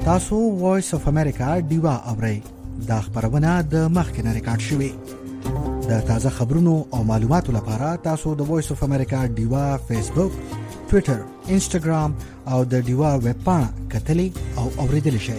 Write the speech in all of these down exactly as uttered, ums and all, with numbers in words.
تاسو وایس اف امریکا ډیوا اورئ. دا خبرونه د مخکنه ریکارډ شوې. د تازه خبرونو او معلوماتو لپاره تاسو د وایس اف امریکا ډیوا فیسبوک، ټوئیټر، انسټاګرام او د ډیوا ویب پاڼه کتلی او اوریدلی شئ.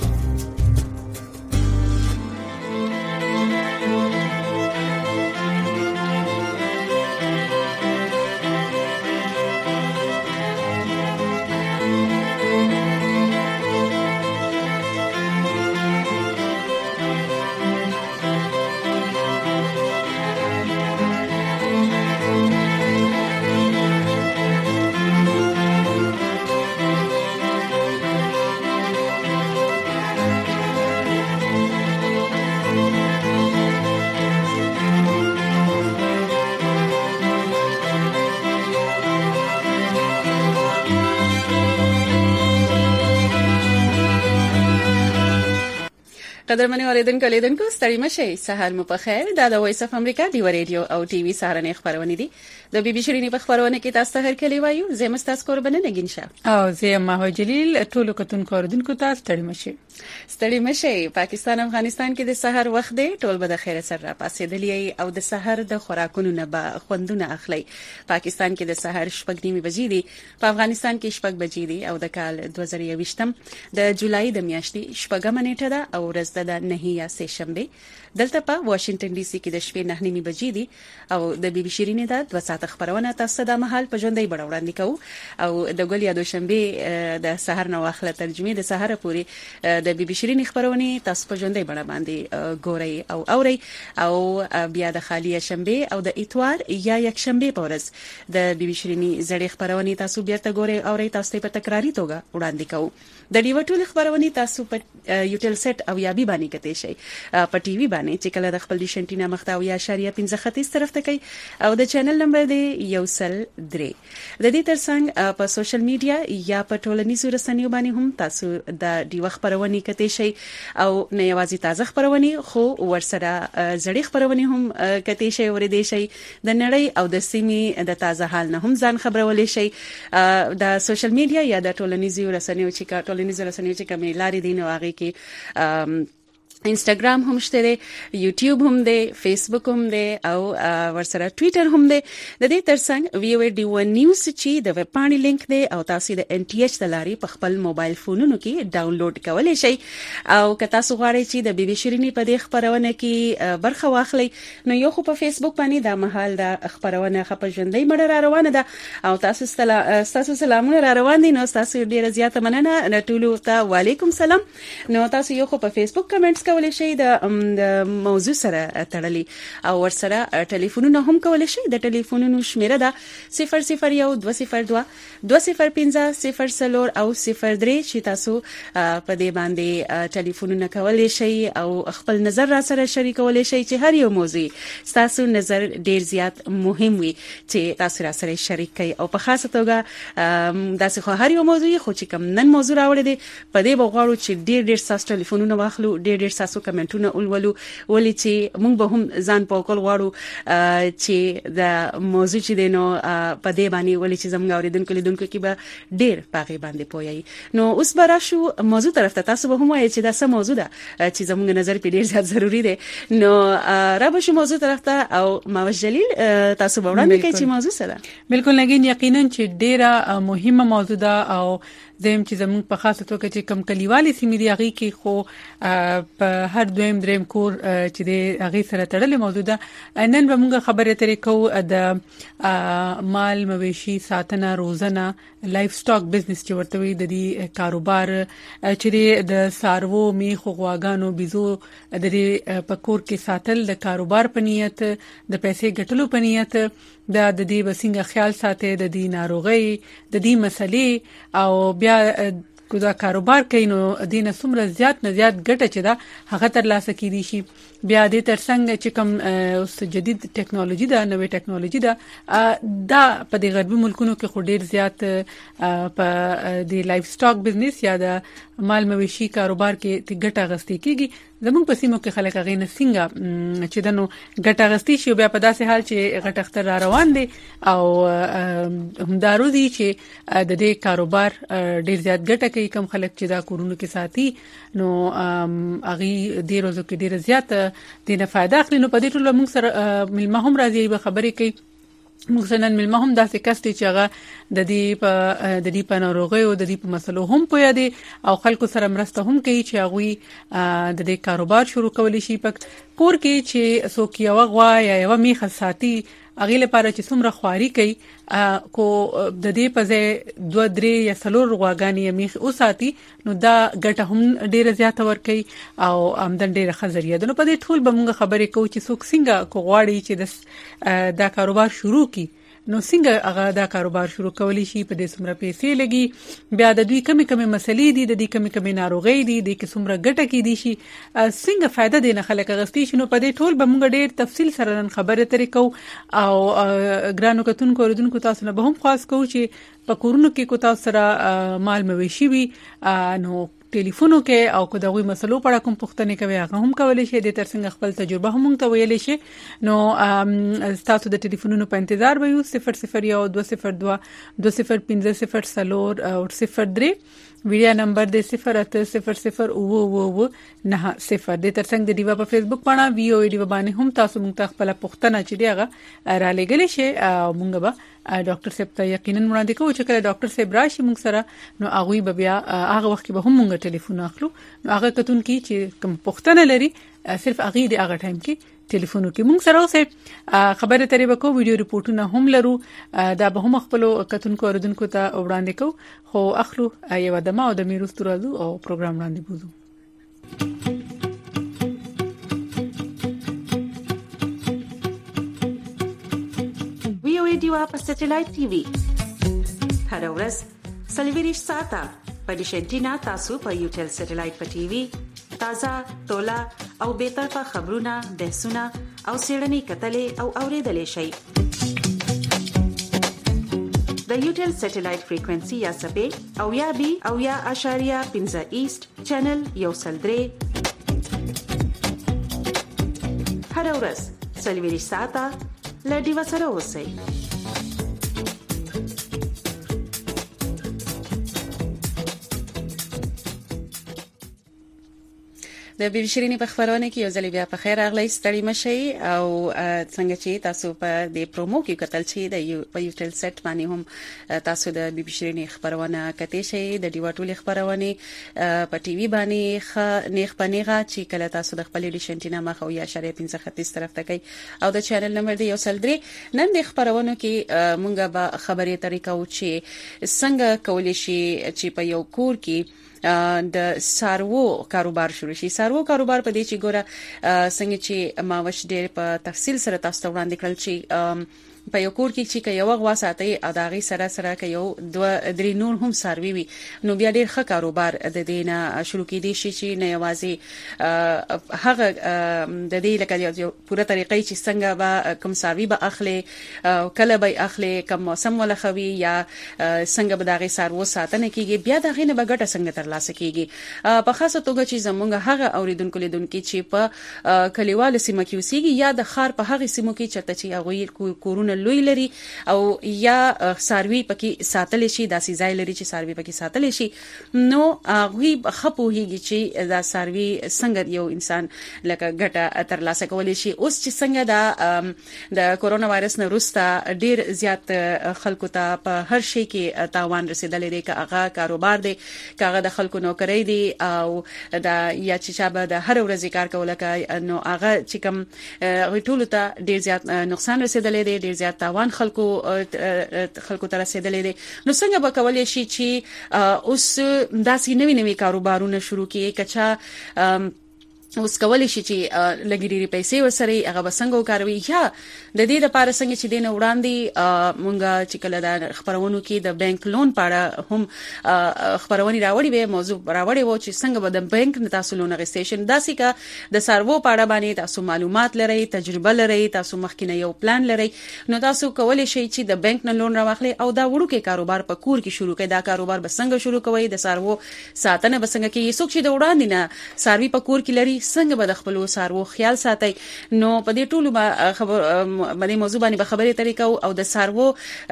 قدرمنو اوریدونکو لیدونکو ستړي مشئ. سهار مو په خیر. دا د وایس اف امریکا دی ریډیو او ټي وي سهارنې خبرونه دي. د بي بي شيرینی په خبرونه کې تاسو ته هر کلی وایو. زه مستاس قربانه نگین شه او زه ما جلیل. ټولو کتونکو اوریدونکو تاسو ستړي مشئ. ستړي مشئ. پاکستان افغانستان کې د سحر وخت دی. ټول به د خیر سره پاسېدلی او د سحر د خوراکونو نه به خوندونه اخلي. پاکستان کې د سحر شپږ نیمه بجې دي. په افغانستان کې شپږ بجې دي او د کال دوه زره یوویشتم د جولای د میاشتې شپږمه نیټه ده او ورځ د نهي یا سه شنبه. دلته په واشنگټن ډي سي کې د شپې نه نیمه بجې دي او د بي بي شيرینې د دوه ساعت خبرونه تاسو د مهال په ژوندۍ بڼه وړاندې کوو او د ګل یا دوشنبه د سحر نو واخله ترجمه د سحر پوری د بي بي شيرینې خبرونه تاسو په ژوندۍ بڼه باندې ګورئ او اورئ او بیا د خالی شنبه او د اتوار یا یک شنبه په ورځ د بي بي شيرینې زړې خبرونه تاسو بیا ته ګورئ او اورئ تاسو په تکراری توګه وړاندې کوو. د ډیوټول خبرونه تاسو په یوټل سیټ او یا بي باندې کته شي په ټي وي باندې چې کله د خپل ډیش انټینا مختاوي یا شریعه پنځه ختیځ طرف ته کوي او د چینل نمبر دی یو سل درې. د دې ترڅنګ په سوشل میډیا یا په ټولنیزو رسنیو باندې هم تاسو د ډیو خبرونه کته شي او نه یوازې تازه خبرونه خو ورسره زړې خبرونه هم کته شي ورېدې شي د نړۍ او د سیمې د تازه حال نه هم ځان خبرولې شي. د سوشل میډیا یا د ټولنیزو رسنیو چې ټولنیزو رسنیو چې کومې لارې دي نو هغه کې انسټاګرام هم شته دی، یوټیوب هم دی، فیسبوک هم دی او ورسره ټوئیټر هم دی. د دې ترڅنګ وی او ډي ون نیوز چې د ویب پاڼې لینک دی او تاسو د ان ټي ایچ د لارې په خپل موبایل فونونو کې ډاونلوډ کولای شئ او که تاسو غواړئ چې د بي بي شيرینی په دې خبرونه کې برخه واخلئ نو یو خو په فیسبوک باندې د محل د خبرونه خپ ژوندۍ مړه را روانه ده او تاسو تاسو سلامونه را روان دي. نو تاسو ډیره زیاته مننه ټولو ته. وعلیکم سلام. نو تاسو یو خو په فیسبوک کمنټس کولای شئ د موضوع سره تړلې او ورسره ټلیفونونه هم کولای شئ. د ټلیفونونو شمیره ده صفر صفر یو دوه صفر دوه دوه صفر پنځه صفر څلور او صفر درې چې تاسو په دې باندې ټلیفونونه کولای شئ او خپل نظر را سره شریکولای شئ چې هر یو موضوع تاسو نظر ډیر زیات مهم وي چې تاسو را سره شریک کړئ او په خاصه توګه داسې خو هر یو موضوع خو چې کوم نن موضوع راوړی دی په دې بغواړو چې ډیر ډیر تاسو ټلیفونونه واخلو، ډیر ډیر تاسو کمنټونه ولولو ولې چې موږ به هم ځان په کول غواړو چې د موضوع چې دینو په دې باندې ولې چې زموږ اوریدونکو لیدونکو کې به ډیر پاغي باندې پوي. نو اوس به راشو موضوع طرف ته. تاسو به هم وایي چې دا څه موضوع ده چې زموږ نظر په ډیر زیات ضروری دی. نو را به شو موضوع طرف ته او ما جلیل تاسو به وړاندې کوي چې موضوع سره بالکل نګین یقینا چې ډیره مهمه موضوع ده او زم چې زموږ په خاصه توګه چې کم کلیوالي سیمې دی هغه کې خو په هر دویم دریم کور چې دی هغه سره تړلې موضوع ده. نن به موږ خبرې ترې کوو د مال مویشي ساتنه روزنه لایف سټاک بزنس چې ورته وي د دې کاروبار چې د سارو میخ غواګانو بيزو د دې په کور کې ساتل د کاروبار په نیت د پیسې ګټلو په نیت دا د دې بسنګ خیال ساتي د دې ناروغي د دې مسلې او بیا کو دا کاروبار کوي نو دینه څومره زیات نه زیات ګټه چې دا هغه تر لاسه کیدی شي. بیا د ترڅنګ چې کوم اوس جدید ټیکنالوژي دا نوې ټیکنالوژي دا دا په د غربي ملکونو کې خو ډیر زیات په د لایف سټاک بزنس یا د مال مویشي کاروبار کې ګټه غستې کیږي. زموږ په سیمو کې خلک غي نه څنګه چې دنو ګټه غستی شي بیا په داسې حال چې غټ اختر را روان دي او همدارو دي چې د دې کاروبار ډیر زیات ګټه کوي کم خلک چې دا کورونو کې ساتي نو اغي ډیر روزو کې ډیر زیات دینه فائدہ اخلي نو په دې ټول موږ سره ملما هم راځي به خبرې کوي موږ سنن ملما هم داسې کس چې هغه د دې په د دې په ناروغي او د دې په مسلو هم پوي دي او خلکو سره مرسته هم کوي چې هغه د دې کاروبار شروع کولی شي پک کور کې چې څوک یو غوا یا یو میخه ساتي اغه لپاره چې څومره خواري کوي کو د دې په ځای دوه درې یا څلور غواګانی میخ او ساتي نو دا ګټه هم ډیره زیاته ور کوي او آمدن ډیره خزریه ده نو په دې ټول به موږ خبرې کوو چې څوک څنګه کو غواړي چې دا کاروبار شروع کړي نو څنګه هغه دا کاروبار شروع کولی شي په دې څومره پیسې لګي بیا د دوی کمی کمی مسلې دي د دې کمی کمی ناروغي دي د کې څومره ګټه کې دي شي څنګه فائدہ دي نه خلک غستی شنو په دې ټول به موږ ډیر تفصیل سره نن خبره ترې کو او ګرانو کتونکو اوردونکو تاسو نه به هم خاص کو چې په کورونو کې کو تاسو سره مال مویشي وي نو ټلیفونو کې او کو دغه مسلو په اړه کوم پوښتنه کوي هغه هم کولای شي د ترڅنګ خپل تجربه هم ته ویلې شي نو تاسو د ټلیفونونو په انتظار وایو صفر صفر یو دوه صفر دوه دوه صفر پنځه صفر سلور او صفر درې ویډیو نمبر د صفر اته صفر صفر او او او نه صفر د ترڅنګ د دیوا په فیسبوک باندې وی او دیوا باندې هم تاسو موږ خپل پوښتنه چي دیغه را لګل شي او موږ به ډاکټر صاحب ته یقینا وړاندې کوو چې کله ډاکټر صاحب راشي موږ سره نو هغه به بیا هغه وخت به هم موږ ټلیفون اخلو نو هغه کتون کې چې کوم پوښتنه لري صرف هغه دی هغه ټایم کې ټلیفون کې موږ سره اوسه خبره ترې وکړو ویډیو ریپورتونه هم لرو دا به هم خپل کتونکو اوردونکو ته وړاندې کوو خو اخلو یو دمه او د میروستو راځو او پروګرام وړاندې بوزو وی او ډیوا په سټلایټ ټي وي هر ورځ سلویریش ساته په ډیشنټینا تاسو په یوټل سټلایټ په ټي وي تازه تولا او بیطرفه خبرونه بحثونه او سیړنی کتلې او اوریدلې شي د یوټل سټلایټ فریکوئنسي یا سپې او یا بي او یا اشاریه پنځه ایست چینل یو سل درې هر ورځ سلویریش ساته لډي وسره اوسئ د بي بي شيريني په خبرونه کې یو ځل بیا په خیر اغلی ستړي مشي او څنګه چې تاسو په د پرومو کې کتل چې د یو په یوټل سیټ باندې هم تاسو د بي بي شيريني خبرونه کته شي د ډیواټولې خبرونه په ټي وي باندې خ نیخ پنیغه چې کله تاسو د خپل ډیشنټینا مخ او یا شری پنځه ختیس طرف ته کوي او د چینل نمبر دی یو سل درې نن د خبرونه کې مونږه به خبرې طریقه او چې څنګه کولای شي چې په یو کور کې د سارو کاروبار شروع شي سارو کاروبار په دې چې ګوره څنګه چې ما وش ډېر په تفصیل سره تاسو ته وړاندې کړل چې په یو کور کې چې یو غوا ساتي اداغي سره سره کې یو دوه درې نور هم ساروي وي نو بیا ډېر ښه کاروبار د دینه شروع کېدي شي چې نه یوازې هغه د دې لکه یو پوره طریقې چې څنګه به کوم ساروي به اخلي کله به اخلي کوم موسم ولخوي یا څنګه به داغي سارو ساتنه کیږي بیا داغي نه بغټه څنګه تر لاسه کیږي په خاصه توګه چې زمونږ هغه اوریدونکو لیدونکو چې په کلیوال سیمه کې اوسېږي یا د خار په هغه سیمو کې چرته چې هغه کورونه لوی لري او یا ساروي پکې ساتل شي داسې ځای لري چې ساروي پکې ساتل شي نو هغه خپوهيږي چې دا ساروي څنګه یو انسان لکه ګټه تر لاسه کولی شي اوس چې څنګه دا د کورونا وایرس نه وروسته ډیر زیات خلکو ته په هر شي کې تاوان رسیدلې دی که هغه کاروبار دی که هغه د خلکو نوکری دی او دا یا چې شابه د هر ورځې کار کول که نو هغه چې کوم ټول ته ډیر زیات نقصان رسیدلې دی ډیر زیات تاوان خلکو خلکو ته رسیدلې دي نو څنګه به کولای شي چې اوس داسې نوي نوي کاروبارونه شروع کړي کچا اوس کولای شي چې لګیری پیسې وسري هغه بسنګ وکاروي یا د دې لپاره څنګه چې دین وړاندې مونږه چې کله د خبرونو کې د بانک لون پاړه هم خبرونی راوړي به موضوع راوړي و چې څنګه به د بانک نه تاسو لون غستیشن داسې کا د سرو پاړه باندې تاسو معلومات لرئ تجربه لرئ تاسو مخکینه یو پلان لرئ نو تاسو کولای شئ چې د بانک نه لون راوخلي او دا وړو کې کاروبار په کور کې شروع کړئ دا کاروبار بسنګ شروع کوي د سرو ساتنه بسنګ کې څوک چې د وړاندې نه سروي په کور کې لري څنګه به د خپل سارو خیال ساتي. نو په دې ټولو خبر باندې موضوع باندې به خبرې طریقو او د سارو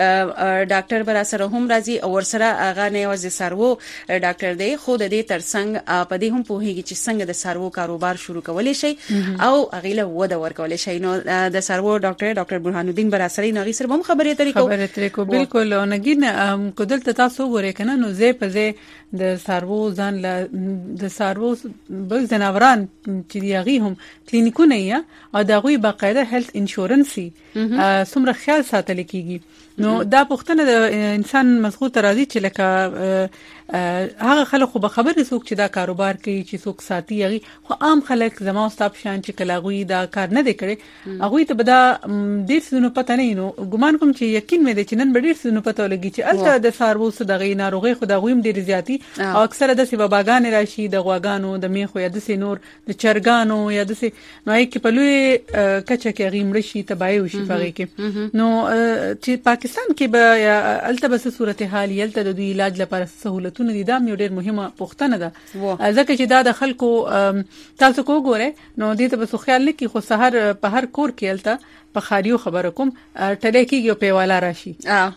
ډاکټر بر سره هم راځي او ورسره هغه نه یوازې سارو ډاکټر دی خو د دې ترڅنګ په دې هم پوهیږي چې څنګه د سارو کاروبار شروع کولای شي او هغه له وده ورکولای شي. نو د سارو ډاکټر ډاکټر برهان الدین بر سره نو هغه سره هم خبرې طریقو خبرې طریقو بالکل نګین کو دلته تاسو وګورئ کنه نو زه په زه د سارو ځان له د سارو بل جناوران چې دیغي هم کلینیکونه یا او دغه باقاعده هیلث انشورنسي سمره خیال ساتل کیږي. نو دا پښتنه د انسان مضغوط راځي چې لکه هغه خلک خو به خبرې څوک چې دا کاروبار کوي چې څوک ساتي هغه خو عام خلک زموږ ستاب شان چې کلاغوي دا کار نه دی کړي هغه ته به دا ډیر څه نه پته نه نو ګمان کوم چې یقین مې دي چې نن به ډیر څه نه پته لګي چې الته د سارو څه دغه ناروغي خو دغه هم ډیر زیاتی او اکثره د سی باباګان راشي د غواګانو د میخو یا د سی نور د چرګانو یا د سی نو یې کې په لوی کچه کې غیمړ شي تبای وشي پغې کې نو چې پاکستان کې به الته بس صورتحال یلته د علاج لپاره سہولت نه دي دا یو ډېر مهمه پوښتنه ده ځکه چې دا د خلکو تاسو کو ګوره نو دې ته بس خیال نه کی خو سحر په هر کور کې الته په خاریو خبره کوم ټلې کېږي په والا راشي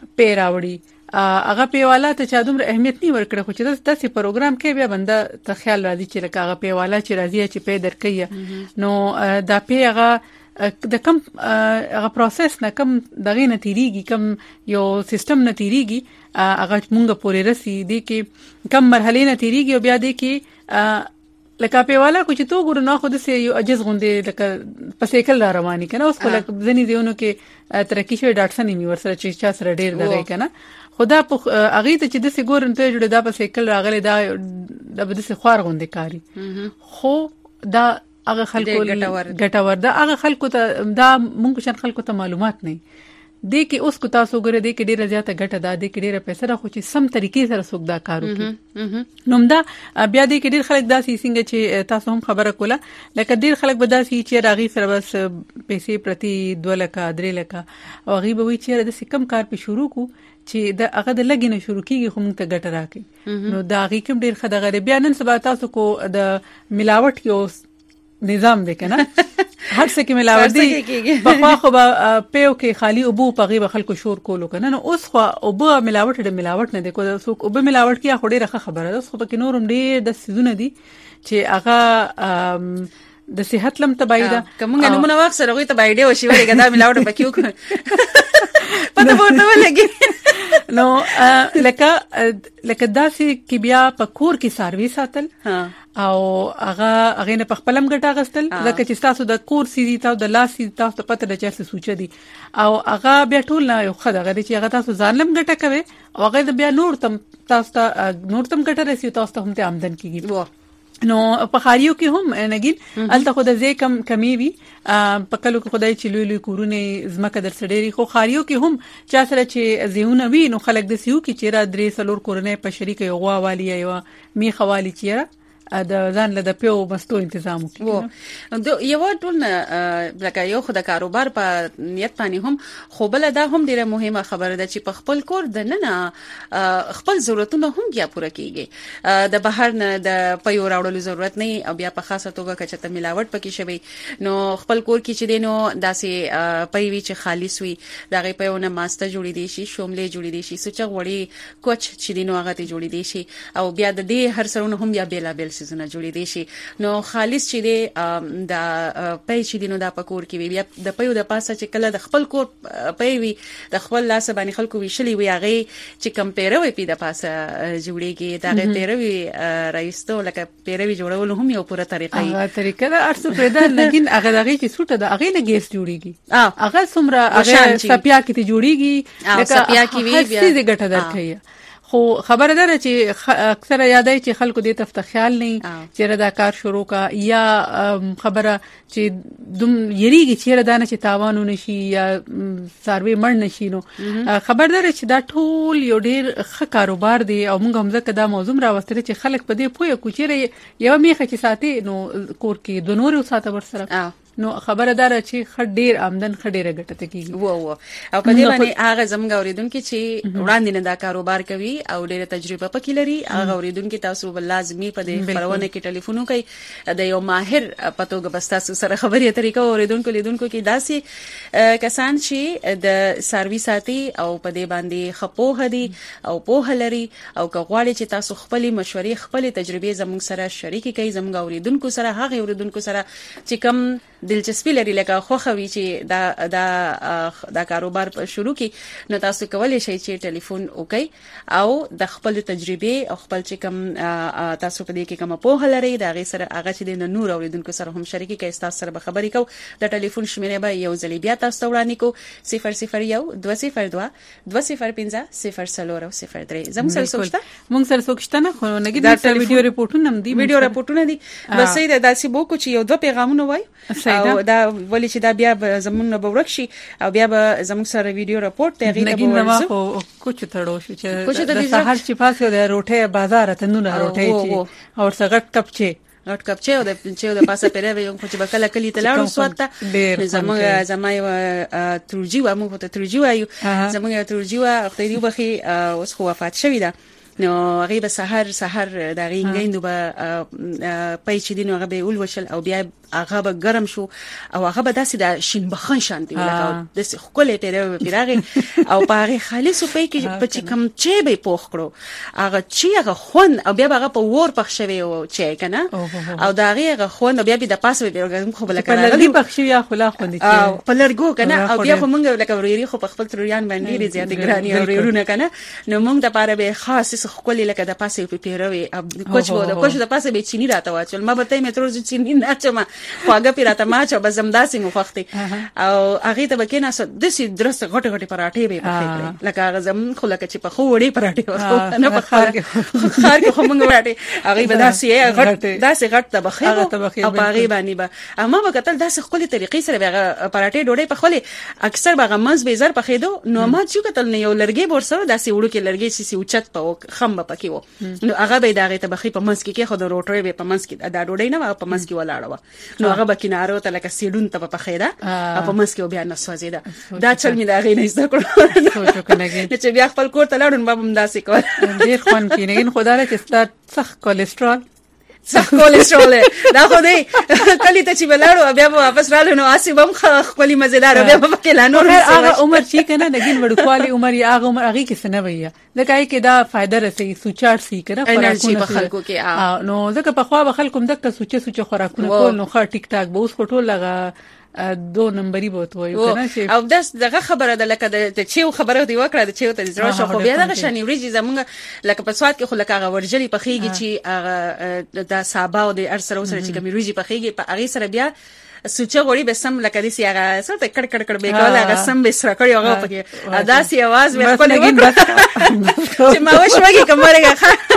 پیراوړي هغه پیواله ته چا دومره اهمیت نه ورکړي خو چې داسې پروګرام کې بیا بنده ته خیال راځي چې لکه هغه پیواله چې راځي چې پې درکې نو دا پی هغه د کم هغه پروسس نه کم دغه نتیریږي کم یو سیستم نتیریږي هغه مونږه پورې رسی دي کې کم مرحله نتیریږي او بیا دي کې لکه پیواله کو چې تو ګور نه خود سه یو عجز غوندې لکه پسېکل را رواني کنه اوس کله ځنی دیونو کې ترقی شوی ډاکټر سنې می ورسره چې چا سره ډیر دغه کنه خدا په اغه ته چې د سی ګور ته جوړه دا پسېکل راغله دا د بده سه خوار غوندې کاری خو دا هغه خلکو ګټور دا هغه خلکو ته دا مونږ شان خلکو ته معلومات نه دی کې اوس کو تاسو ګره دی کې ډیره زیاته ګټه ده دی کې ډیره پیسې راخو چې سم طریقې سره څوک دا کار وکړي نو دا بیا دی کې ډیر خلک داسې څنګه چې تاسو هم خبره کوله لکه ډیر خلک به داسې چې راغي سره بس پیسې پرتی دوه لکه درې لکه او غي به وي چې د کم کار په شروع کو چې د هغه د لګینه شروع کیږي خو موږ ته ګټه راکړي نو دا غي کوم ډیر خدای غره بیا نن سبا تاسو کو د ملاوت یو نظام دی کنه هر څه کې ملاوت دی په خوا خو به پیو کې خالی ابو په غیبه خلکو شور کولو کنه نو اوس خو ابو ملاوت د ملاوت نه دی کو څوک ابو ملاوت کې خو ډیره خبره ده خو په کې نورم ډیر د سيزونه دي چې هغه د صحت لم تبعید کومه نمونه واخ سره غوي تبعید وشي ولګا دا ملاوت پکې وکړه پته ورته ولګي نو لکه لکه داسې کې بیا په کور کې سروي ساتل او هغه هغه نه په خپلم ګټه غستل ځکه چې تاسو د کور سي دي تاسو د لاس سي تاسو ته پته ده چې څه سوچ دي او هغه بیا ټول نه یو خدای غوړي چې هغه تاسو ځانلم ګټه کوي او هغه بیا نور تم تاسو ته نور تم ګټه رسي تاسو ته هم ته آمدن کیږي نو په خاریو کې هم نګین الته خو د زې کم کمی وی په کلو کې خدای چې لوی لوی کورونه زمکه در سړيري خو خاریو کې هم چا سره چې زیونه وی نو خلک د سيو کې چیرې درې سلور کورونه په شریک یو غوا والی یو می خوالي چیرې د ځان له د پیو مستو تنظیم وکړي نو یو ټول لکه یو خدای کاروبار په نیت باندې هم خو بل دا هم ډیره مهمه خبره ده چې په خپل کور د نن خپل ضرورتونه هم بیا پوره کیږي د بهر نه د پیو راوړلو ضرورت نه او بیا په خاصه توګه کچته ملاوت پکې شوی نو خپل کور کې چې دینو داسې پیوي چې خالص وي دغه پیو نه ماسته جوړې دي شي شوملې جوړې دي شي سوچ غوړي کوچ چې دینو هغه ته جوړې دي شي او بیا د دې هر سرونه هم بیا بیل بیل سيزونه جوړې دي شي نو خالص چې دی دا پې چې دینو دا پکور کې بیا د پېو د پاسه چې کله د خپل کور پې وي د خپل لاس باندې خلکو ویشلې وي هغه چې کمپیروي په د پاسه جوړېږي دا غي پیروي رئیستو لکه پیروي جوړول هم یو پوره طریقه هغه طریقه دا ارسو پیدا لګین هغه دغه چې سوټه د هغه نه ګیس جوړېږي هغه څومره هغه سپیا کې ته جوړېږي لکه سپیا کې وی بیا څه ګټه درکې خو خبره ده چې اکثر یادای چې خلکو دې تفته خیال نه چې دا کار شروع کا یا خبره چې دم یریږي چې دا نه چې تاوانونه نشي یا سروي مړ نشي نو خبر ده چې دا ټول یو ډیر ښه کاروبار دی او موږ هم ځکه دا موضوع راوستل چې خلک په دې پوهه کوچره یو میخه چې ساتي نو کور کې د نورو ساته ورسره نو خبردار چې خډیر آمدن خډیره ګټه کیږي وو وو او په دې باندې هغه زموږ اوریدونکو چې وړاندې نه دا کاروبار کوي او ډېره تجربه پکې لري هغه اوریدونکو تاسو بل لازمي په دې خبرونه کې ټلیفون وکړي د یو ماهر په توګه بس تاسو سره خبرې طریقه اوریدونکو لیدونکو کې داسې کسان چې د سروي ساتي او په دې باندې خپوه دي او په لري او کغواړي چې تاسو خپل مشورې خپل تجربې زموږ سره شریکي کوي زموږ اوریدونکو سره هغه اوریدونکو سره چې کوم دلچسپي لري لکه خوخوي چې دا دا دا کاروبار شروع کی نو تاسو کولای شئ چې ټلیفون وکړئ او د خپل تجربې او خپل چې کوم تاسو په دې کې کوم په هلري دا غي سره هغه چې د نور اوریدونکو سره هم شریکي کوي تاسو سره به خبرې کو د ټلیفون شمیره به یو ځلې بیا تاسو وړاندې کو صفر صفر یو دوه صفر دوه دوه صفر پنځه صفر څلور او صفر درې زموږ سره سوچته موږ سره سوچته نه خو نګي دا ویډیو ریپورټونه هم دي ویډیو ریپورټونه دي بس دا داسې بو کو چې یو دوه پیغامونه وای او دا ولې چې دا بیا زمونږ به ورکشي او بیا به زموږ سره ویډیو راپورټ ته غیر به ورسو خو کوچ تړو شو چې د سحر چې پاسه د روټه بازار ته نو نه روټه چې او سغټ کپچه غټ کپچه او د چې د پاسه پیره یو خو چې بکله کلی ته لاړو سوته زموږ زمای ترجی و موږ ته ترجی وایو زموږ ترجی و خدای دی بخي اوس خو وفات شوی ده نو هغه به سحر سحر د غینګیندو به پای چې دینو هغه به اول وشل او بیا هغه به ګرم شو او هغه به داسې د شین بخن شانتي لکه د خولې پیره پیراغه او په هغه خالص په کې په چې کم چې به پوخ کړو هغه چې هغه خون او بیا هغه په ور پخ شوی او چې کنه او دا هغه خون بیا به د پاسه به خو بل کنه په لرګي پخ شوی یا خلا خوندي او په لرګو کنه او بیا خو مونږ لکه وريري خو په خپل تروریان باندې ډېر زیات ګراني او ورونه کنه نو مونږ د پاره به خاص خولې لکه د پاسه په پیروي کوچ وو د کوچ د پاسه به چینی راته واچول ما به ته مترو چینی نه چما خواګه پیراته ما چې بزمداسي مو وختي او هغه ته بکینه د سي درس غټ غټ پراټې به پخې لکه هغه زم خو لکه چې په خو وړي پراټې نه په خار کې خار کې خو مونږ وړاټې هغه به داسي غټ داسي غټ ته بخې او هغه باندې به اما به کتل داسې خپل طریقې سره به پراټې ډوډۍ په خولې اکثر به غمز به زر پخې دو نو ما چې کتل نه یو لرګي ورسره داسې وړو کې لرګي سي اوچت په خم په کې وو نو هغه به داغه ته بخې په منځ کې کې خو د روټري به په منځ کې دا ډوډۍ نه په منځ کې ولاړه و نو هغه به کینارو ته لکه سیډون ته په خیره او په منځ کې بیا نه سوځیدا دا چل می دا غي نه زده کړو سوچو کنه چې بیا خپل کور ته لاړون به هم داسې کول ډیر خون کې نه خدای ته ستاسو سخت کولیسټرول سخت کولیسټرول دا خو دی کلی ته چې بلاړو بیا به واپس رالو نو اسی بم خپل مزیدار بیا به کې لانو هغه عمر چې کنه دګین وړکوالي عمر یې هغه عمر هغه کې سنه ویا لکه کې دا فائدہ رسي سوچار سي کنه خوراکونه په خلکو کې نو ځکه په خوا به خلکو دغه سوچه سوچه خوراکونه کول نو خا ټیک ټاک به اوس خټول لګا دو نمبرې بوت وای کنه چې او داس دغه خبره ده لکه د چې خبره دی وکړه د چې ته زړه شو خو بیا دغه شانی وريجي زمونږ لکه په سواد کې خو لکه هغه ورجلي په خيږي چې هغه د صابه او د ارسره سره چې کوم وريجي په خيږي په هغه سره بیا سوچه غوړي به سم لکه دې سیاره سره کړ کړ کړ به کوله هغه سم به سره کړی هغه پکې اداسي आवाज به خپل چې ما وښوږي کومره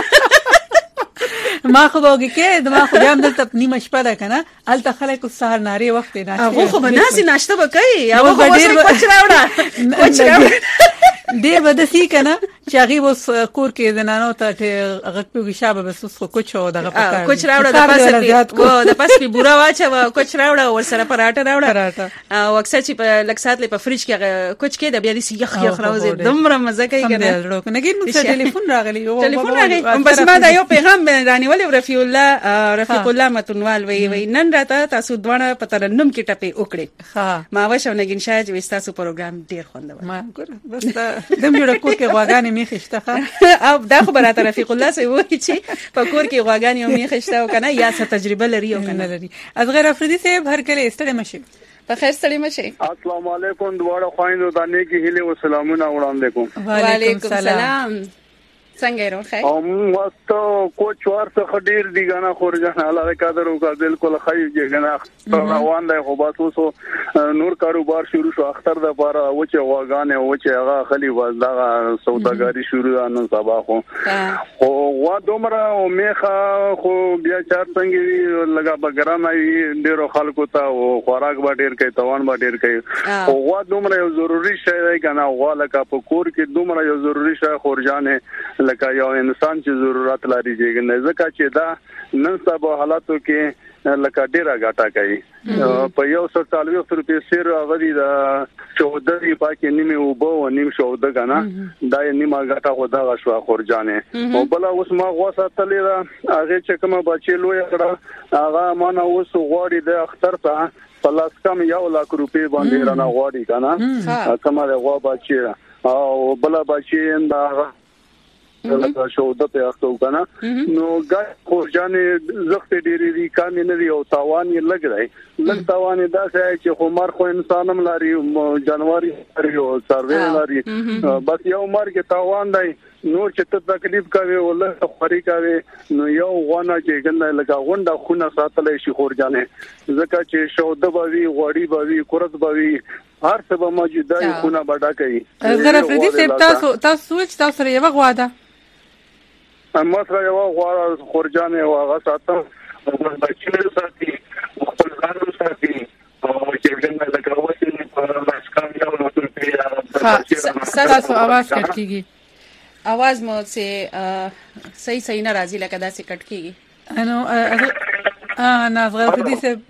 ما خو وګی کې د ما خو بیا هم دلته نیمه شپه ده کنه الته خلک سهار ناری وخت نه هغه خو بناسي ناشته وکي هغه خو ډیر کوچ راوړه کوچ راوړه ډیر بدسي کنه چې هغه وس کور کې زنانو ته هغه په شابه بس خو کوچ او دغه پکار کوچ راوړه د پاسه او د پاسه په بورا واچو کوچ راوړه ور سره پراټه راوړه او اکثر چې په لکسات له په فریج کې کوچ کې د بیا دې یخ یخ راوځي دمره مزه کوي کنه نګین موږ ټلیفون راغلی ټلیفون راغلی بس ما دا یو پیغام رانی ولې رفیع الله رفیق الله متنوال وی وی نن راته تاسو دوه په ترنم کې ټپې وکړي ها ما وښو نګین شاید وستاسو پروګرام ډیر خوندور ما ګور بس دم جوړ کور کې غواګانې میخشته او دا خو براته رفیق الله سي وای چې په کور کې غواګانې میخشته او کنه یا څه تجربه لري او کنه لري از غیر افریدي صاحب هر کله استړی مشي په خیر ستړي مشي السلام علیکم دواړه خويندو د نیکی هیله او سلامونه وړاندې کوم وعلیکم السلام څنګه رو خیر ام واست کوچ ورته خډیر دی غنا خورجان الله قدر او بالکل خی جنا روان دی خو باسو سو نور کاروبار شروع شو اختر د بار او چې واغانه او چې هغه خلی وازدا سوداګری شروع ان سبا خو او وا دومره او میخه خو بیا چار څنګه لگا بګرام ای ډیرو خلکو ته او خوراک با ډیر کوي توان با ډیر کوي او وا دومره یو ضروری شی دی غنا والا کا په کور کې دومره یو ضروری شی خورجانه لکه یو انسان چې ضرورت لري چې نه ځکه چې دا نن سبا حالاتو کې لکه ډیره غاټه کوي په یو څو څلوي روپیه سیر غوړي دا چودري پاکي نیمه وبو او نیم شوده غنا دا نیمه غاټه غوډه شو خورجانه او بل اوس ما غوسه تلې دا هغه چې کومه بچي لوی کړه هغه مانه اوس غوړي د اختر ته پلاس کم یو لک روپیه باندې رانه غوړي کنه کومه غوا بچي او بل بچي دا لکه شوده په اختو کنه نو ګای خورجانې زخت ډېری دي کام نه دی او تاوان یې لګ دی لږ تاوان دا چې خمر خو انسانم لري جانوري لري او سروي لري بس یو مرګ تاوان دی نور چې ته تکلیف کوي ولله خوري کوي نو یو غونه چې ګنده لګا غونډه خونه ساتلې شي خورجانې ځکه چې شوده بوي غوړي بوي کورت بوي هر څه به موجوده خونه بډا کوي زره فردي سپ تاسو تاسو چې تاسو یې وغواده اما سره یو غواړه خورجانې او هغه ساتم او بچی ساتي خپل ځان ساتي او چې ګنده لګا وځي په ماسکام یو نو ته تاسو आवाज کټ کیږي आवाज مو سه صحیح صحیح ناراضي لکه دا سه کټ کیږي انو ا نه غلط دي سه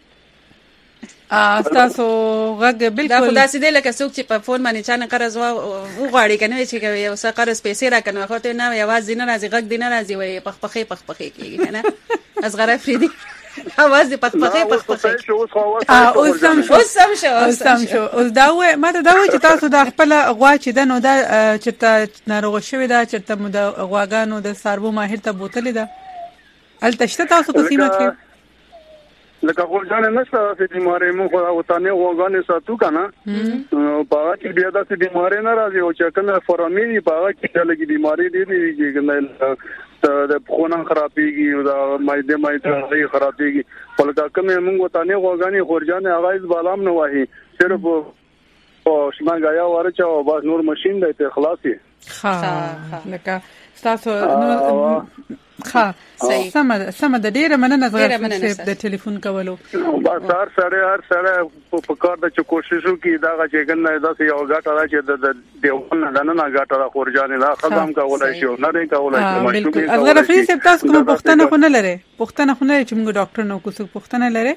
ا تاسو غږ بالکل دا خدا سي دې لکه څوک چې په فون باندې چانه قرض و غواړي کنه چې کوي یو څه قرض پیسې را کنه خو ته نه आवाज دې نه راځي غږ دې نه راځي وي پخپخې پخپخې کیږي کنه اصغر افریدي आवाज دې پخپخې پخپخې ا اوس سم شو اوس سم شو اوس سم شو اوس دا و ماته دا و چې تاسو د خپل غوا چې د نو دا چې ناروغ شوی دا چې مو د غواګانو د ساربو ماهر ته بوتل ده ال تشته تاسو په سیمه کې لکه خورجانې نشته چې بیماری مو خو وطني غواګانې ساتو کنه په هغه کې بیا داسې بیماری نه راځي او چې کومه فورامي په هغه کې لګي بیماری دي دي چې د خونه خرابېږي او د مایده مایده خرابېږي په لکه کومه موږ وطني غواګانې خورجانې هغه بالام نه وایي صرف او شمه غیا ورچا او بس نور ماشين د اخلاصي ها لکه تاسو ها صحیح سم سم د ډیره مننه زغه د ټلیفون کولو بس هر سره هر سره په کار د کوشش وکي دا چې ګنه داسې یو غاټه راځي د دیونه د نه غاټه را خورجانې لا خدام کولای شي نه نه کولای شي بالکل اگر فری سپ تاسو کوم پښتنه خو نه لري پښتنه خو نه چې موږ ډاکټر نو کوڅه پښتنه لري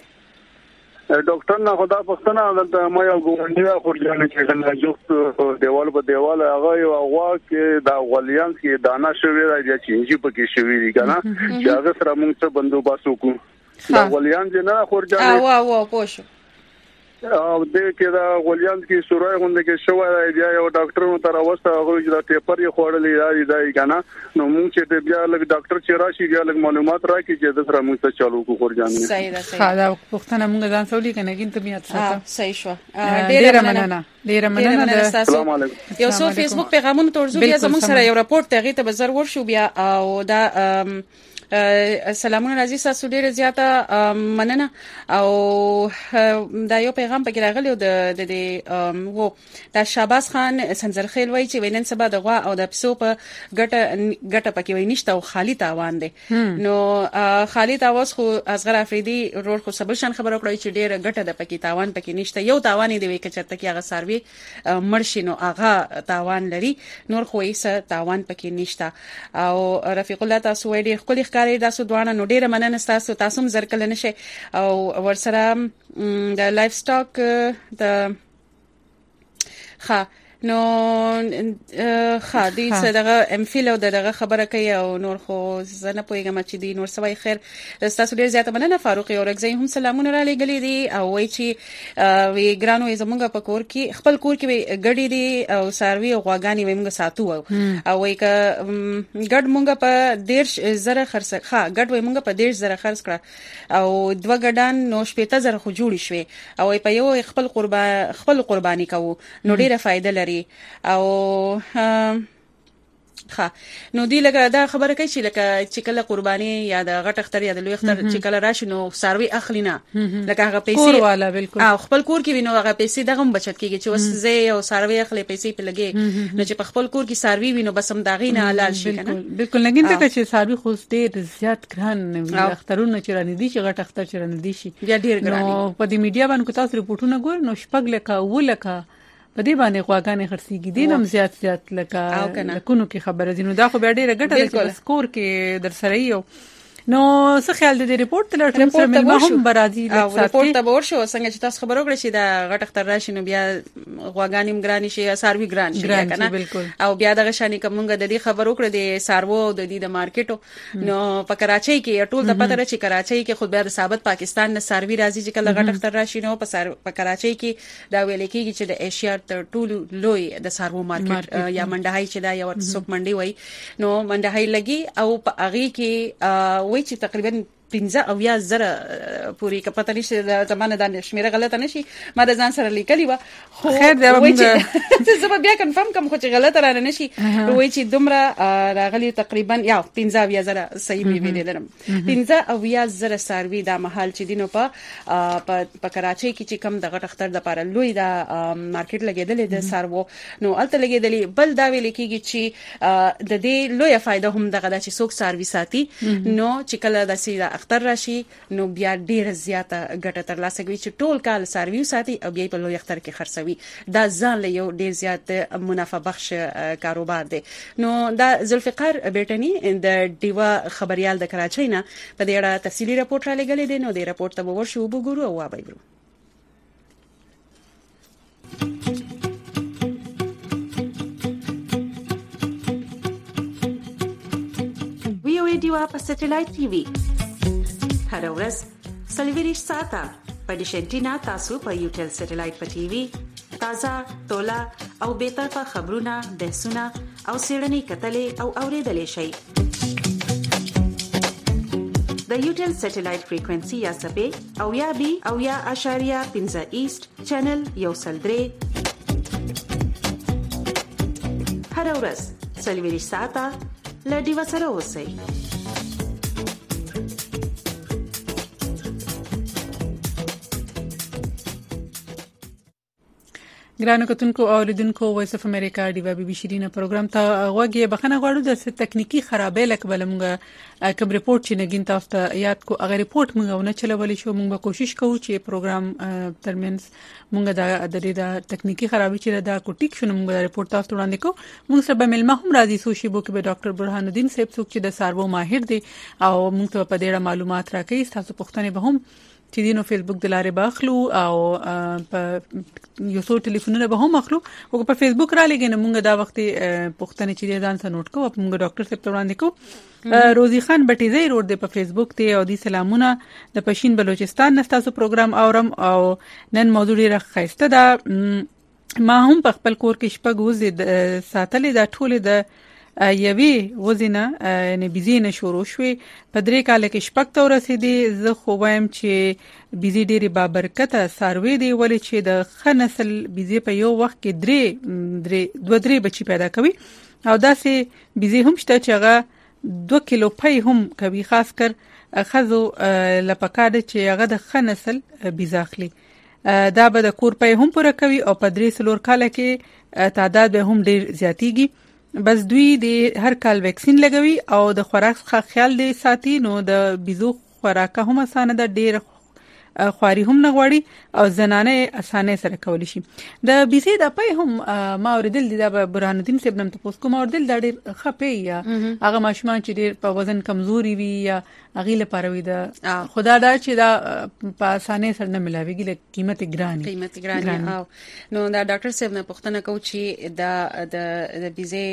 ډاکټر نه خدا پښتنه دلته ما یو ګوندیا خورجانې چې نه جوخت دیوال په دیوال هغه یو هغه کې دا غولیان کې دانا شوی راځي چې انجی پکې شوی دي کنه چې هغه سره موږ څه بندوبست وکړو دا غولیان چې نه خورجانې وا وا پوښ او دې کې دا غولیان کې سورای غونډه کې شوی دی یو ډاکټر مو تر اوسه هغه چې دا پیپر یې خوړلې دی دی کنه نو موږ چې بیا لږ ډاکټر چې راشي بیا لږ معلومات راکړي چې د سره موږ ته چالو کو خورجانې صحیح ده صحیح دا پښتنه موږ ځان سولې کنه ګین ته بیا تاسو صحیح شو ډیره مننه ډیره مننه السلام علیکم یو څو فیسبوک پیغامونه تورزو بیا زموږ سره یو راپورټ ته غیته بزر ورشو بیا او دا سلامونه راځي تاسو ډیره زیاته مننه او دا یو پیغام پکې راغلی د د وو دا شاباس خان سنزرخیل وای چې وینن سبا د غوا او د پسو په ګټه ګټه پکې وای نشته او خالی تاوان دي نو خالی تاواز خو اصغر افریدي رور خو سبل شان خبر وکړی چې ډیره ګټه د پکې تاوان پکې نشته یو تاوان دی وای کچته کې هغه سروي مرشینو هغه تاوان لري نور خو یې څه تاوان پکې نشته او رفیق الله تاسو وای ډیر خپل ښکاری تاسو دوانه نو ډیره مننه تاسو تاسو زرکل نشي او ورسره د لایف سټاک د ها نو خا دې څه دغه ام فیل او دغه خبره کوي او نور خو زنه پویګم چې دی نور سوي خیر تاسو ډیر زیاته مننه فاروق اورګزی هم سلامونه را لګلې دي او وای چې وی ګرانو زمونږ په کور کې خپل کور کې ګډي دي او ساروي او غواګانی ومږ ساتو او وای ک ګډ مونږ په ډیر زره خرڅ ښه ګډ ومږ په ډیر زره خرڅ کړه او دوه ګډان نو شپېته زره خو جوړی شوي او په یو خپل قربان خپل قرباني کوو نو ډیره فائدہ لري او ها نو دی لکه دا خبره کوي چې لکه چې کله قرباني یا د غټ اختر یا د لوی اختر چې کله راشي نو ساروي اخلینا لکه هغه پیسې او خپل کور کې وینو هغه پیسې دغه بچت کیږي چې وس زه او ساروي اخلي پیسې په لګي نو چې په خپل کور کې ساروي وینو بس هم داغې نه حلال شي کنه بالکل لګین ته چې ساروي خو ډېر زیات ګران نه اخترونه چې رانه دي چې غټ اختر چې رانه دي شي بیا ډېر ګران نو په دې میډیا باندې تاسو ریپورتونه ګور نو شپږ لکه ولکه په دې باندې غواګانې خرڅيږي دینم زیات زیات لکه لکونو کې خبره دي نو دا خو بیا ډیره ګټه ده چې سکور کې در سره یو نو څه خیال دې ریپورت تل تر سره مې هم برازي او ریپورت ته ورشو څنګه چې تاسو خبرو کړی چې دا غټ اختر راشي نو بیا غواګانیم ګرانی شي ساروي ګران شي کنه او بیا دغه شانی کومګه د دې خبرو کړی د سارو د دې د مارکیټو نو په کراچۍ کې ټول د پته را چې کراچۍ کې خو بیا د ثابت پاکستان نه ساروي راځي چې کله غټ اختر راشي نو په کراچۍ کې دا ویل کېږي چې د ایشیا تر ټولو لوی د سارو مارکیټ یا منډهای چې دا یو سوق منډي وای نو منډهای لګي او په اغه کې وای چې تقریبا پنځه او یا زره پوری کپته نشي د زمانه د شمیره غلطه نشي ما د ځان سره لیکلی و خو خیر دا موږ زه بیا کنفرم کوم خو چې غلطه را نه شي وای چې دومره راغلی تقریبا یا پنځه او یا زره صحیح می ویل درم پنځه او یا زره ساروي د محل چې دینو په په کراچۍ کې چې کم د غټ اختر د پاره لوی د مارکیټ لګیدل د سارو نو الته لګیدل بل دا ویل کېږي چې د دې لوی فائدہ هم دغه چې څوک ساروي ساتي نو چې کله د سیده اختر راشي نو بیا ډیره زیاته ګټه ترلاسه کوي چې ټول کال ساروي ساتي او بیا په لوی اختر کې خرڅوي دا ځان له یو ډیر زیات منافع بخش کاروبار دی نو دا ذوالفقار بیٹنی د دیوا خبريال د کراچۍ نه په دې اړه تفصیلی راپورټ را لګلې دی نو د راپورټ ته ورشو وګورو او وایو وی او ای دیوا په سټلایټ ټي وي هر ورځ سلویریش ساته په ډیشنټینا تاسو په یوټل سټلایټ په ټي وي تازه تولا او به طرفه خبرونه بحثونه او سیړنی کتلې او اوریدلې شي د یوټل سټلایټ فریکوئنسي یا سبې او یا بي او یا اشاریه پنځه ایست چینل یو سلدري هر ورځ سلویریش ساته لډي وسره اوسئ ګرانو کتونکو او اوریدونکو وایس اف امریکا دی بي بي شيرینه پروګرام ته غوږی بخنه غواړو د تکنیکی خرابې لکه بلمغه کوم ریپورت چې نګین تاسو ته یاد کو هغه ریپورت موږ نه چلولې شو موږ به کوشش کوو چې پروګرام ترمنس موږ د د تکنیکی خرابې چې دا کو ټیک شنو موږ د ریپورت تاسو وړاندې کوو موږ سبا ملما هم راځي سوشي بو کې به ډاکټر برهان الدین صاحب څوک چې د سارو ماهر دی او موږ ته په دې اړه معلومات راکړي تاسو پوښتنه به هم چې دینو فیسبوک د لارې باخلو او په یو څو ټلیفونونه به هم اخلو او په فیسبوک را لګینه موږ دا وخت پوښتنه چې ځان سره نوٹ کوو موږ ډاکټر صاحب ته وړاندې کوو روزي خان بټیزي روډ د په فیسبوک ته او د سلامونه د پښین بلوچستان نستاسو پروګرام اورم او نن موضوع ډیره خاصه ده ما هم په خپل کور کې شپږ وزې ساتلې دا ټوله د یوي وزینه نه بيزینه شروع شوې په درې کال کې شپږ تور رسیدي زه خو وایم چې بيزي ډيري بابرکته ساروي دی ولې چې د خنسل بيزي په یو وخت کې درې درې دوه درې بچي پیدا کوي او داسې بيزي هم شته چې هغه دوه کیلو پي هم کوي خاص کر خزو لپکاده چې هغه د خنسل بيزاخلي دا به د کور پي هم پوره کوي او په درې سلور کال کې تعداد به هم ډیر زیاتیږي بس دوی د هر کال ویکسین لګوي او د خوراک خیال دی ساتي نو د بيزو خوراک هم اسانه ده ډیر خواري هم نه غواړي او زنانه اسانه سره کولی شي د بيزي د پي هم ما اوریدل د برهان الدین صاحب نن تاسو کوم اوریدل د ډیر خپي یا هغه ماشومان چې ډیر په وزن کمزوري وي یا اغه لپاره وي د خدا دا چې دا په اسانه سره نه ملاويږي له قیمت ګراني قیمت ګراني او نو دا ډاکټر صاحب نه پوښتنه کوي چې دا د بيزي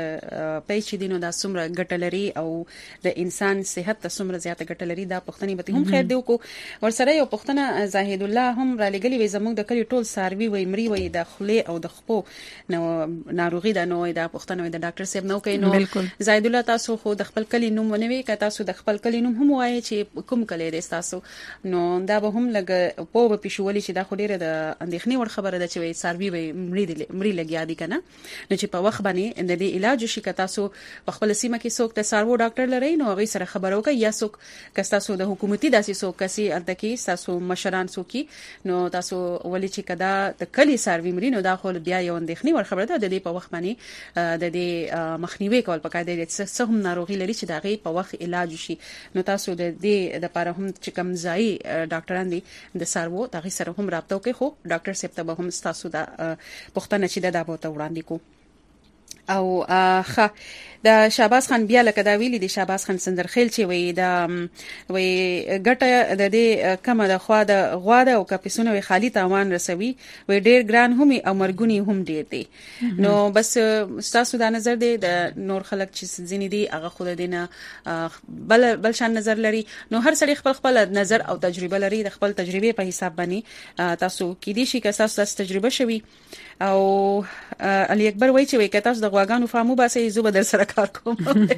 پي چې دینو دا څومره ګټلري او د انسان صحت ته څومره زیاته ګټلري دا پوښتنه به هم خیر دی کو ورسره یو پښتنه زاهد الله هم را لګلی وي زموږ د کلی ټول ساروي وي مری وي د خله او د خپو نو ناروغي د نوې د پښتنه وي د ډاکټر صاحب نو کینو زاهد الله تاسو خو د خپل کلی نوم ونوي ک تاسو د خپل کلی نوم هم وایي چې کوم کلی دی تاسو نو دا به هم لګ په په پښولې چې دا خو ډیره د اندېخنی ور خبره ده چې ساروي وي مری دی مری لګیا دي کنه نو چې په وخت باندې د دې علاج شي ک تاسو په خپل سیمه کې څوک د سارو ډاکټر لري نو هغه سره خبرو کوي یا څوک ک تاسو د حکومتي داسې څوک کسي انتکی تاسو مشران سوکي نو تاسو ولې چې کدا د کلی ساروي مرینو دا خو بیا یو اندېخنی ور خبره ده د دې په وخت باندې د دې مخنیوي کول پکای دی چې هم ناروغي لري چې دغه په وخت علاج شي نو تاسو د دې د لپاره هم چې کم ځای ډاکټران دي د سارو دغه سره هم رابطه کوي خو ډاکټر صاحب ته به هم تاسو د پښتنه چې د دا بوته وړاندې کو او ښه د شهباز خان بیا لکه دا ویلي د شهباز خان سندرخیل چې وي د وي ګټه د دې کمه د خوا د غوا د او کپسونه وي خالی تاوان رسوي وي ډیر ګران هم او مرګونی هم ډیر دي. نو بس تاسو دا نظر دی د نور خلک چې ځینې دي هغه خود دینه بل بل شان نظر لري. نو هر سړي خپل خپل نظر او تجربه لري، د خپل تجربه په حساب باندې تاسو کې دي شي که تاسو تجربه شوي او علي اکبر وایي چې وای که تاسو د غواګانو فهمو باسي زو بدل سره کار کوم.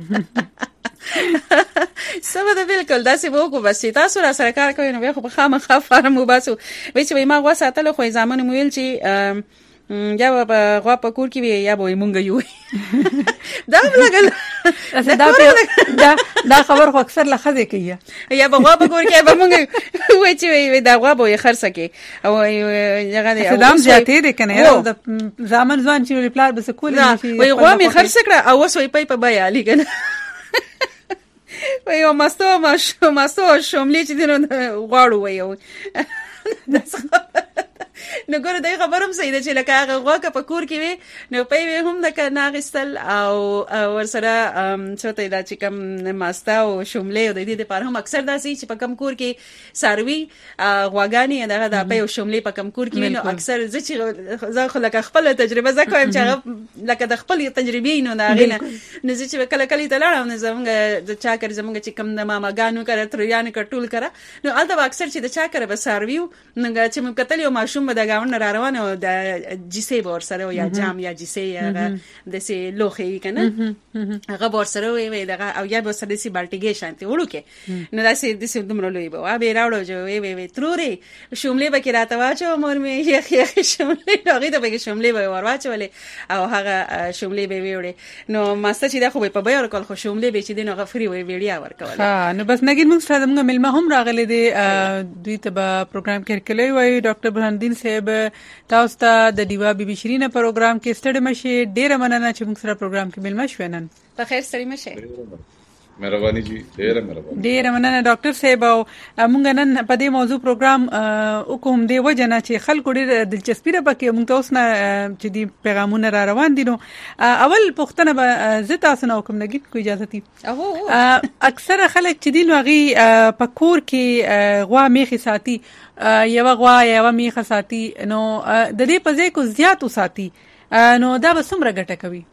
سبا د بالکل داسې وګو بس تاسو را سره کار کوئ نو بیا خو په خامخا فارم وباسو. وایي چې وای ما غوا ساتل خو ځامن مویل چې یا په غوا په کور کې وي یا به مونږ یو دا بلګل دا دا خبر خو اکثر لخذ کوي یا به غوا په کور کې به مونږ وای چې وي دا غوا به خرڅه کې او هغه دې دام زیاتې دي کنه یو د ځامن ځوان چې پلار بس کول شي وي غوا می خرڅ کړه او وسوي پي په بیا علی کنه وای او ماستو ماشو ماستو شوملې چې دینو غواړو وایو نو ګوره دا خبرم صحیح ده چې لکه هغه غوا په کور کې وي نو پي هم د ناغستل او ورسره څه دا چې کوم ماستا او شوملې او د دې لپاره هم اکثر داسې چې په کم کور کې ساروي غواګانی دغه د پي او شوملې په کم کور کې نو اکثر زه چې زه خو لکه خپل تجربه زه کوم چې لکه د خپل تجربې نو دا غینه نو چې کله کله ته لاړم نو زمونږ د چا کر زمونږ چې کوم د ماماګانو کړه تریان کټول کړه نو البته اکثر چې د چا کر به ساروي نو چې مې کتل یو ماشوم د گاون را روانه او د جیسه بور سره یا جام یا جیسه هغه د سي لوخي کنه هغه بور سره وي دغه او یا بور سره سي بالټیګي شانتي وړوکه نو دا سي د سي دمر لوي به وا به راوړو جو وي وي تروري شوملې بکې راته واچو مور مې یخ یخ شوملې هغه ته بکې شوملې به ور واچولې او هغه شوملې به ویوړې نو ماسته چې دا خو په بیا ورکول خو شوملې به چې دینو غفري وي ویډیا ورکول ها نو بس نګین موږ سره موږ ملما هم راغلي دي دوی ته په پروګرام کې کلی وای ډاکټر برهان الدین صاحب تاسو ته د دیوا بي بي شیرینه پروګرام کې ستړي مشه ډیره مننه چې موږ سره پروګرام کې ملما شوینن په خیر ستړي مشه مهرباني جی ډیره مهرباني ډیره مننه ډاکټر صاحب او موږ نن په دې موضوع پروګرام وکوم دی وجنه چې خلکو ډیره دلچسپي را پکې موږ تاسو نه چې دی پیغامونه را روان دي نو اول پښتنه به زه تاسو نه کوم نګین کو اجازه دي اکثر خلک چې دی نو غي په کور کې غوا میخي ساتي یو غوا یو میخه ساتي نو د دې په ځای کو زیات وساتي نو دا به څومره ګټه کوي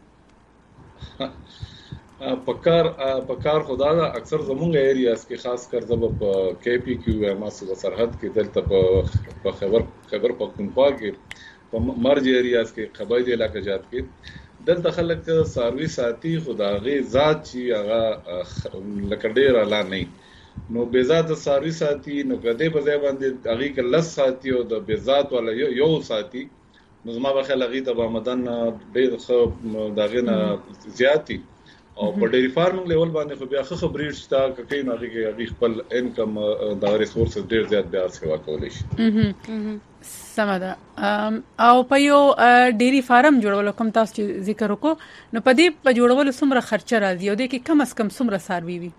پکار پکار خدا دا اکثر زمونږ ایریاز کې خاص کر زب په کی پی کیو ایم اس سرحد کې دلته په خبر خبر پختونخوا کې په مرج ایریاز کې قبایلی علاقې جات کې دلته خلک ساروي ساتي خداغي ذات چې هغه لکډیر اعلی نه نو بذات ساروي ساتي نو کده په ځای باندې هغه کې لس ساتي او د بذات ولا یو ساتي نو زما په خیال هغه ته آمدن ډېر خو داغه نه زیاتی او په ډېری فارمینګ لیول باندې خو بیا خه بریډ شتا ککې نه هغه خپل انکم دا ریسورسز ډېر زیات بیا سیوا کولی شي سمدا او په یو ډېری فارم جوړول کوم تاسو چې ذکر وکړو نو په دې په جوړولو څومره خرچه راځي او د کې کم از کم څومره ساروي وي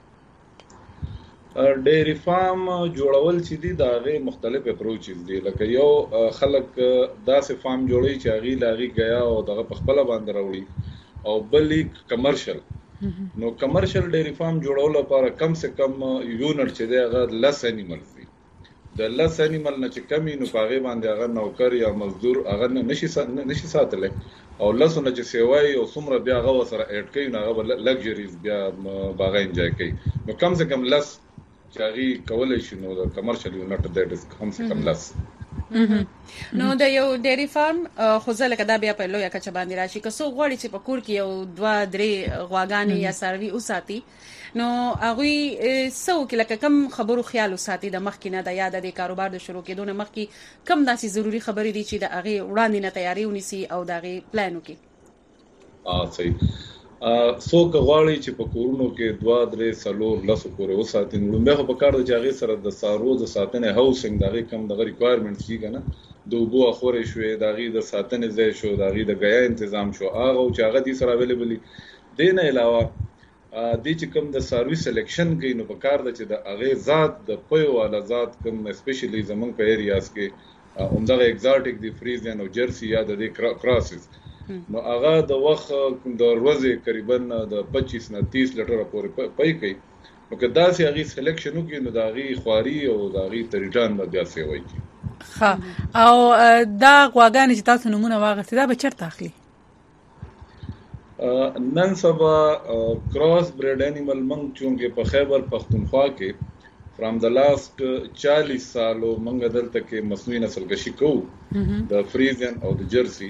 ډېری فارم جوړول چې دي دا غي مختلف اپروچز دي لکه یو خلک داسې فارم جوړي چې هغه لاغي غیا او دغه په خپل باندې راوړي او بلې کمرشل نو کمرشل ډېری فارم جوړول لپاره کم سے کم یونټ چې دی هغه لس انیمل دي د لس انیمل نه چې کمی نو پاغه باندې هغه نوکر یا مزدور هغه نشي نشي ساتل او لس نه چې سیوای او څومره بیا هغه سره اډ کوي نو هغه لګژریز بیا باغ انجوای کوي نو کم سے کم لس چاغي کولای شي نو د کمرشل یونټ دیټ از کم سے کم لس نو د یو ډېری فارم خو ځل کدا بیا په لویا کچ باندې راشي که څو غوړي چې په کور کې یو دوا درې غواګانی یا ساروي اوساتي نو هغه سو کې لکه کم خبرو خیال وساتي د مخ کې نه د یاد د کاروبار د شروع کېدو نه مخ کې کم داسې ضروری خبرې دي چې د هغه وړاندې نه تیاری ونیسي او د هغه پلان وکړي ا صحیح ا سو غواړي چې په کورونو کې دوا درې سلور لاسو پورې وساتي نو مې په کار د جاغي سره د سارو د ساتنې هاوسینګ دغه کم د ریکوایرمنټس دي کنه د وبو اخورې شوې دغه د ساتنې ځای شو دغه د غیا تنظیم شو هغه چې هغه دي سره اویلیبل دي نه علاوه د چې کوم د سرویس سلیکشن کوي نو په کار د چې د هغه ذات د پيو والا ذات کوم اسپیشلی زمونږ په ایریاز کې همدغه ایگزاټیک دی فریزین او جرسی یا د کراسز نو هغه د وخت د ورځې تقریبا د پچیس نه تیس لیټر پورې پای کوي. نو که دا سي هغه سلیکشن وکړي نو دا غي خواري او دا غي تریټان به بیا سی وایي. ها او دا غواګان چې تاسو نمونه واغستې دا به چیرته اخلي؟ نن سبا کراس بریډ انیمل منګ چونګې په خیبر پختونخوا کې فرام د لاست چالیس سالو منګ دلته کې مصنوعي نسل کشي کوو د فریزین او د جرسی.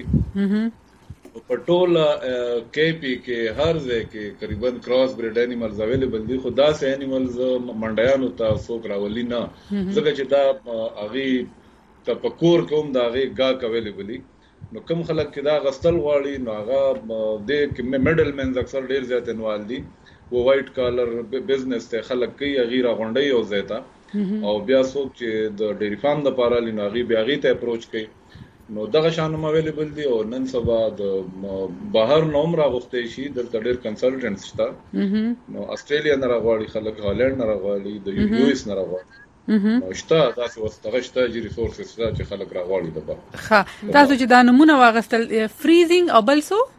په ټوله کې پی کې هر ځای کې تقریبا کراس بریډ انیملز اویلیبل دي. خو داسې انیملز منډیانو ته څوک راولي نه ځکه چې دا هغې ته په کور کې هم د هغې ګاک اویلیبل دي. نو کوم خلک چې دا غستل غواړي نو هغه د میډل مینز اکثر ډېر زیات انوال دي. و وایټ کالر بزنس ته خلک کوي هغې راغونډوي یو ځای ته او بیا څوک چې د ډیری فارم دپاره لي نو هغې بیا هغې ته اپروچ کوي. نو دغه شان هم اویلیبل دي او نن سبا د بهر نه هم راغوښتی شي. دلته ډېر کنسلټنټس شته. نو استرالیا نه راغواړي خلک، هالینډ نه راغواړي، د یو ایس نه راغواړي. نو شته داسې اوس دغه شته چې ریسورسز شته چې خلک راغواړي دبا. ښه تاسو چې دا نمونه واغستل فریزینګ او بل څه؟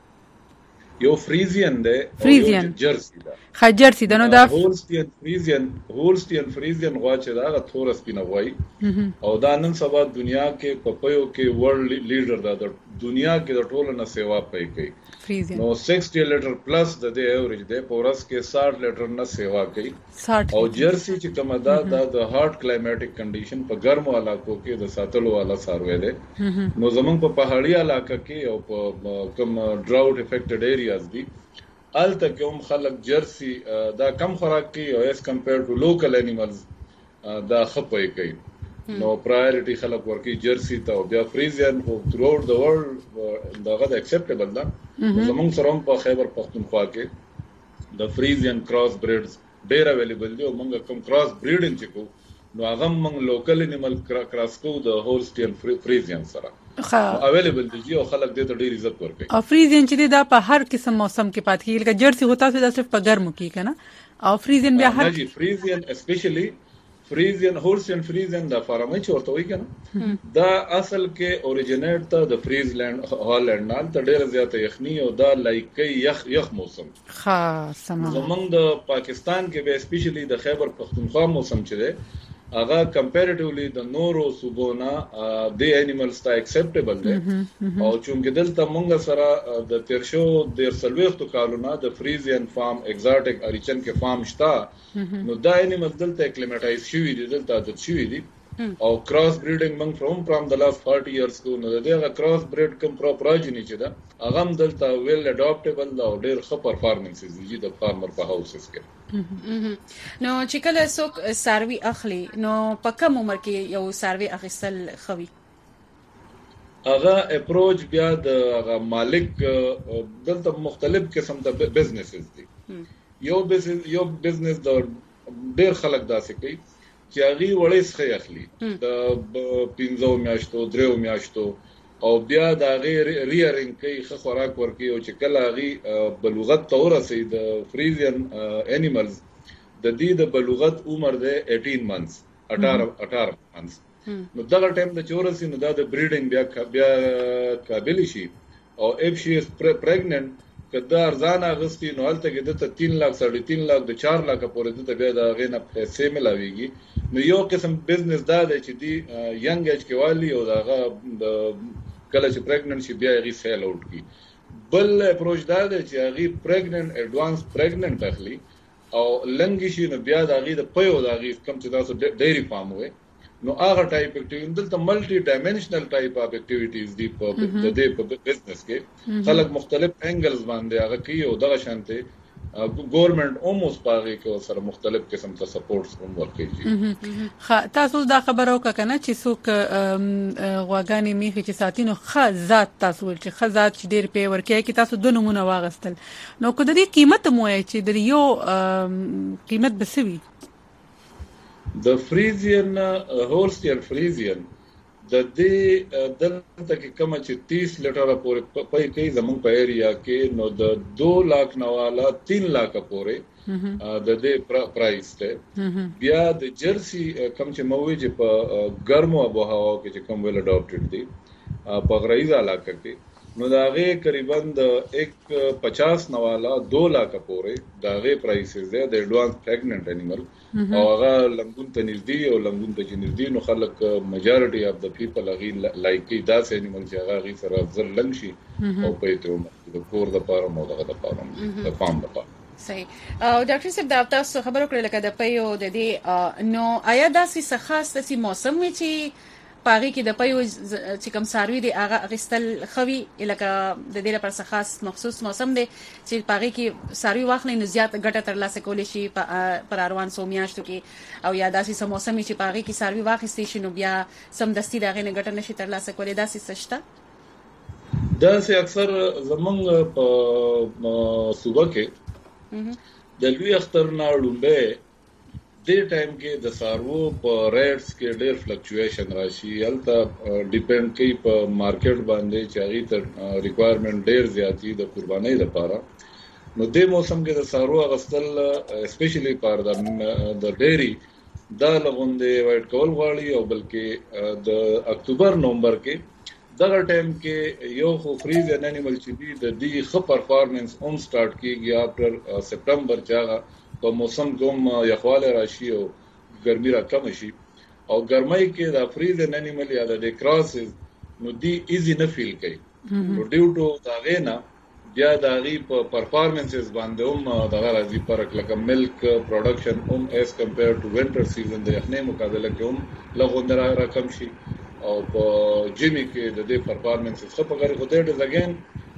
یو فریزین دی فریزین جرسی ده. ښه جرسی ده. نو دا هولسټین فریزین هولسټین فریزین غوا چې دا هغه تور سپینه غوایي او دا نن سبا دنیا کې په پيو کې ورلد لیډر ده. د دنیا کې د ټولو نه سیوا پي کوي. نو سکسټي لیټر پلس د دې ایوریج دی په ورځ کې ساठ لیټر نه سیوا کوي. او جرسی چې کومه ده دا د هارډ کلایمټیک کنډیشن په ګرمو علاقو کې د ساتلو والا څاروی دی. نو زمونږ په پهاړي علاقه کې او په کوم ډراوټ افیکټډ ایریاز دي الته کې هم خلک جرسی دا کم خوراک کوي او ایز کمپیر ټو لوکل انیملز دا خپوي کوي. نو پرایورټي خلک ورکی جرسی ته او بیا فریزین او تھرو اوټ د ورلد دغه د اکسپټیبل ده. زمونږ سره هم په خیبر پختونخوا کې د فریزین کراس بریډز ډېر اویلیبل دي او موږ کوم کراس بریډینګ چې کوو نو هغه موږ لوکل انیمل کراس کوو د هولسټین فریزین سره. ښه اویلیبل دي او خلک دې ته ډېر عزت ورکوي. او فریزین چې دا په هر قسم موسم کې پات کیږي لکه جرسی هوتا څه دا صرف په ګرمو کې کنه او فریزین بیا هر نه فریزین اسپیشلی فریزین هولسټین فریزین دا فارمای چې ورته وایي کنه دا اصل کې اوریجینیټ ته د فریزلند هالند نه ته ډېر زیات یخني او دا لایک یخ یخ موسم. ښه سم. زمونږ د پاکستان کې به اسپیشلی د خیبر پختونخوا موسم چې دی هغه کمپیریټیولی د نورو صوبونه د انیملز ته اکسپټیبل دی او چونکه دلته مونږ سره د تیر شو د سلويختو کالونه د فریزین فارم ایگزاټیک اریچن کې فارم شته نو دا انیمل دلته اکلیمټایز شوی دي دلته عادت شوی دي او کراس بریډینګ موږ فروم فرام د لاست forty years کو نو دغه کراس بریډ کوم پروپراجنی چې دا هغه هم دلته ویل اډاپټیبل دا او ډېر ښه پرفارمنسز دي د فارمر په هاوسز کې. نو چې کله څوک ساروي اخلي نو په کوم عمر کې یو ساروي اخیستل خوي؟ هغه اپروچ بیا د هغه مالک دلته مختلف قسم د بزنسز دي. یو بزنس یو بزنس د ډېر خلک داسې کوي چې هغه وړې څخه اخلي د پنځو میاشتو دریو میاشتو او بیا د هغه ریارینګ کوي ښه خوراک ورکوي او چې کله هغه بلوغت ته ورسي د فریزین انیملز د دې د بلوغت عمر دی eighteen months eighteen months. نو دغه ټایم د چورسي نو دا د بریډینګ بیا بیا قابل شي او اف شي از پریګننٹ کدا ارزان اغستی نو هلته کې د تین لاک ساڑھے تین لاک د چار لاک پورې د بیا د غینه پیسې ملاويږي. نو یو قسم بزنس دا دی چې دی ینګ ایج کې والی او داغه د کله چې پریګننٹ شي بیا یې سیل اوټ کی. بل اپروچ دا دی چې هغه پریګننٹ ایڈوانس پریګننٹ اخلي او لنګ شي نو بیا د هغه د پيو د هغه کم چې تاسو ډېری فارم وي نو هغه ټایپ اکټیویټي دلته ملټي ډایمنشنل ټایپ اف اکټیویټیز دی په د دې په بزنس کې خلک مختلف انګلز باندې هغه کوي او دغه شانته ګورنمنت اوموس پاږي کې سره مختلف قسم ته سپورټس هم ورکوي. خا تاسو دا خبرو کنه چې څوک غواګانی میخي چې ساتینو خ ذات تاسو ول چې خ ذات چې ډیر پی ورکه کې تاسو دوه نمونه واغستل نو کو د دې قیمت مو چې د یو قیمت بسوي د فریزین هولسټین فریزین د دې دلته کې کوم چې تیس لیټر پورې پای کوي زمونږ په ایریا کې نو د دو لاک نواله تین لاک پورې د دې پرایس ته بیا د جرسی کوم چې مووي چې په ګرمو ابو هوا کې چې کوم ویل اډاپټډ دي په غریزه علاقه کې نو داغه تقریبا د one hundred fifty نواله two لک پورې داغه پرایسز ده د ایڈوانس پریګننٹ انیمل او هغه لنګون ته نږدې او لنګون ته نږدې نو خلک میجارټي اف د پیپل هغه لایکي داس انیمل چې هغه غي سره افضل لنګ شي او په ته د کور د پاره مو دغه د پاره د فارم د پاره صحیح. او ډاکټر صاحب دا تاسو خبرو کړل لکه د پیو د دې نو آیا داسې څه خاص داسې موسم وي چې پاغي کې د پیو چې کوم ساروي دی هغه غستل خوي لکه د دې لپاره څه خاص مخصوص موسم دی چې پاغي کې ساروي واخلې نو زیات ګټه ترلاسه کول شي پر اروان سومیاشتو کې او یا داسې څه موسم چې پاغي کې ساروي واخستې شي نو بیا سم دستي دغه نه ګټه نشي ترلاسه کولای داسې څه شته دا سه اکثر زمونږ په صوبه کې د لوی اختر نه لومبه د ټایم کې د سارو په ریټس کې ډېر فلکچویشن راشي الته ډیپند کوي په مارکیټ باندې چې هغه ته ریکوایرمنٹ ډېر زیاتی د قربانۍ لپاره نو د موسم کې د سارو غسل اسپیشلی پر د د ډېری دا لغوندې وایټ کول غواړي او بلکې د اکتوبر نومبر کې دغه ټایم کې یو خو فریز ان انیمل چې دی د دې خ پرفارمنس اون سٹارټ کیږي افتر سپټمبر چاغه په موسم کوم یخواله راشي او ګرمي را کم شي او ګرمۍ کې د فریز ان انیمل یا د کراس نو دی ایزی نه فیل کوي نو ډیو ټو دا غینا بیا د غي په پرفارمنسز باندې هم د غراضي فرق لکه ملک پروډکشن هم اس کمپیر ټو وینټر سیزن د یخنۍ مقابله کې هم لغوندرا را کم شي او په جیمی کې د دې پرفارمنسز خو په غیر خو دې د اگین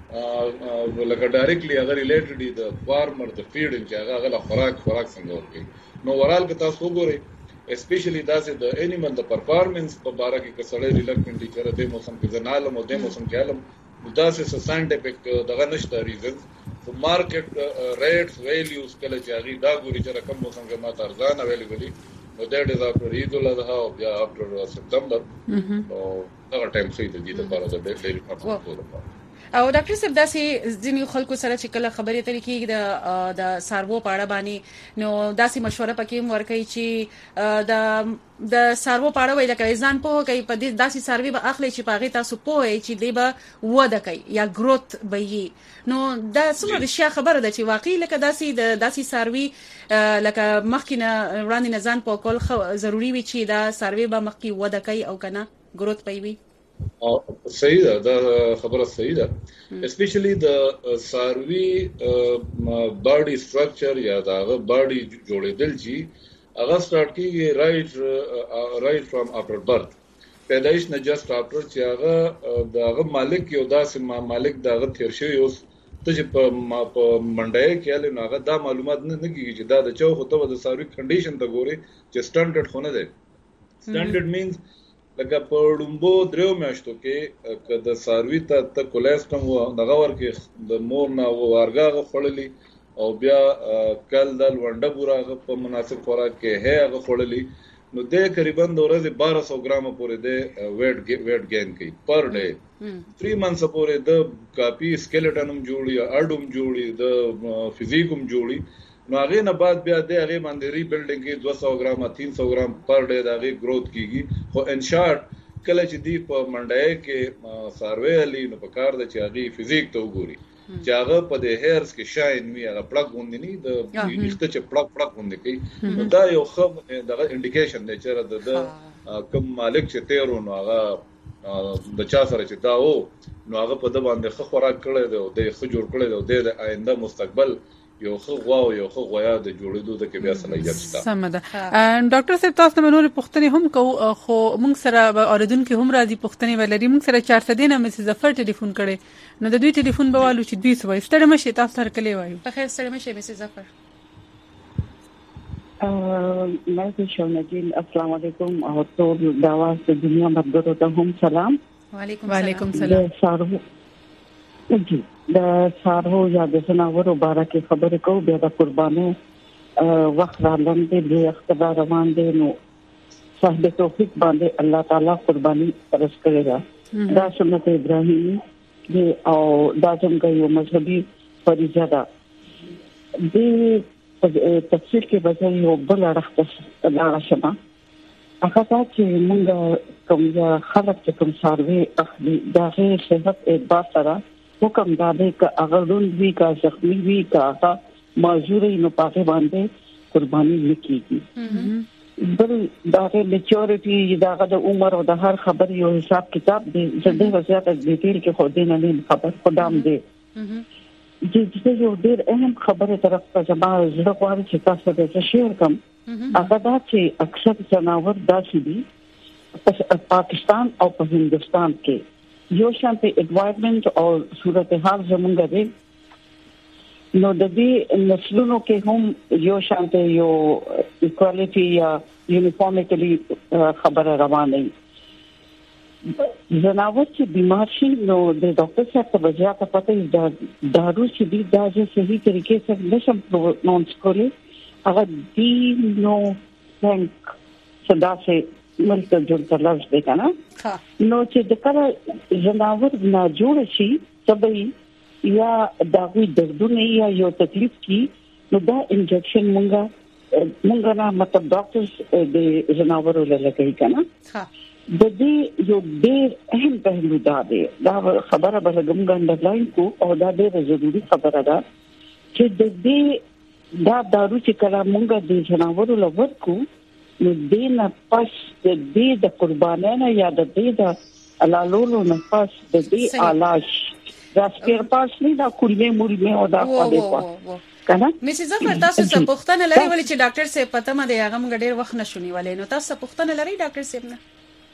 لکه ډایرکټلی هغه ریلیټډ دی د فارمر د فیډ چې هغه غل خوراک خوراک څنګه ورکړي نو ورال که تاسو وګورئ اسپیشلی داسې د انیمل د پرفارمنس په باره کې کسړې ریلیکټنټ چې د موسم کې زنالم او د موسم کې علم داسې ساينټیفیک دغه نشته ریزنز په مارکیټ ریټس ویلیوز کله چې هغه دا ګوري چې رقم موسم کې ماته ارزان اویلیبل نو دیٹ از افټر عید الاضحى او بیا افټر سپټمبر او هغه ټایم سي د دې لپاره د ډېر ډېر لپاره او ډاکټر صاحب داسې ځینې خلکو سره چې کله خبرې ترې کېږي د د سارو په اړه باندې نو داسې مشوره پکې ورکوي چې د د سارو په اړه وایي لکه ځان پوه کوي په دې داسې ساروي به اخلي چې په هغې تاسو پوه چې دی به وده کوي یا ګروت به یې نو دا څومره رښتیا خبره ده چې واقعي لکه داسې د داسې ساروي لکه مخکې نه وړاندې نه ځان پوه کول ضروري وي چې دا ساروي به مخکې وده کوي او که نه ګروت به وي صحیح ده دا خبره صحیح ده اسپیشلی د ساروی باډي سټرکچر یا دا باډي جوړېدل چې هغه سٹارټ کیږي رائټ رائټ فرام افټر برث پیدایش نه جست افټر چې هغه دغه مالک یو داسې مالک دغه تیر شوی اوس ته چې په منډای کې له هغه دا معلومات نه کیږي چې دا د چا خو ته د ساروی کنډیشن ته ګوري چې سټانډرډ خونه ده سټانډرډ مینز لکه په ډومبو دریو میاشتو کې که د ساروي ته ته کولیسټم و دغه ورکې د مور نه وارګاغه خړلې او بیا کل د ونډه بوراغه په مناسب خوراک کې هي هغه خړلې نو د تقریبا د ورځې بارہ سو ګرام پورې د ویټ ویټ گین کوي پر ډے تین منث پورې د کاپی سکیلټنم جوړي اډوم جوړي د فزیکوم جوړي نو هغه نه بعد بیا د هغه باندې ری بلډینګ کې دو سو ګرام تین سو ګرام پر ډے د هغه گروث کیږي خو ان شارټ کله چې دی په منډای کې سروي علی نو په کار د چې هغه فزیک ته وګوري چې هغه په د هیرز کې شاین وی هغه پلاک غوندې نه د یخته چې پلاک پلاک غوندې کوي نو دا یو خو دغه انډیکیشن دی چې د کوم مالک چې تیرو نو هغه د چا سره چې دا او نو هغه په د باندې خو خوراک کړی دی او د خو جوړ کړی دی د آینده مستقبل یو خو غوا او یو خو غویا د جوړېدو د کې بیا صلاحیت شته سم ده ډاکټر صاحب تاسو نو نور پوښتنې هم کو خو موږ سره اوریدونکو هم راځي پوښتنې ولري موږ سره چار سو دینه مې زفر ټلیفون کړي نو د دوی ټلیفون به والو چې دوی سوي ستړي مشه تاسو سره کلی وایو په خیر ستړي مشه مې زفر ا مې شونجین السلام علیکم او ټول داواز د دنیا مبدو ته هم سلام وعلیکم وعلیکم سلام سارو جی د سارو یا د سناورو بارکه خبرې کو بیا د قربانو وخت را لاندې د اختبار روان دي نو صاحب توفیق باندې الله تعالی قرباني پرس کړی دا سنت ابراهیمی دی او دا څنګه یو مذهبي فریضه ده د تفسیر کې به یو بل راځي دا شمه هغه چې موږ کوم خلک چې کوم سروي اخلي دا غیر صحت اعتبار سره حکم دادې ک اغلون وی کا زخمی وی کا معذور نو پاکه باندې قرباني نکېږي بل دا غیر میچورټي دا د عمر او د هر خبر یو حساب کتاب دی زده وضاحت د ډیټیل کې خو دې نه نه خبر خدام دی چې یو ډېر اهم خبره طرف ته جما زړه غواړي چې تاسو ته شیر کوم هغه دا چې اکثر جناور داسې دي پاکستان او په هندستان کې یو شانتي انوایرنمنت او صورتحال زمونږ دی نو د دې نسلونو کې هم یو شانتي یو ایکوالټي یا یونیفارمټلی خبره روانه زناور چې بیمار شي نو د ډاکټر صاحب ته بجا ته پته دا دارو چې دی دا چې صحیح طریقې سره نشم پرونونس کولی هغه دی نو ثانک صدا سے ملک جوړ تر لفظ دی کنه نو چې د کله زناور نه جوړ شي سبي یا داوی دردونه یا یو تکلیف کی نو دا انجکشن مونږه مونږه نه مطلب ډاکټرز د زناورو لږه کنه د دې یو ډېر اهم پهلو دا دی دا خبره به څنګه انډرلاین کو او دا ډېر ضروری خبره ده چې د دې دا دارو چې کله مونږه د زناورو لور کو نو دې نه پس د دې د قربانانه یا د دې د علالولو نه پس د دې علاج دا سپیر پاس نه دا کولمه مولمه او دا پدې کنه مسز ظفر تاسو څه پوښتنه لري ولې چې ډاکټر صاحب پته ما دی هغه موږ ډېر وخت نشونی ولې نو تاسو پوښتنه لري ډاکټر صاحب نه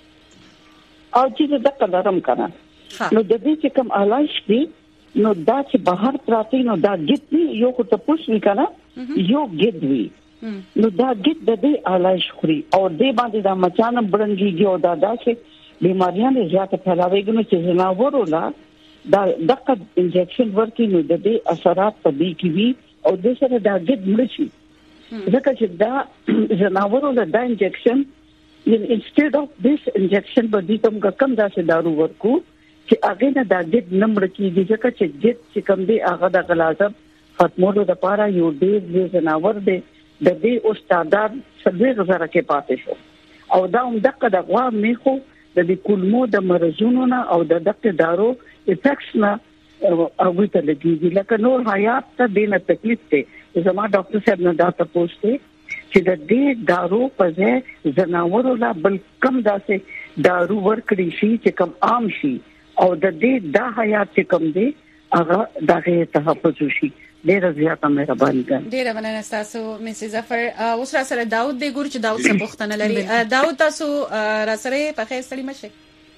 او چې دا قدرم کنه نو د دې چې کوم علاج دی نو دا چې بهر پراتی نو دا ګټ نه یو خو ته پوښتنه کنه یو ګټ وی نو دا ګټ د دې علاج خوري او دې باندې دا مچانه برنګيږي او دا داسې بیماریاں زیاته پھیلاويږي نو چې زناورو لا دا دغه انجکشن ورکې نو د دې اثرات په دې کې وي او د سره دا ګډ مړ شي ځکه چې دا زناورو له دا انجکشن انسټډ اف دیس انجکشن په دې کوم کم داسې دارو ورکو چې هغه نه دا ګډ نمبر کې ځکه چې ګډ چې کوم دی هغه د غلازم ختمولو لپاره یو ډېر زناور دی د دې استادان څلور هزار کې پاتې شو او دا هم دغه د غوا میخو د دې کولمو د مرزونو نه او د دغه دارو افیکټس نه او ته لګیږي لکه نور حیات ته دینه تکلیف ته زما ډاکټر صاحب نه دا تاسو ته چې د دې دارو په ځای زناورو لا بل کم داسې دارو ورکړي شي چې کم عام شي او د دې دا حیات چې کم دی هغه دغه تحفظ شي ډیره زیاته مهرباني کوم ډیره مننه تاسو مسز ظفر اوس را سره داود دی ګور چې داود څه پوښتنه لري داود تاسو را سره په خیر سلام شه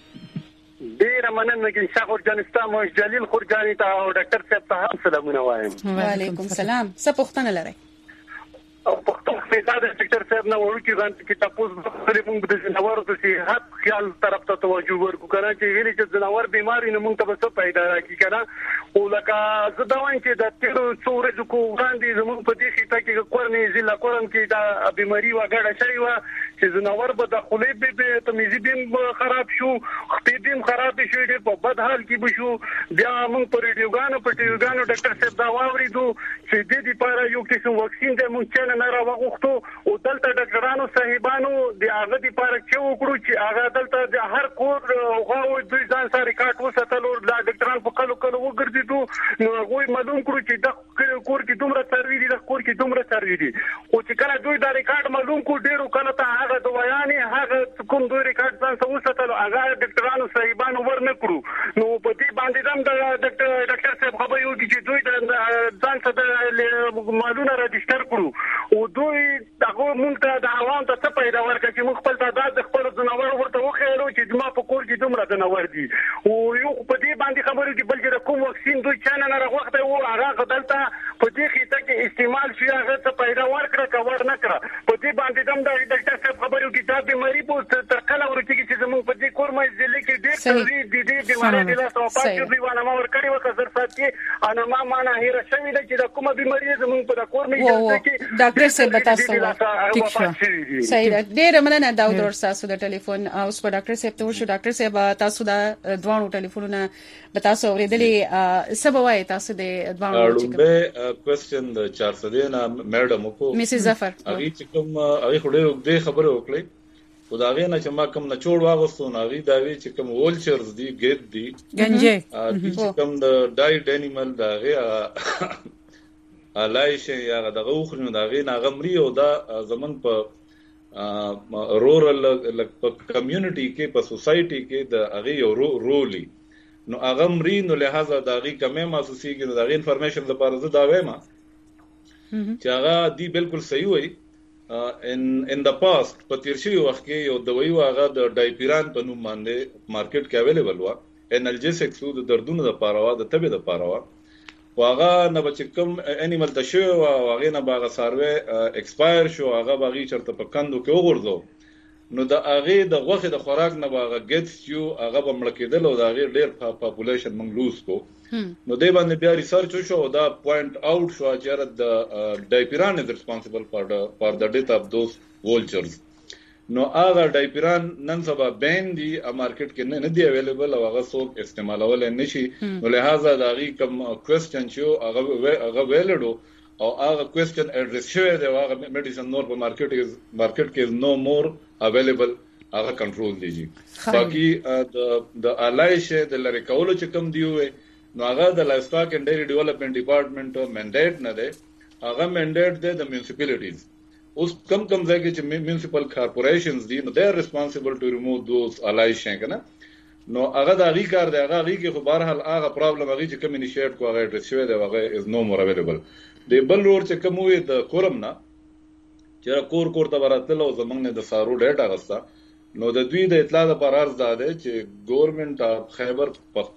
ډیره مننه چې شاخور جانستا مو جلیل خورجانی ته او ډاکټر صاحب ته هم سلامونه وایم وعلیکم السلام څه پوښتنه لري او پښتون پیدا د ډاکټر صاحب نو ورکی غن کې تاسو په موږ د جناورو د صحت خیال طرف ته توجه ورکو کنه چې ویلي چې جناور بیماری نه موږ ته څه پیدا راکی کنه او لکه زه دا وایم چې د تیرو څورې کو وړاندې زموږ په دې خطه کې کورنۍ ضلع کورن کې دا بیماری وګړه شوی و چې جناور په داخلي به تمیزي بیم خراب شو خپې بیم خراب شو ډېر په بد حال کې بشو بیا موږ په ریډیوګانو په ټیوګانو ډاکټر صاحب دا واوریدو چې د دې لپاره یو قسم واکسین د موږ نه راوغوښتو او دلته ډاکټرانو صاحبانو د هغه لپاره چې وکړو چې هغه دلته د هر کور غواوي دوی ځان سره ریکارډ وساتلو د ډاکټرانو په کلو کلو وګرځیدو نو هغه معلوم کړو چې د کور کې دومره سروي دي د کور کې دومره سروي دي او چې کله دوی دا ریکارډ معلوم کو ډیرو کله ته هغه دوايانې هغه کوم دوی ریکارډ ځان سره وساتلو هغه ډاکټرانو صاحبانو ورنکړو نو په دې باندې هم د ډاکټر ډاکټر صاحب خبرې وکړي چې دوی د ځان سره معلومه راجستر کړو او دوی دغه مونږ ته د عوام ته څه پیدا ورکړي چې موږ خپل تعداد د خپل جناور ورته وخیلو چې ما په کور کې دومره جناور دي او یو په دې باندې خبرې کې بل چې کوم واکسین دوی چانه نه راغوښته او هغه دلته په دې خېټه کې استعمال شي هغه څه پیدا ورکړه کا ور نه کړه په دې باندې هم د ډاکټر صاحب خبرو کې دا بیماری په تر کله ورته چې زموږ په دې کور مې ځلې کې ډېر تلوي دي دي بیماری د لاس او پاتې دی ونه ما ور کړی وکړ سر ساتي انا ما معنا هیر شوی د چې کومه بیماری زموږ په کور مې ځلې کې ډاکټر صاحب تاسو صحیح ډیره مننه داود ور تاسو د ټلیفون اوس په ډاکټر صاحب ته ورشو ډاکټر صاحب تاسو دا دوانو ټلیفونونه به تاسو اوریدلې سبوای تاسو د دوانو چې به کوېسچن د چار سو دینا میډم کو مسز ظفر هغه چې کوم هغه خوري د خبره وکړي خدای نه چې ما کوم نه چوڑ واغستو ناغي داوی چې کوم وولچرز دي ګید دي گنجه چې کوم د ډایټ انیمل داغه الایش یا دغه خو داغه ناغمري او دا زمون په رورل په کمیونټي کې په سوسايټي کې د هغه یو رولي نو هغه مري نو لہذا د هغه کمه محسوسيږي نو د هغه انفارمیشن لپاره زه دا وایم چې هغه دی بالکل صحیح وي ان ان د پاست په تیر شوی وخت کې یو دوايي هغه د ډایپیران په نوم باندې مارکیټ کې اویلیبل و انالجیسکس د دردونو لپاره و د تبه لپاره و واغه نه بچ کوم انیمل د شو واغه نه باغ سروي ایکسپایر شو هغه باغی چرته په کندو کې وګورځو نو د هغه د غوخه د خوراک نه باغ ګټس یو هغه بمړ کېدل او د هغه ډېر پاپولیشن موږ لوز کو نو دی باندې بیا ریسرچ شو دا پوینټ اوټ شو چې د ډایپیران از ریسپانسیبل فار د فار د ډیث اف دوز وولچرز نو هغه ډایپیران نن سبا بین دی مارکیټ کې نه دی اویلیبل او هغه څوک استعمالول نه شي نو لہذا دا غي کوم کوېسچن شو هغه هغه ویلډو او هغه کوېسچن اډریس شوی دی هغه میډیسن نور په مارکیټ کې مارکیټ کې نو مور اویلیبل هغه کنټرول دیږي باقي د د الایشه د لری کولو چې کوم دی وي نو هغه د لایف سټاک اینڈ ډیری ډیولپمنٹ ډپارټمنټ منډیټ نه دی هغه منډیټ دی د میونسپلیټیز اوس کم کم ځای کې چې میونسپل کارپوریشنز دي نو دے آر ریسپانسیبل ټو ریموو دوز الایشن کنه نو هغه د هغه کار دی هغه هغه کې خو بهر حال هغه پرابلم هغه چې کوم انیشیټ کو هغه اډریس شوی دی هغه از نو مور اویلیبل دی بل روډ چې کوم وي د کورم نه چې کور کور ته وراتل او زمنګ نه د سارو ډیټا غستا نو د دوی د اطلاع لپاره عرض ده چې ګورنمنت اف خیبر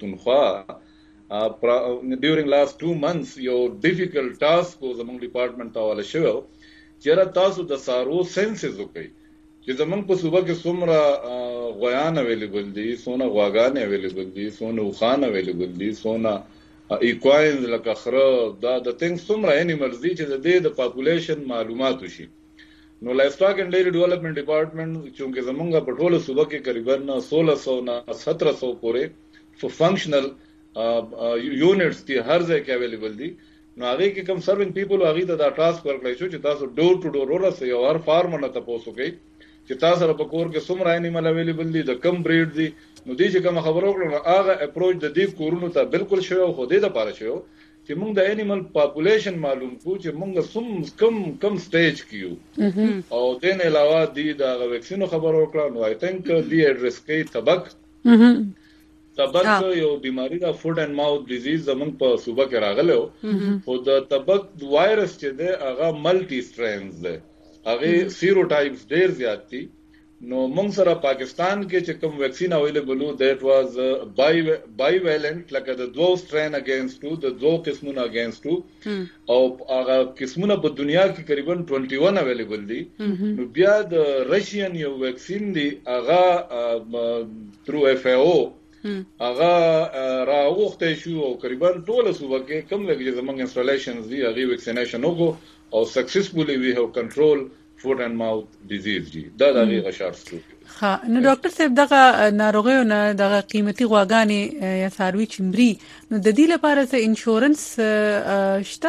پختونخوا ډیورینګ لاست ټو منثس یو ډیفیکلټ ټاسک کو زمنګ ډپارټمنٹ حواله شوی چیرې تاسو د سارو سنسز وکړي چې زمونږ په صوبه کې څومره غویان اویلیبل دي څونه غواګان اویلیبل دي څونه وخان اویلیبل دي څونه ایکواینز لکه خره دا د ثینګز څومره انیملز دي چې د دې د پاپولیشن معلومات وشي نو لایف سټاک اینڈ ډیری ډیولپمنٹ ډپارټمنٹ چې زمونږ په ټوله صوبه کې تقریبا سولہ سو نه سترہ سو پورې فنکشنل یونټس دي هر ځای کې اویلیبل دي نو هغه کې کم سروینګ پیپل هغه ته دا ټاسک ورکړی شو چې تاسو ډور ټو ډور ورسئ او هر فارمر نه تاسو کوي چې تاسو په کور کې څومره انیمل اویلیبل دي د کم بریډ دي نو دې چې کوم خبرو کړو هغه اپروچ د دې کورونو ته بالکل شوی او خو دې د پاره شوی چې موږ د انیمل پاپولیشن معلوم کو چې موږ سم کم کم سټیج کیو او دین علاوه دې د ویکسینو خبرو کړو نو آی تھنک دې اډریس کوي تبک تبک یو بیماری دا فوډ اینڈ ماوث ډیزیز زمون په صوبه کې راغله او د تبک وایرس چې دی هغه ملټي سټرینز دی هغه سیروټایپس ډیر زیات دي نو موږ سره پاکستان کې چې کوم ویکسین اویلیبل وو دیٹ واز بای بای ویلنٹ لکه د دوه سټرین اگینسټ ټو د دوه قسمونو اگینسټ ټو او هغه قسمونه په دنیا کې تقریبا اکیس اویلیبل دي نو بیا د رشین یو ویکسین دی هغه تھرو ایف ای او هغه راوخته شو او تقریبا ټول صوبه کې کوم لګي زمونږ انسټالیشنز دي هغه ویکسینیشن وکړو او سکسسفوللی وی هاف کنټرول فوډ اینڈ ماوث ډیزیز دي دا د هغه غشار ستو ها نو ډاکټر صاحب دغه ناروغیو نه دغه قیمتي غواګانې یا ساروي چمري نو د دې لپاره څه انشورنس شته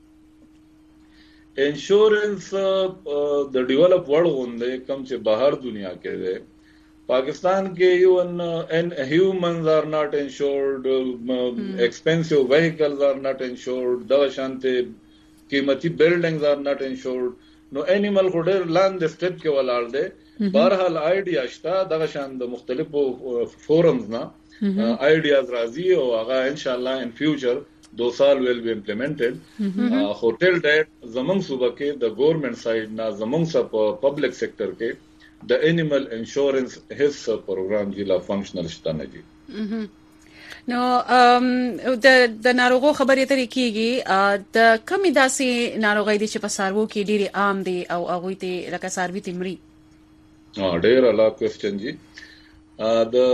انشورنس د ډیولپ ورلد غونډه کوم چې بهر دنیا کې ده پاکستان کې یو ان هیومنز آر ناٹ انشورډ ایکسپنسیو وہیکلز آر ناٹ انشورډ دا شانته قیمتي بلډینګز آر ناٹ انشورډ نو انیمل هډر لاند سټیپ کې ولاړ دی بهرحال آیډیا شته دا شان د مختلفو فورمز نه آیډیاز راځي او هغه ان شاء الله ان فیوچر دو سال ویل بی امپلیمنټډ هوټل ډیټ زمونږ صوبه کې د ګورنمنت سایډ نه زمونږ سره پبلک سېکټر کې د انیمل انشورنس هیڅ پروګرام دی لا فنکشنل شته نه دي نو د د ناروغو خبرې ترې کیږي د کمی داسې ناروغي دي چې په سارو کې ډېری عام دي او هغه ته لکه ساروي تمري ها ډېر اعلی کوېسچن جی د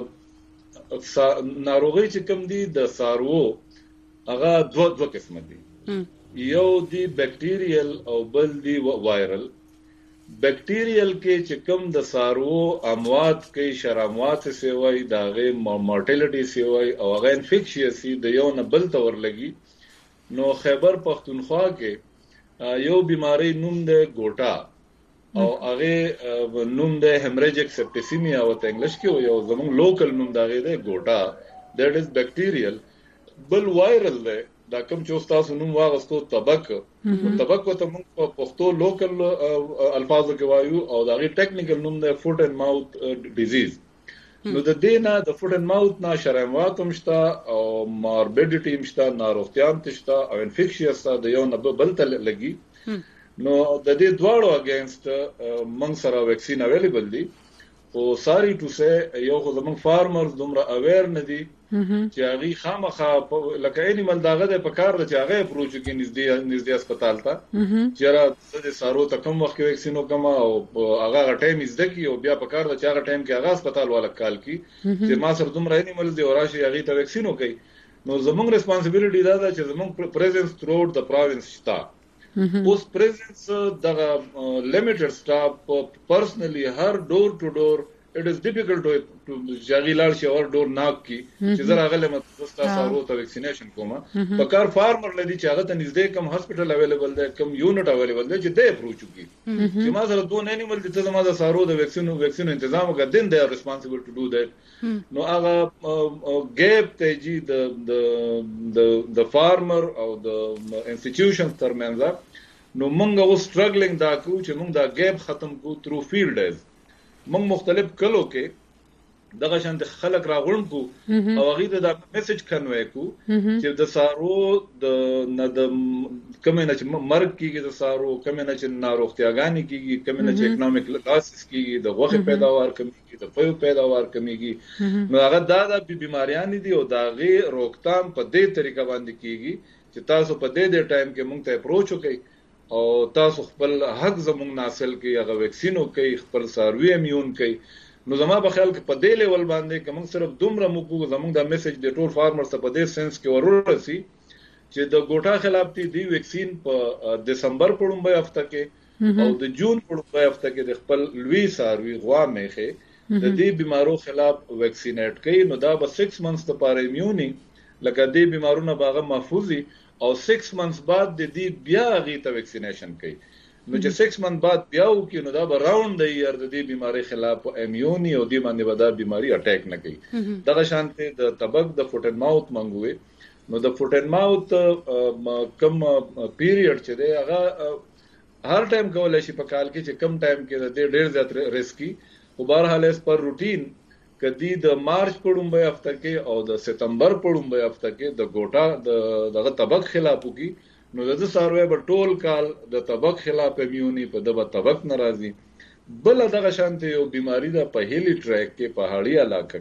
ناروغي چې کوم دي د سارو هغه دوه دوه قسم دي یو دی بیکټیریل او بل دی وایرل بیکټیریل کې چې کوم د سارو اموات کې شراموات سیوای داغه مورټیلیټي سیوای او هغه انفیکشیس دی یو نه بل تور لګي نو خیبر پختونخوا کې یو بیماری نوم ده ګوټا او هغه نوم د هیمریجیک سپټیسیمیا او ته انګلیش کې یو زموږ لوکل نوم دا غي د ګوټا دیٹ از بیکټیریل بل وایرل دی دا کوم چې تاسو نوم واغستو تبک تبک ته موږ په پښتو لوکل الفاظو کې وایو او دا غي ټیکنیکل نوم دی فوټ اینڈ ماوث ډیزیز نو د دینه د فوټ اینڈ ماوث نه شرموات هم شته او ماربیډیټی هم شته ناروغتیان شته او انفیکشیس د یو نه بل ته لګي نو د دې دواړو اگینست موږ سره ویکسین اویلیبل دي او ساری ټو سه یو خو زموږ فارمرز دومره اویر نه دي چې هغه خامخا لکه انیمل داغه د پکار د چاغه اپروچ کې نږدې نږدې هسپتال ته چې را د سارو ته کوم وخت ویکسین وکما او هغه ټایم زده کی او بیا پکار د چاغه ټایم کې هغه هسپتال والا کال کی چې ما سره دومره انیمل دی او راشي هغه ته ویکسین وکي نو زموږ ریسپانسیبিলিټي دا ده چې زموږ پریزنس تھرو د پروینس شتا اوس پریزنس دغه لیمیټډ سټاپ پرسنلی هر ډور ټو ډور it is difficult to to جاغیلار شي اور ډور ناک کی چې زرا غله متوستا سارو ته ویکسینیشن کومه په کار فارمر لدی چې هغه ته نږدې کم هسپټل اویلیبل دی کم یونټ اویلیبل دی چې دې اپروچ کی چې ما سره دوه انیمل دي ته ما د سارو د ویکسین ویکسین تنظیم وکړ دین دی ریسپانسیبل ټو ډو دیٹ نو هغه ګیپ ته جی د د د فارمر او د انسټیټیوشن ترمنځ نو موږ او سټرګلینګ دا کو چې موږ دا ګیپ ختم کو تھرو فیلډ از موږ مختلف کلو کې دغه شان د خلک راغون کو او هغه د میسج کنوي کو چې د سارو د نه د کمه نه چې مرګ کیږي د سارو کمه نه چې ناروغتیاګانی کیږي کمه نه چې اکونومیک لاسز کیږي د غوښه پیداوار کمیږي د پيو پیداوار کمیږي نو هغه دا د بیماریان دي او دا غي روکتام په دې طریقه باندې کیږي چې تاسو په دې د ټایم کې مونږ ته اپروچ وکړئ او تاسو خپل حق زموږ ناسل کې هغه ویکسین کوي خپل ساروی امیون کوي نو زما په خیال کې په دې لیول باندې کوم صرف دومره موږ زموږ د میسج د ټول فارمر ته په دې سنس کې ورورسي چې د ګوټا خلاف دی ویکسین په دسمبر په لومړۍ هفته کې او د جون په لومړۍ هفته کې د خپل لوی ساروی غوا میخه د دې بیمارو خلاف ویکسینیټ کوي نو دا به سکس منثس لپاره امیونی لکه دې بیمارونو باغه محفوظي او سکس منثس بعد د دې بیا غي ته ویکسینیشن کوي نو چې سکس منث بعد بیا وکي نو دا به راوند دی ير د دې بیماری خلاف امیونی او دې باندې ودا بیماری اٹیک نه کوي دغه شانته د تبک د فوټ اینڈ ماوث منغوي نو د فوټ اینڈ ماوث کم پیریډ چې دی هغه هر ټایم کولای شي په کال کې چې کم ټایم کې د ډېر زیات ریسکی او بهرحال اس پر روټین کدی د مارچ په لومړۍ هفته کې او د سپتمبر په لومړۍ هفته کې د ګوټا د دغه تبک خلاف وکي نو د ساروی په ټول کال د تبک خلاف امیونی په دغه تبک ناراضي بل دغه شانته یو بیماری د په هیلی ټریک کې پہاړی علاقه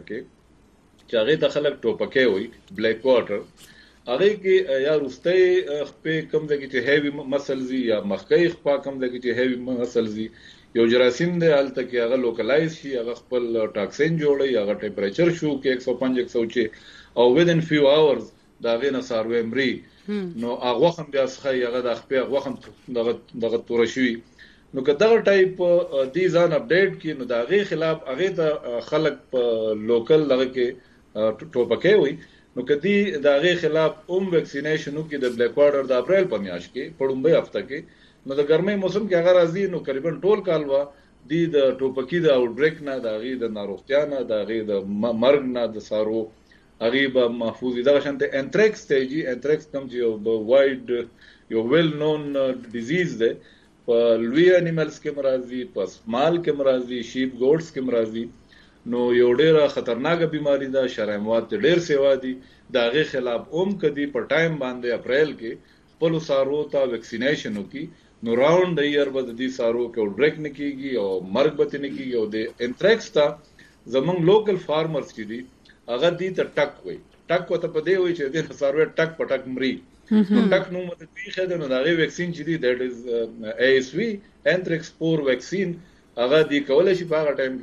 کې چې هغه د خلک ټوپکې وي بلیک واټر هغه کې یا روستي په کم ځای کې چې هیوی مسلزي یا مخکې خپا کم ځای کې چې هیوی مسلزي یو جراثیم دی الته کې هغه لوکلایز شي هغه خپل ټاکسین جوړي هغه ټمپریچر شو کې ایک سو پنځه ایک سو چې او within few hours دا غینه ساروی مري نو هغه هم بیا څخه هغه د خپل هغه هم دغه دغه تور شي نو که دغه ټایپ دی ځان اپډیټ کی نو دا غي خلاف هغه د خلک په لوکل لغه کې ټوپکې وي نو کدی دا غي خلاف اوم ویکسینیشن کې د بلیک واټر د اپریل په میاشت کې په لومړۍ هفته کې نو د ګرمۍ موسم کې هغه راځي نو تقریبا ټول کال وا دی د ټوپکی د اوټ بریک نه د غي د ناروغتیا نه د غي د مرګ نه د سارو هغه به محفوظ دي دا شانته انتریکس ته جی انتریکس کوم چې یو وایډ یو ویل نون ډیزیز ده په لوی انیملز کې مرضی په سمال کې مرضی شیپ ګوټس کې مرضی نو یو ډیره خطرناک بیماری ده شرموات ډیر سیوا دي دا غي خلاف اوم کدي په ټایم باندې اپریل کې پلو سارو ته ویکسینیشن وکي نو راوند د ایئر بد دي سارو کې ډریک نه کیږي او مرګ به نه کیږي او د انتریکس ته زمونږ لوکل فارمرز چې دي هغه دي ته ټک وي ټک وته په دی وي چې د سارو ټک پټک مري نو ټک نو مته دی خدای نو دا غي ویکسین چې دي دیٹ از ای اس وی انتریکس فور ویکسین هغه دی کولای شي په هغه ټایم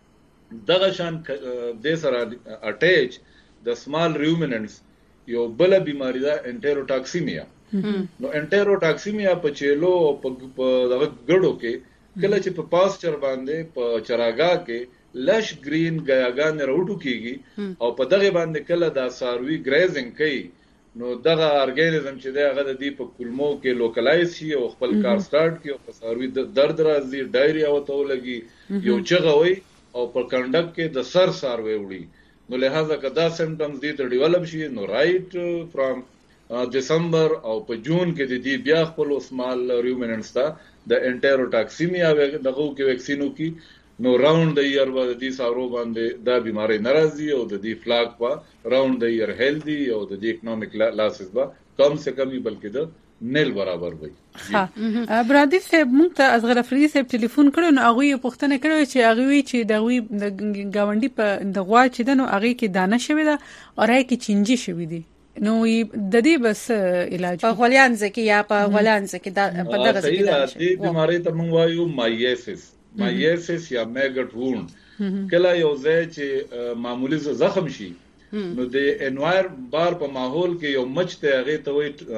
کې دغه شان د سره اٹیچ د سمال ریومیننټس یو بل بیماری ده انټیروټاکسیمیا نو انټیروټاکسیمیا په چیلو په دغه ګړو کې کله چې په پاسچر باندې په چراګا کې لش گرین غیاګان راوټو کیږي او په دغه باندې کله دا ساروی ګریزنګ کوي نو دغه ارګانیزم چې دی هغه د دې په کلمو کې لوکلایز شي او خپل کار سٹارټ کړي او په ساروي درد راځي ډایریا وته ولګي یو چغوي او په کنډک کې د سر ساروي وړي نو لہذا کدا سمپټمز دي ته ډیولپ شي نو رائټ فرام دسمبر او په جون کې د دې بیا خپل اسمال ریومیننټس ته د انټروټاکسیمیا دغه کې ویکسینو کې نو راوند د ایئر باندې د سارو باندې دا بیماری ناراضي او د دې فلاک په راوند د ایئر هیلدي او د دې اکونومیک لاسز با کم سے کمی بلکې د نیل برابر وي. ها برادي صاحب مونږ ته اصغر افریدي صاحب ټلیفون کړو نو هغه یې پوښتنه کړې چې هغه وی چې د وی د گاونډي په د غوا چې د نو هغه کې دانه شوی دا او هغه کې چینجی شوی دی نو د دې بس علاج په غولانځ کې یا په غولانځ کې دا په دغه ځای کې د بیماری ته موږ وایو مایسیس مایسیس یا میګټ ووند کله یو ځای چې معمولی زخم شي نو د انوایر بار په ماحول کې یو مچ ته هغه ته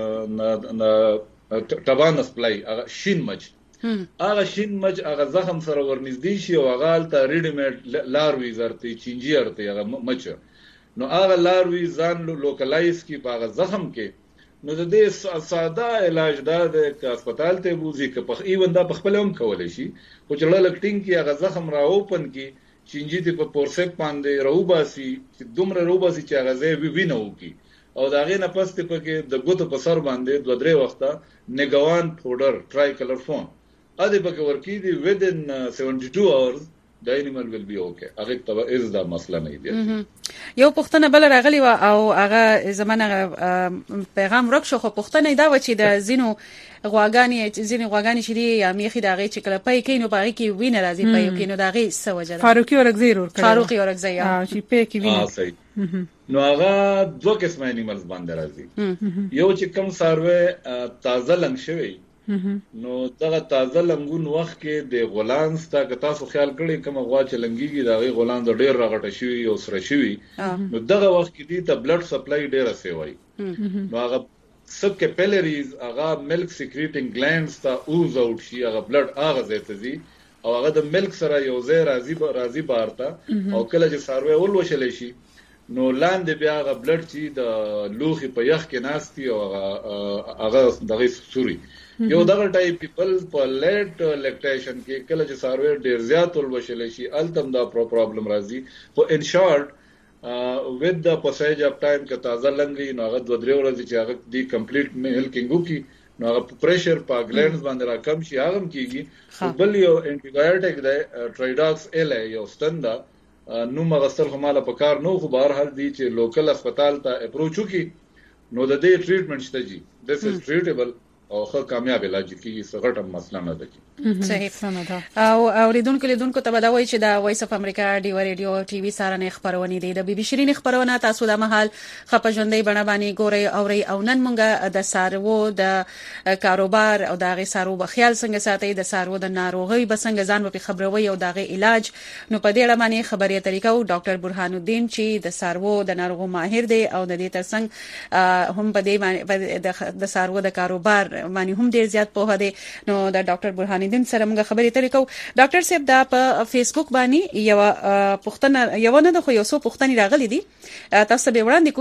وي ټبانس پلای هغه شین مچ هغه شین مچ هغه زخم سره ورنږدې شي او هغه الته ریډیمیډ لاروي زرتي چینجی ارته هغه مچ نو هغه لاروي ځان لوکلایز کی په هغه زخم کې نو د دې ساده علاج دا د هسپتال ته بوزي که په ایون دا په خپل هم کولای شي خو چې لکټینګ کې هغه زخم را اوپن کې چینجی ته په پورسک باندې راوباسي چې دومره راوباسي چې هغه ځای وی وینو کی او دا غي نه پس ته پکې د ګوتو په سر باندې دوه درې وخته نیګوان پاوډر ټرای کلر فون ا دې پکې ورکی دی within seventy two hours the animal will be okay هغه ته از دا مسله نه دی. یو پښتنه بل راغلی و او هغه زمانه پیغام ورکشو خو پښتنه دا و چې د زینو غواګانی زینو غواګانی چې دی یا میخي دا غي چې کله پای کینو باغی کې وینه راځي پای کینو دا غي سوجه فاروقي اورګزی ور کړ فاروقي اورګزی ها چې پای کې وینه ها صحیح نو هغه دوه قسمه انیملز باندې راځي یو چې کم ساروی تازه لنګ شوی نو دغه تازه لنګون وخت کې د غولانس تا که تاسو خیال کړئ کوم غوا چې لنګيږي دا غي غولانس ډېر راغټه شوی او سره شوی نو دغه وخت کې دی ته بلډ سپلای ډېر سیوای نو هغه سب کیپیلریز هغه ملک سیکریټینګ گلانډز ته اوز اوټ شي هغه بلډ هغه ځای ته او هغه د ملک سره یو ځای راځي راځي بارته او کله چې ساروی ول وشل شي نو لاندې بیا هغه بلډ چې د لوخي په یخ کې ناشتي او هغه هغه دغه سوري یو دغه ټایپ پیپل په لیټ لیکټیشن کې کله چې ساروی ډیر زیات ول وشل شي التم دا پرابلم راځي خو ان شارټ with the passage of time که تازه لنګي نو هغه دوه درې ورځې چې هغه دی کمپلیټ ملکینګ وکي نو هغه پریشر په ګلانډز باندې راکم شي هغه کیږي بل یو انټي بایوټیک دی ټرایډاکس ال یو ستندا نو مغسل هماله په کار نو خو بهر حال دی چې لوکل هسپتال ته اپروچ وکي نو د دې ټریټمنټ شته جی this is treatable او خو کامیاب علاج کیږي څه غټه مسله نه ده. صحیح سمه او اوریدونکو لیدونکو ته بدوي چې د وایس اف امریکا ډیو ریډیو ټي وي سارنه خبرونه دي د بي بي شيرين خبرونه تاسو د محل خپجوندې بڼه باندې ګوري اوري او نن مونږه د سارو د کاروبار او د غي سارو بخیال څنګه ساتي د سارو د ناروغي بسنګ ځان په خبروي او د غي علاج نو په دې اړه باندې خبري طریقو ډاکټر برهان الدین چې د سارو د ناروغو ماهر دی او د دې ترڅنګ هم په دې باندې د سارو د کاروبار باندې هم ډیر زیات په هده نو د ډاکټر برهان الدین سره موږ خبرې ترې کوو. ډاکټر صاحب دا په فیسبوک باندې یو پښتنه یو نه د خو یو څو پښتني راغلي دي تاسو به وړاندې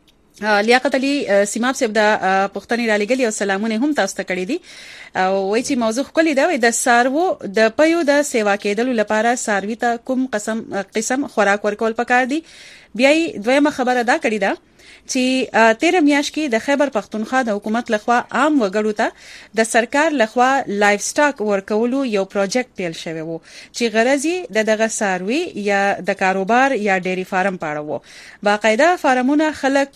کو لیاقت علي سیماب صاحب دا پښتني را لګلي او سلامونه هم تاسو ته کړی دي او وایي چې موضوع خپل دی د سارو د پيو د سیوا کېدلو لپاره ساروي ته کوم قسم قسم خوراک ورکول پکار دي بیا دویمه خبره دا کړی ده چې تیر میاش کې د خیبر پختونخوا د حکومت لخوا عام وګړو ته د سرکار لخوا لایف سټاک ورکولو یو پروجیکټ پیل شوی وو چې غرضی د دغه ساروي یا د کاروبار یا ډيري فارم پاړه وو باقاعده فارمونه خلک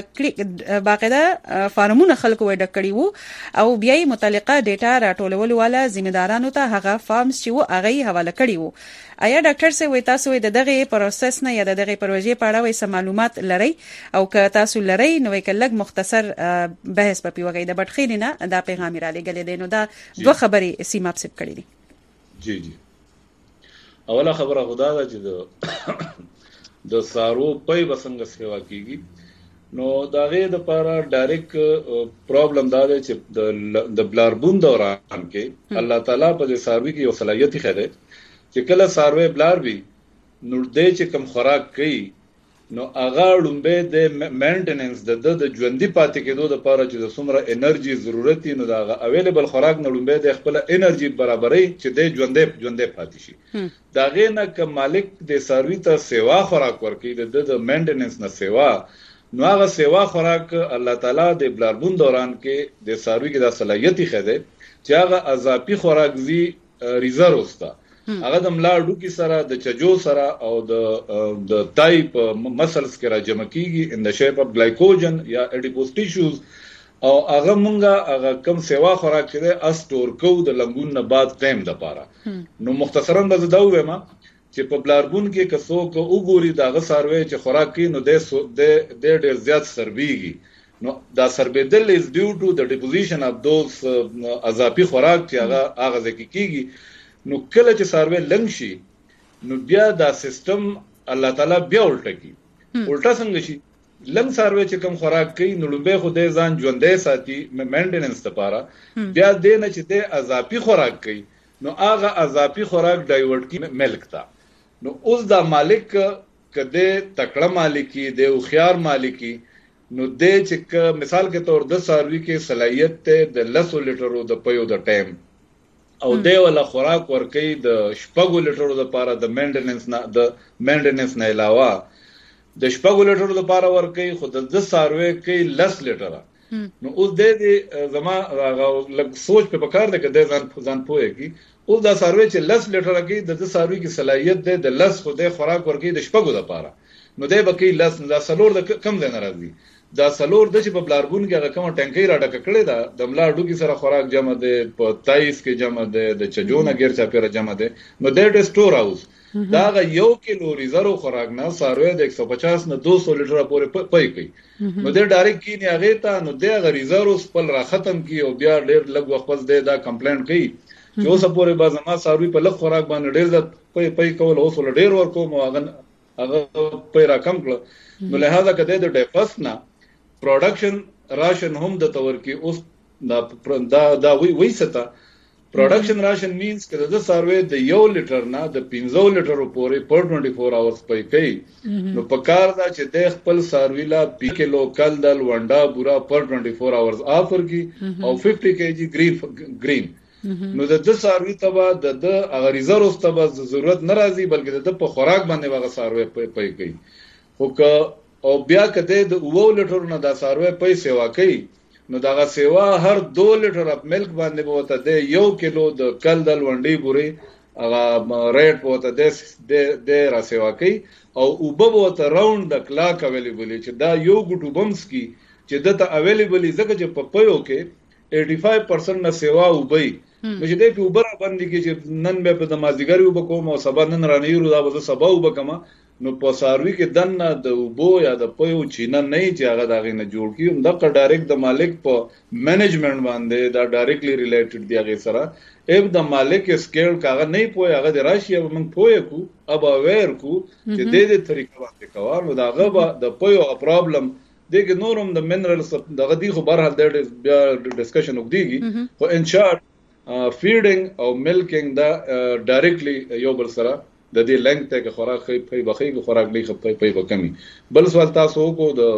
ډکړي باقاعده فارمونه خلک وې ډکړي وو او بیا متعلقه ډیټا راټولول والا ځمېدارانو ته هغه فارمز چې وو هغه حواله کړي وو. آیا ډاکټر سه وې تاسو د دغه پروسس نه یا د دغه پروژې په اړه وې سم معلومات لرئ او که تاسو لرئ نو کله مختصر بحث په پیوګي د بټخین نه دا پیغام را لګل دي نو دا دوه خبرې سیماب سپ کړې دي. جی جی اوله خبره خدا دا چې د د سارو پي بسنګ سیوا کیږي نو دا غي د لپاره ډایرکټ پرابلم دا دی چې د د بلاربون دوران کې الله تعالی په دې ساروي کې یو صلاحيت خره چې کله ساروي بلار وي نو دې چې کم خوراک کوي نو هغه لومبه د مینټیننس د د ژوندۍ پاتې کېدو لپاره چې د څومره انرژي ضرورت دی نو دا اویلیبل خوراک نه لومبه د خپل انرژي برابرۍ چې د ژوندۍ ژوندۍ پاتې شي دا غینه ک مالک د سروي ته سیوا خوراک ورکړي د د مینټیننس نه سیوا نو هغه سیوا خوراک الله تعالی د بلاربون دوران کې د سروي کې د صلاحیت خده چې هغه اضافي خوراک زی ریزروس تا هغه د ملاړو کې سره د چجو سره او د د ټایپ مسلز کې را جمع کیږي ان د شیپ اف گلایکوجن یا اډیپوس ټیشوز او هغه مونږه هغه کم سیوا خوراک چې د استور کو د لنګون نه بعد ټایم د پاره نو مختصرا به زده وایم چې په بلاربون کې کسو کو وګوري داغه سروي چې خوراک کې نو د د ډیر زیات سربيږي نو دا سربېدل از ډیو ټو د ډیپوزیشن اف دوز اضافي خوراک چې هغه هغه ځکه کیږي نو کله چې سروي لنګ شي نو بیا دا سیستم الله تعالی بیا الټا کی الټا څنګه شي لنګ سروي چې کوم خوراک کوي نو لومبه خو د ځان ژوندې ساتي مینټیننس لپاره بیا د نه چې د اضافي خوراک کوي نو هغه اضافي خوراک ډایورټ کی ملک تا نو اوس دا مالک کده تکړه مالکی دی او خيار مالکی نو د چې مثال کې تور د سروي کې صلاحیت ته د لسو لیټرو د پيو د ټایم او دی ولا خوراک ورکي د شپږو لیټرو لپاره د مینټیننس نه د مینټیننس نه علاوه د شپږو لیټرو لپاره ورکي خو د سروي کې لس لیټره نو اوس د دې زما لږ سوچ په پکار ده کې د ځان ځان پوهیږي اوس دا سروي چې لس لیټره کې د سروي کې صلاحیت ده د لس خو د خوراک ورکي د شپږو لپاره نو دی بکی لس د سلور د کم ځای نه راځي دا سلور د چې په بلاربون کې هغه کوم ټانکۍ را ډک کړی دا د ملا ډوکی سره خوراک جمع ده په تایس کې جمع ده د چجونه غیر چا پیره جمع ده نو د سٹور هاوس دا یو کیلو ریزرو خوراک نه ساروی د ایک سو پچاس نه دو سو لیټر پورې پي کوي نو د ډایرکټ کې نه هغه ته نو د ریزرو خپل را ختم کی او بیا ډیر لږ وخت پس د دا کمپلینټ کوي چې اوس پورې بازما ساروی په لږ خوراک باندې ډیر د پي پي کول اوس ول ډیر ورکو مو هغه هغه پي را کم کړ نو لہذا کده د ډیفس نه پروډکشن راشن هم د تور کې اوس دا دا دا وی وی ستا پروډکشن راشن مینز کده د سروي د یو لیټر نه د پنځه لیټر پورې پر چوبیس اورز پي کوي نو په کار دا چې د خپل سروي لا پی کیلو کل دل ونډا بورا پر چوبیس اورز آفر کی او پنځه کیجی گرین گرین نو د د سروي تبا د د اغریزرو تبا ضرورت ناراضي بلکې د په خوراک باندې واغ سروي پي کوي خو او بیا کده د وو لیټر نه دا سروي پیسې واکي نو دا غا سیوا هر دو لیټر اپ ملک باندې بوته د یو کیلو د کل دل ونډي بوري هغه ریټ بوته د د را سیوا کوي او وبو بوته راوند د کلاک اویلیبل چې دا یو ګټو بمس کی چې دته اویلیبل زګه چې په پيو کې پنځه پنځه پرسنټ نه سیوا وبي نو چې د په اوبر باندې کې چې نن به په د مازیګر وبکوم او سبا نن رانیرو دا به سبا وبکما نو په ساروي کې دنه د وبو یا د پيو چینه نه چې هغه داغه نه جوړ کیوم دا ډایرکټ د مالک په مینجمنت باندې دا ډایرکټلی ریلیټډ دی هغه سره اف د مالک سکیل کاغه نه پوي هغه د راشي موږ پوي کو اب اویر کو چې د دې طریقې باندې کوار نو داغه د پيو پرابلم دغه نورم د منرالز دغه دی خو برحال د بیا ډسکشن وکړي خو ان شارټ فیډینګ او ملکینګ دا ډایرکټلی یو بل سره د دې لنګ ته خوراک خې په بخې خوراک نه خې په په کمی بل سوال تاسو کو د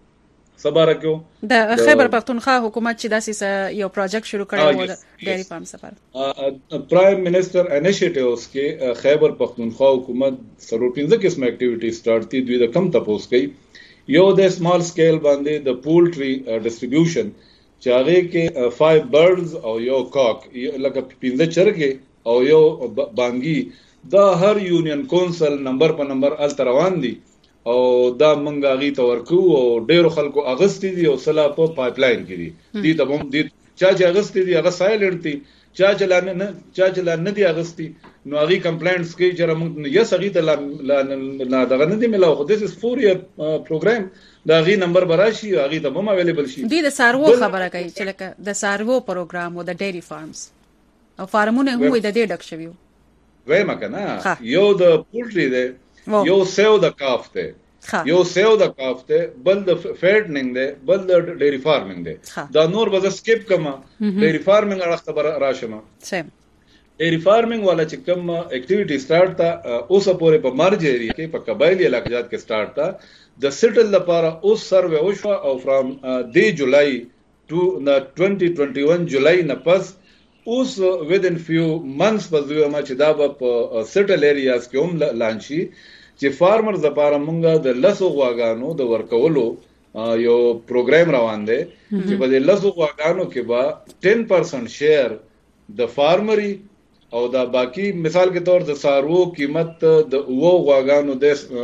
سبارکو د خیبر پختونخوا حکومت چې داسې یو پروجیکټ شروع کړی و د ډیری فارم سفر پرایم منسٹر انیشیټیوز کې خیبر پختونخوا حکومت سرور پنځه قسم اکټیویټی سٹارټ دي دوی د کم تپوس کوي یو د سمال سکیل باندې د پولټری ډسټریبیوشن چې هغه کې فایو برډز او یو کاک لکه پنځه چرګې او یو بانګي دا هر یونین کونسل نمبر په نمبر ال روان دي او دا منګه غي تورکو او ډیرو خلکو اغستی دي او سلا په پایپ لاین کې دي دي ته هم دي چا چې اغستی دي هغه سایلنت دي چا چې نه چا چې نه دي اغستی نو هغه کمپلینټس کوي چې موږ یې سغي ته لا دغه نه دي ملاو خو دیس از فور ایئر پروګرام دا غي نمبر براشي هغه ته هم اویلیبل شي دي د سارو خبره کوي چې لکه د سارو پروګرام او د ډیری فارمز او فارمونه هم د دې ډک شویو وایما کنه یو د پولټری دی یو سیو د کاف دی یو سیو د کاف دی بل د فیټنینګ دی بل د ډیری فارمینګ دی دا نور به سکیپ کما ډیری فارمینګ اړه خبر راشمه سم ډیری فارمینګ والا چې کوم اکټیویټي سٹارټ تا اوس پورې په مارج ایریا کې په قبایلی علاقات کې سٹارټ تا د سټل لپاره اوس سروې وشو او فرام دی جولای ټو twenty twenty-one جولای نه پس اوس within few months په دوه ما چې دا په سټل ایریاز کې هم لانچي چې فارمرز لپاره مونږه د لسو غواګانو د ورکولو یو پروګرام روان دی چې په دې لسو غواګانو کې به ten percent شیر د فارمري او دا باقی مثال کے طور د سارو قیمت د وو غواګانو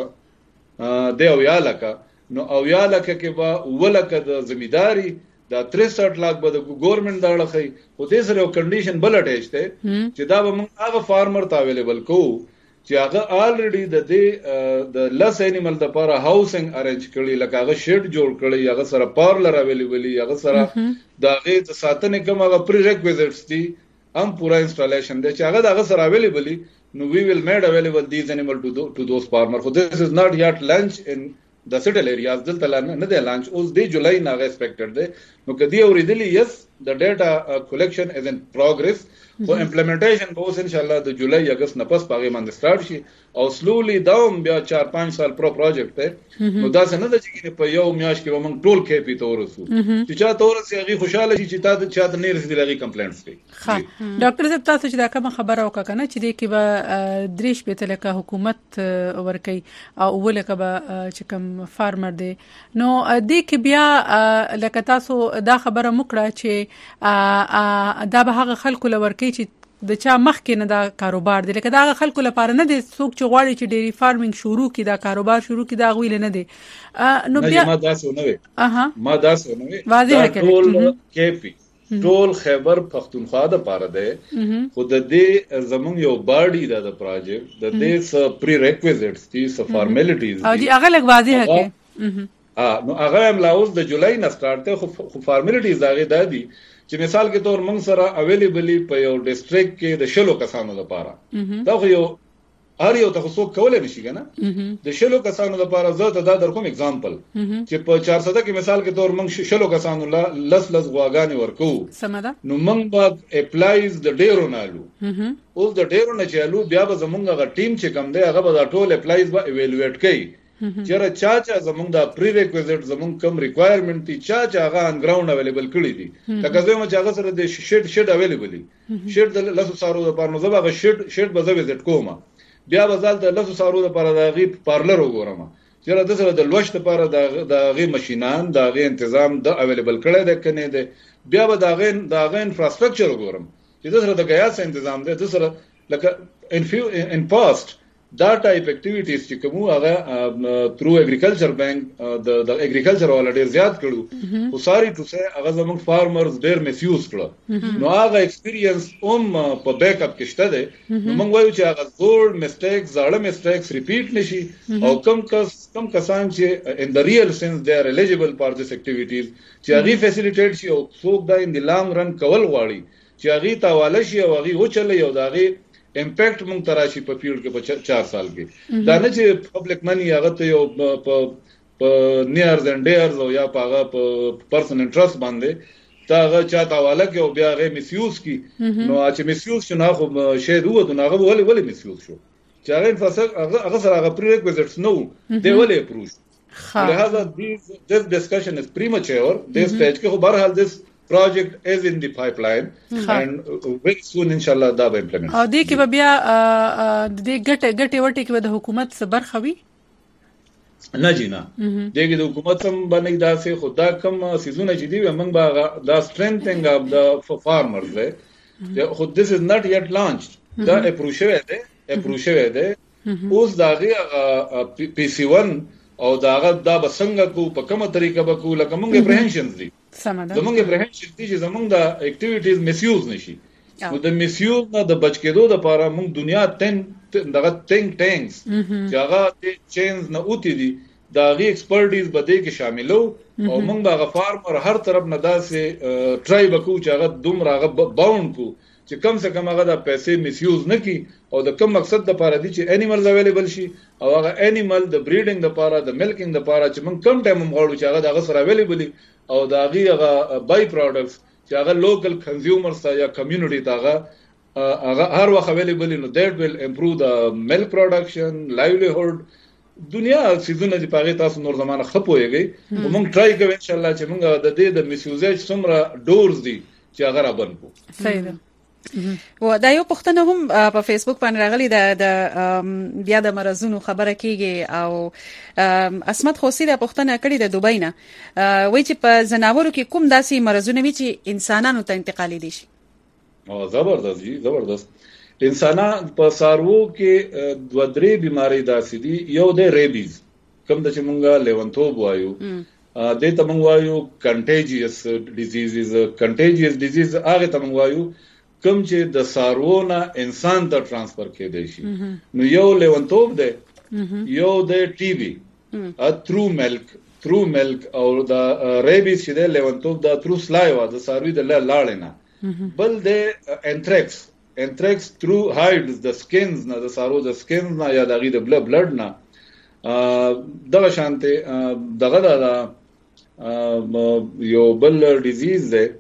د د او یا لکه نو او یا لکه کې با ولکه د زمیداری دا three لاک به د ګورنمنت دا لخي خو دې سره یو کنډیشن بل اٹیچ ته چې دا به موږ هغه فارمر ته اویلیبل کو چې هغه الریډي د دې د لس انیمل د لپاره هاوسنګ ارنج کړي لکه هغه شیډ جوړ کړي هغه سره پارلر اویلیبل هغه سره دا غي د ساتنې کوم هغه پری ریکویزټس دي هم پورا انسټالیشن دی چې هغه دغه سره اویلیبل نو وی ویل میډ اویلیبل دیز انیمل ټو ټو دوز فارمر خو دس از ناٹ یٹ لانچ ان د سټل ایریاز دلته نه دی لانچ اوس دی جولای نه ایکسپیکټډ دی نو کدی اوریدلی یس د ډاټا کلیکشن از ان پروګرس خو امپلیمنټیشن به اوس ان شاء الله د جولای اگست نه پس پاګې باندې سٹارټ شي او سلولی داوم بیا four five سال پرو پروجیکټ دی نو دا څنګه د چې په یو میاش کې موږ ټول کې پی تورسو چې چا تورسي هغه خوشاله شي چې تا د چا د نه رسیدي لغي کمپلینټس کوي ها ډاکټر صاحب تاسو چې دا کوم خبره وکړه کنه چې د کې به دریش په تلکه حکومت ورکي او ولکه به چې کوم فارمر دی نو د کې بیا لکه تاسو دا خبره مکړه چې دا به هغه خلکو لورکي چې د چا مخ کې نه دا کاروبار دی لکه دا خلکو لپاره نه دي څوک چې غواړي چې ډيري فارمینګ شروع کړي دا کاروبار شروع کړي دا غویل نه دي نو بیا ما دا څه نه وي اها ما دا څه نه وي واضح کړئ کیپی ټول خیبر پختونخوا د پاره ده خود دې زمون یو باډي دا د پروجیکټ د دې س پری ریکویزټس دي س فارمالیټیز او دي هغه لګ واضح کړئ ا نو هغه هم لاوس د جولای نه سٹارټ خو فارمالیټیز هغه د دي چې مثال کې تور موږ سره اویلیبلی په یو ډیسټریکټ کې د شلو کسانو لپاره دا خو یو هر یو تاسو کولای نشي کنه د شلو کسانو لپاره زه ته دا در کوم اگزامپل چې په four hundred کې مثال کې تور موږ شلو کسانو لس لس غواګانی ورکو سمدا نو موږ به اپلایز د ډیرو نالو اوس د ډیرو نه چالو بیا به زمونږ غ ټیم چې کم دی هغه به ټول اپلایز به ایوالویټ کوي چیرې چا چا زمونږ د پری ریکویزټ زمونږ کم ریکوایرمنت دي چا چا هغه ان ګراوند اویلیبل کړی دي لکه زه ما چې هغه سره د شیډ شیډ اویلیبل دي شیډ د لاسو سارو د پاره نو زه هغه شیډ شیډ به زه وزټ کوم بیا به زال د لاسو سارو د پاره د غي پارلر وګورم چیرې د سره د لوشت لپاره د غي ماشينان د غي تنظیم د اویلیبل کړی دی کنه دی بیا به د غي د غي انفراستراکچر وګورم چې د سره د غیاس تنظیم دی د سره لکه ان فیو ان پاست دا ټایپ اکټیویټیز چې کوم هغه تھرو اګریکلچر بانک د د اګریکلچر والا ډیر زیات کړو او ساری ټو سه هغه زموږ فارمرز ډیر میس یوز کړو نو هغه ایکسپیرینس هم په بیک اپ کې شته ده نو موږ وایو چې هغه زوړ میسټیکس زړه میسټیکس ریپیټ نشي او کم کس کم کسان چې ان د ریل سنس دے ار الیجیبل فار دیس اکټیویټیز چې هغه فیسیلیټیټ شي او څوک دا ان دی لانګ رن کول غواړي چې هغه تاواله شي او هغه وچلې او داغه امپیکټ مونږ تراشي په فیلډ کې په four سال کې دا نه چې پبلک منی هغه ته یو په نیرز اند ډیرز او یا په هغه پرسن انټرست باندې دا هغه چاته والا کې او بیا هغه میس یوز کی نو چې میس یوز شنو خو شی دوه نو هغه ولې ولې میس یوز شو چې هغه انفراسټراکچر هغه سره هغه پری ریکویزټس نو دی ولې اپروچ لہذا this discussion is premature this stage کې خو بهرحال this project is in the pipeline and very soon inshallah da be implement او دې کې بیا د ګټه ګټه وټه کې د حکومت صبر خوي نه جینا دغه د حکومت هم باندې دا سه خدا کم سيزونه چې دی موږ با دا strengthening of the farmers ده خو this is not yet launched دا اپروچ شوی دی اپروچ شوی دی اوس داغه پی سی one او داغه دا بسنګ کو په کومه طریقه به کو لکه موږ اپریهنشنز دي زمونږ اپریهنشن دي چې زمونږ د اکټیویټیز میس یوز نشي نو د میس یوز نه د بچ کېدو لپاره موږ دنیا تن دغه تینک ټینکس چې هغه چینز نه اوتی دي دا غي ایکسپرټیز بده کې شاملو او موږ هغه فارمر هر طرف نه داسې ټرای وکړو چې هغه دومره هغه باوند کو چې کم سے کم هغه د پیسې میس یوز نه کی او د کوم مقصد د لپاره دي چې انیملز اویلیبل شي او هغه انیمل د بریډینګ د لپاره د ملکینګ د لپاره چې موږ کم ټایم مغواړو چې هغه دغه سره اویلیبل او دا غي هغه بای پروډکټس چې هغه لوکل کنزیومرز ته یا کمیونټي ته هغه هغه هر وخت اویلیبل نو دیٹ ویل امپروو د ملک پروډکشن لایولیهود دنیا سيزونه چې پاره تاسو نور زمانه خپويږي موږ ټرای کوو ان شاء الله چې موږ د دې د میسیوزیج څومره ډورز دي چې هغه را بند کو. صحیح ده. و دا یو پښتنه هم په فیسبوک باندې راغلی د بیا د مرزونو خبره کیږي او اسمت خوسی د پښتنه کړي د دوبۍ نه وایي چې په زناورو کې کوم داسې مرزونه وي چې انسانانو ته انتقالي دي شي. او زبردست جی زبردست. انسانان په سارو کې دوه درې بیماری داسې دي. یو د ریبیز کوم د چې مونږه لیونتوب وایو د ته مونږ وایو کنټیجیس ډیزیزز کنټیجیس ډیزیز هغه ته مونږ وایو کوم چې د سارونه انسان ته ترانسفر کېدای شي. نو یو لیونتوب دی یو د ټي بي ا تھرو ملک تھرو ملک او د ریبیز چې د لیونتوب د تھرو سلایوا د ساروي د لاړ نه بل د انتریکس انتریکس تھرو هایډز د سکینز نه د سارو د سکینز نه یا د غي د بلډ بلډ نه دغه شانته دغه د یو بل ډیزیز دی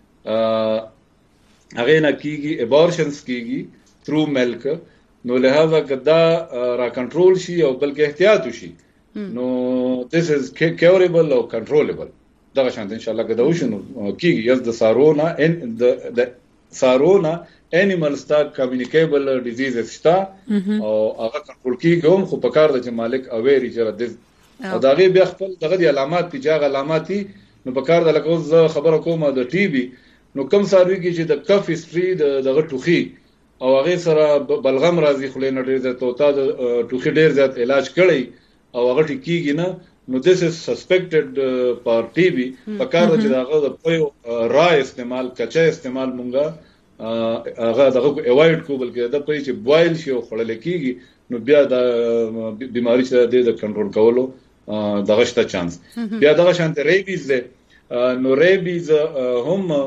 هغه نه کیږي ابورشنز کیږي تھرو ملک. نو لہذا کدا را کنټرول شي او بلکې احتیاط وشي نو this is curable او controllable. دغه شانت ان شاء الله کدا وشنو کیږي یز د سارونا ان د سارونا انیملز تا کمیونیکیبل ډیزیزز شتا او هغه کنټرول کیږي هم خو په کار د مالک اویری چې د او دغه بیا خپل دغه د علامات تیجاغ علامات نو په کار د لکه خبره کومه د ټي بي نو کم ساروي کې چې د کف هیستوري د دغه ټوخي او هغه سره بلغم راځي خو نه ډیر زیات توتا د ټوخي ډیر زیات علاج کړي او هغه ټکیږي نه نو this is suspected for ټي بي په کار چې دغه د پوی را استعمال کچا استعمال مونږه هغه دغه اوایډ کو بلکې د پوی چې بوایل شي او خړل کیږي نو بیا د بیماری چې د کنټرول کولو دغه شته چانس. بیا دغه شانت ریبیز نو ریبیز هم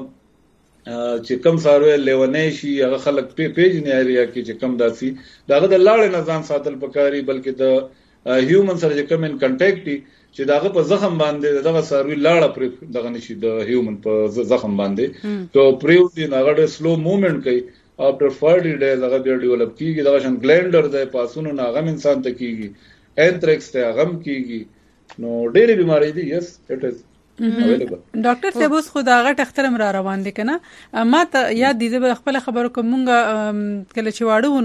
چې کم ساروی لیونی شي هغه خلک په پیج نه ایریا کې چې کم داسي داغه د لاړ نه ځان ساتل پکاري بلکې د هیومن سره چې کم ان کنټیکټ چې داغه په زخم باندې دغه ساروی لاړ پر دغه نشي د هیومن په زخم باندې تو پریو دی ناغه سلو موومېنټ کوي افټر forty days هغه بیا ډیولپ کیږي دغه شان ګلینډر د پاسونو ناغه انسان ته کیږي انتریکس ته غم کیږي نو ډېری بیماری دي یس اټ از ډاکټر صاحب اوس خو دا غټ اخترم را روان دي کنه ما ته یاد دي زه خپل خبرو کومګه کله چې واړو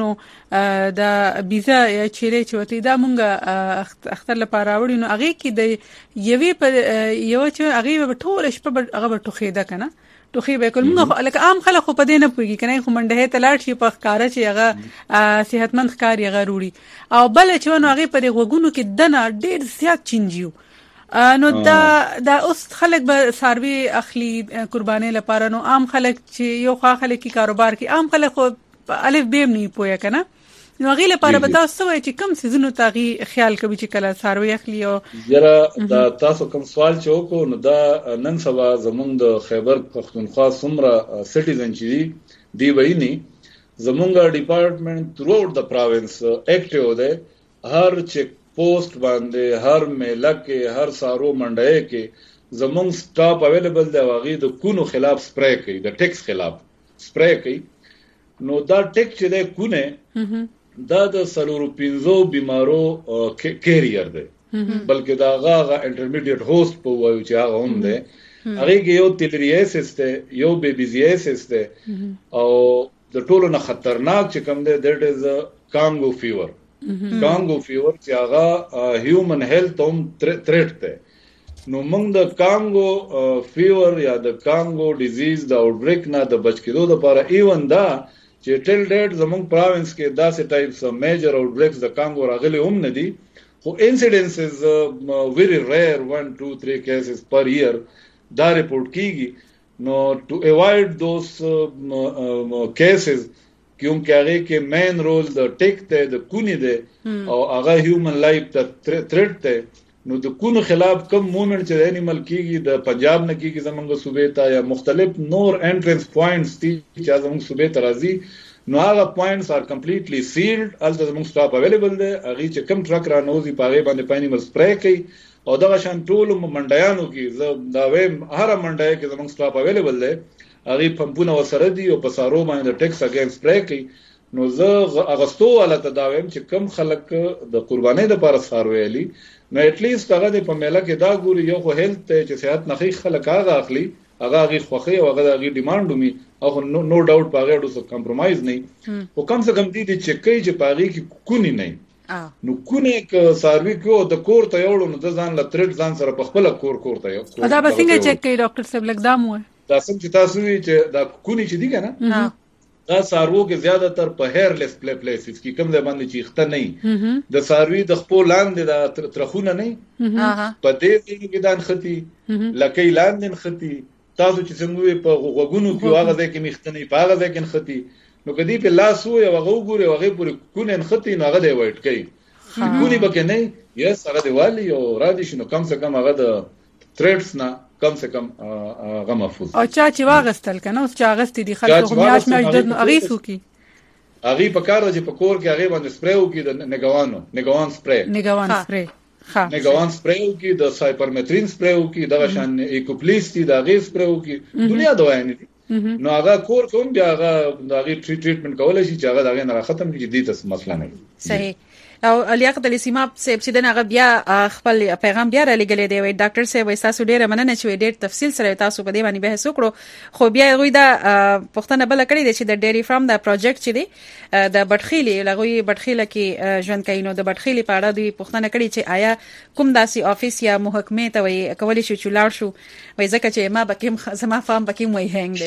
نو دا بيزا یا چیرې چوتي دا مونږه اختر لپاره وړي نو هغه کې د یوې په یو چې هغه په ټول شپه هغه ټوخیده کنه ټوخي به کول موږ لکه عام خلک خو په دې نه پويږي کنه خو منډه ته لاړ شي په ښکارا چې هغه صحتمند ښکاری هغه وروړي او بل چې ونه هغه په غوګونو کې دنه ډېر زیات چینجیو نو دا دا اوس خلک به ساروي اخلي قرباني لپاره نو عام خلک چې یو خوا خلک کی کاروبار کی عام خلک خو الف بیم نه پوهه کنه نو غیله لپاره به تاسو وایي چې کم سيزونو تاغي خیال کوي چې کله ساروي اخلي او یره دا تاسو کوم سوال چوکو نو دا نن سبا زمونږ د خیبر پختونخوا سمره سټیزن چې دی ویني زمونږ ډپارټمنټ تھرو آوټ د پروینس اکټیو ده هر چیک پوسٹ باندې هر میله کې هر سارو منډه کې زمونږ سټاپ اویلیبل دی واغې د کونو خلاف سپری کوي د ټیکس خلاف سپری کوي نو دا ټیک چې د کونه دا د سلورو پینزو بیمارو کیریئر دی بلکې دا هغه انټرمیډیټ هوست په وایو چې هغه هم دی هغه کې یو تیلریاسس دی یو بیبیزیاسس دی او د ټولو نه خطرناک چې کوم دی دیٹ از کانګو فیور کانګو فیور چې هغه هیومن هیلث هم تھریټ ده نو موږ د کانګو فیور یا د کانګو ډیزیز د آوټ بریک نه د بچ کېدو لپاره ایون دا چې ټیل ډیټ زموږ پروینس کې داسې ټایپس اف میجر آوټ بریکس د کانګو راغلي هم نه دي خو انسیډنسز ویری ریئر one two three کیسز پر ایئر دا ریپورت کیږي نو ټو اوایډ دوس کیسز کیونکہ هغه کې مین رول د ټیک ته د کونی ده او هغه هیومن لایف ته تھریټ ده نو د کونو خلاف کم موومېنټ چې انیمل کیږي د پنجاب نه کیږي زمونږ صوبې ته یا مختلف نور انټرنس پوینټس دي چې زمونږ صوبې ته راځي نو هغه پوینټس ار کمپلیټلی سیلډ الته زمونږ سټاپ اویلیبل ده هغه چې کم ټرک را نوځي پاغه باندې پاینیمل سپری کوي او دغه شان ټول منډیانو کې دا ویم هر منډای کې زمونږ سټاپ اویلیبل ده هغه پمپونه وسره دي او په سارو باندې ټیکس اگین سپری کوي. نو زه اغستو ولا تداویم چې کم خلک د قربانۍ لپاره سارویلی نو اټ لیست هغه د په میله کې دا ګوري یو خو هیلث ته چې صحت نخي خلک هغه اخلي هغه هغه خوخي او هغه هغه ډیماند ومي او نو نو ډاوټ پاغه ډو کمپرمایز نه او کم څه کم دي چې کوي چې پاغي کې کونی نه نو کونه ک ساروی کو د کور ته یوړو نو د ځان لترټ ځان سره په خپل کور کور ته یو دا به څنګه چک کوي ډاکټر صاحب لګدام و دا سم چې تاسو وی چې دا کونی چې دی کنه دا سارو کې زیاده تر په هیر لیس پلی پلیسز کې کوم ځای باندې چې خته نه د ساروی د خپل لاندې د ترخونه نه په دې کې دان ختی لکه لاندې ختی تاسو چې څنګه په غوګونو کې هغه ځای کې مخته نه په هغه ځای کې ختی نو کدی په لاس وو یو هغه ګوري هغه پورې کونه ختی نو هغه دی وایټ کوي کونی بکې نه یس هغه دی والی او را دي شنو کم څه کم هغه د تریډز نه کم څه کم هغه محفوظ او چا چې واغستل کنه اوس چا غستې دي خلکو میاش میاش د اغیسو کی اغي په کار چې په کور کې هغه باندې سپریو کی د نګوانو نګوان سپری نګوان سپری ها نګوان سپریو کی د سایپرمترین سپریو کی دغه شان ایکوپلیسټي د اغي سپریو کی دنیا دوايان دي نو هغه کور کوم بیا هغه دغه ټریټمنټ کولای شي چې هغه دغه نه ختم کیږي د دې مسله نه صحیح او لیاقت علی سیماب صاحب چې دغه بیا خپل پیغام بیا را لګلې دی وای ډاکټر صاحب تاسو ډیره مننه چې ډیر تفصیل سره تاسو په دې باندې بحث وکړو خو بیا غوي دا پښتنه بل کړی دی چې د ډيري فارم دا پروجیکټ چې دی د بټخیلی لغوي بټخیله کې ژوند کینو د بټخیلی په اړه دی پښتنه کړی چې آیا کوم داسي افیس یا محکمه ته وای کولی شي چې لاړ شو وای ځکه چې ما بکیم زما فارم بکیم وای هنګ دی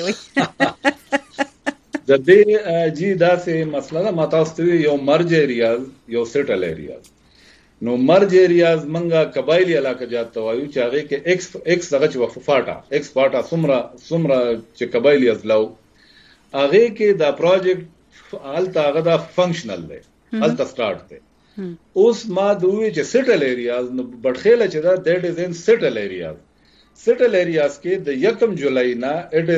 وای د دې جی دا سه مسله ما تاسو ته یو مرج ایریاز یو سټل ایریاز نو مرج ایریاز منګه قبایلی علاقه جات وایو چې هغه کې ایکس ایکس دغه چې وفاټا ایکس پاټا سمرا سمرا چې قبایلی ازلاو هغه کې دا پروجیکټ حالت هغه دا فنکشنل دی حالت سٹارټ دی اوس ما دوی چې سټل ایریاز نو بټخیله چې دا دیټ از ان سټل ایریاز سټل ایریاز کې د یکم جولای نه اټ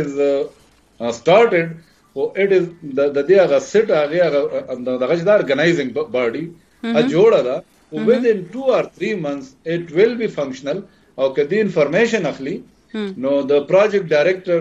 از سٹارټډ او اټ از د د دې هغه سټ هغه دغه د ارګنایزینګ باډي ا جوړه دا او within two or three months it will be functional او کدی انفارمیشن اخلي نو د پروجیکټ ډایریکټر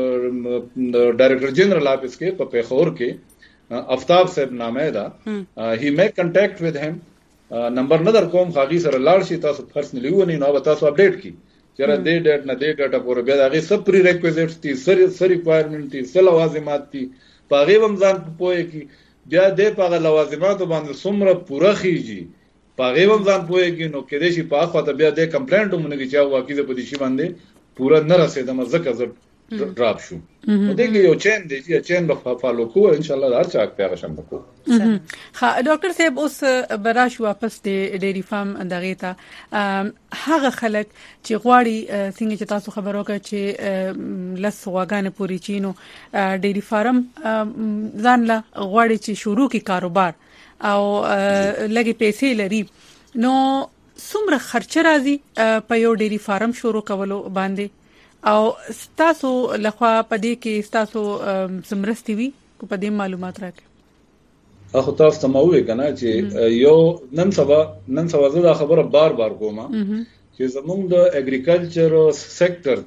ډایریکټر جنرال اپس کې په پیښور کې افتاب صاحب نامه دا هی میک کنټیکټ ود هیم نمبر نه در کوم خاغي سره لاړ شي تاسو پرسنلی ونی نو تاسو اپډیټ کی چیرې دې ډیټ نه دې ډیټا پورې بیا هغه سب پری ریکویزټس دي سر سر ریکوایرمنت دي سل لوازمات دي پاغي ومزان پوهه کی بیا دې پاغه لوازمات باندې څومره پوره خيږي پاغي ومزان پوهه کی نو کېدې شي په خاطر بیا دې کمپلینټ مونږ کې چا واقعي په دې شي باندې پوره نه رسیدم ځکه زه ډراپ شو نو دغه یو چین دی چې چین به فالو کوو ان شاء الله هر چا په هغه شان وکړو ها ډاکټر صاحب اوس براش واپس د ډيري فارم دغه ته هغه خلک چې غواړي څنګه چې تاسو خبرو کړ چې لس واګانې پوری چینو ډيري فارم ځان لا غواړي چې شروع کی کاروبار او لګي پیسې لري نو څومره خرچ راځي په یو ډيري فارم شروع کولو باندې او تاسو لخوا پدې کې تاسو سمرستي وي کو پدې معلومات راکړئ اخو تاسو ته مو وی کنه چې یو نن سبا نن سبا زه دا خبره بار بار کوم چې زموږ د اګریکلچر سېکټر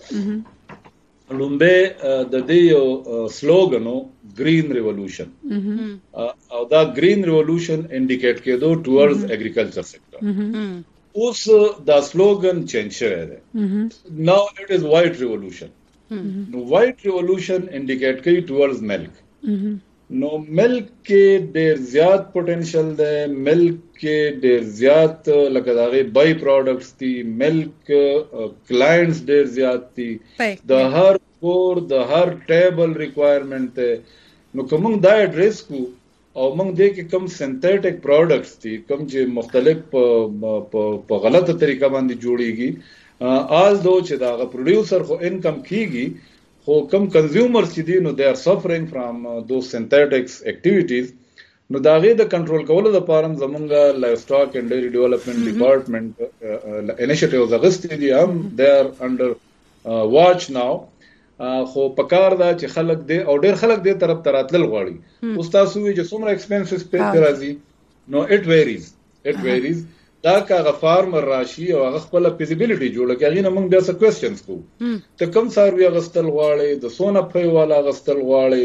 کې لومبه د دې یو سلوګنو گرین ریولوشن او دا گرین ریولوشن انډیکیټ کېدو ټوورډز اګریکلچر سېکټر اوس دا سلوګن چینج شوی دی ناو اٹ از وایټ ریولوشن نو وایټ ریولوشن انډیکیټ کوي ټوورډز ملک نو ملک کې ډېر زیات پوتنشل دی ملک کې ډېر زیات لکه دا غي بای پروډکټس دي ملک کلاینټس ډېر زیات دي د هر کور د هر ټیبل ریکوایرمنٹ ته نو کوم دا ایڈریس کو او موږ دې کې کوم سنتھیټک پروډکټس دي کوم چې مختلف په غلطه طریقه باندې جوړيږي آل دو چې دا پروډوسر خو انکم کیږي خو کوم کنزیومرز چې دي نو دے ار سفرینګ فرام دوز سنتھیټکس اکټیویټیز نو دا غي د کنټرول کولو لپاره زمونږه لایف سټاک اینڈ ډیری ډیولپمنٹ ډپارټمنٹ انیشیټیوز اغستې دي هم دے ار انډر واچ ناو خو پکار دا چې خلک دې او ډېر خلک دې طرف تراتل غواړي اوس تاسو وی چې څومره ایکسپنسز په راځي نو اټ ویریز اټ ویریز دا کاغه فارمر راشي او هغه خپل فیزیبিলিټي جوړه کوي نه موږ بیا څه کوېسچنز کوو ته کوم ساروی غستل غواړي د سونه پي والا غستل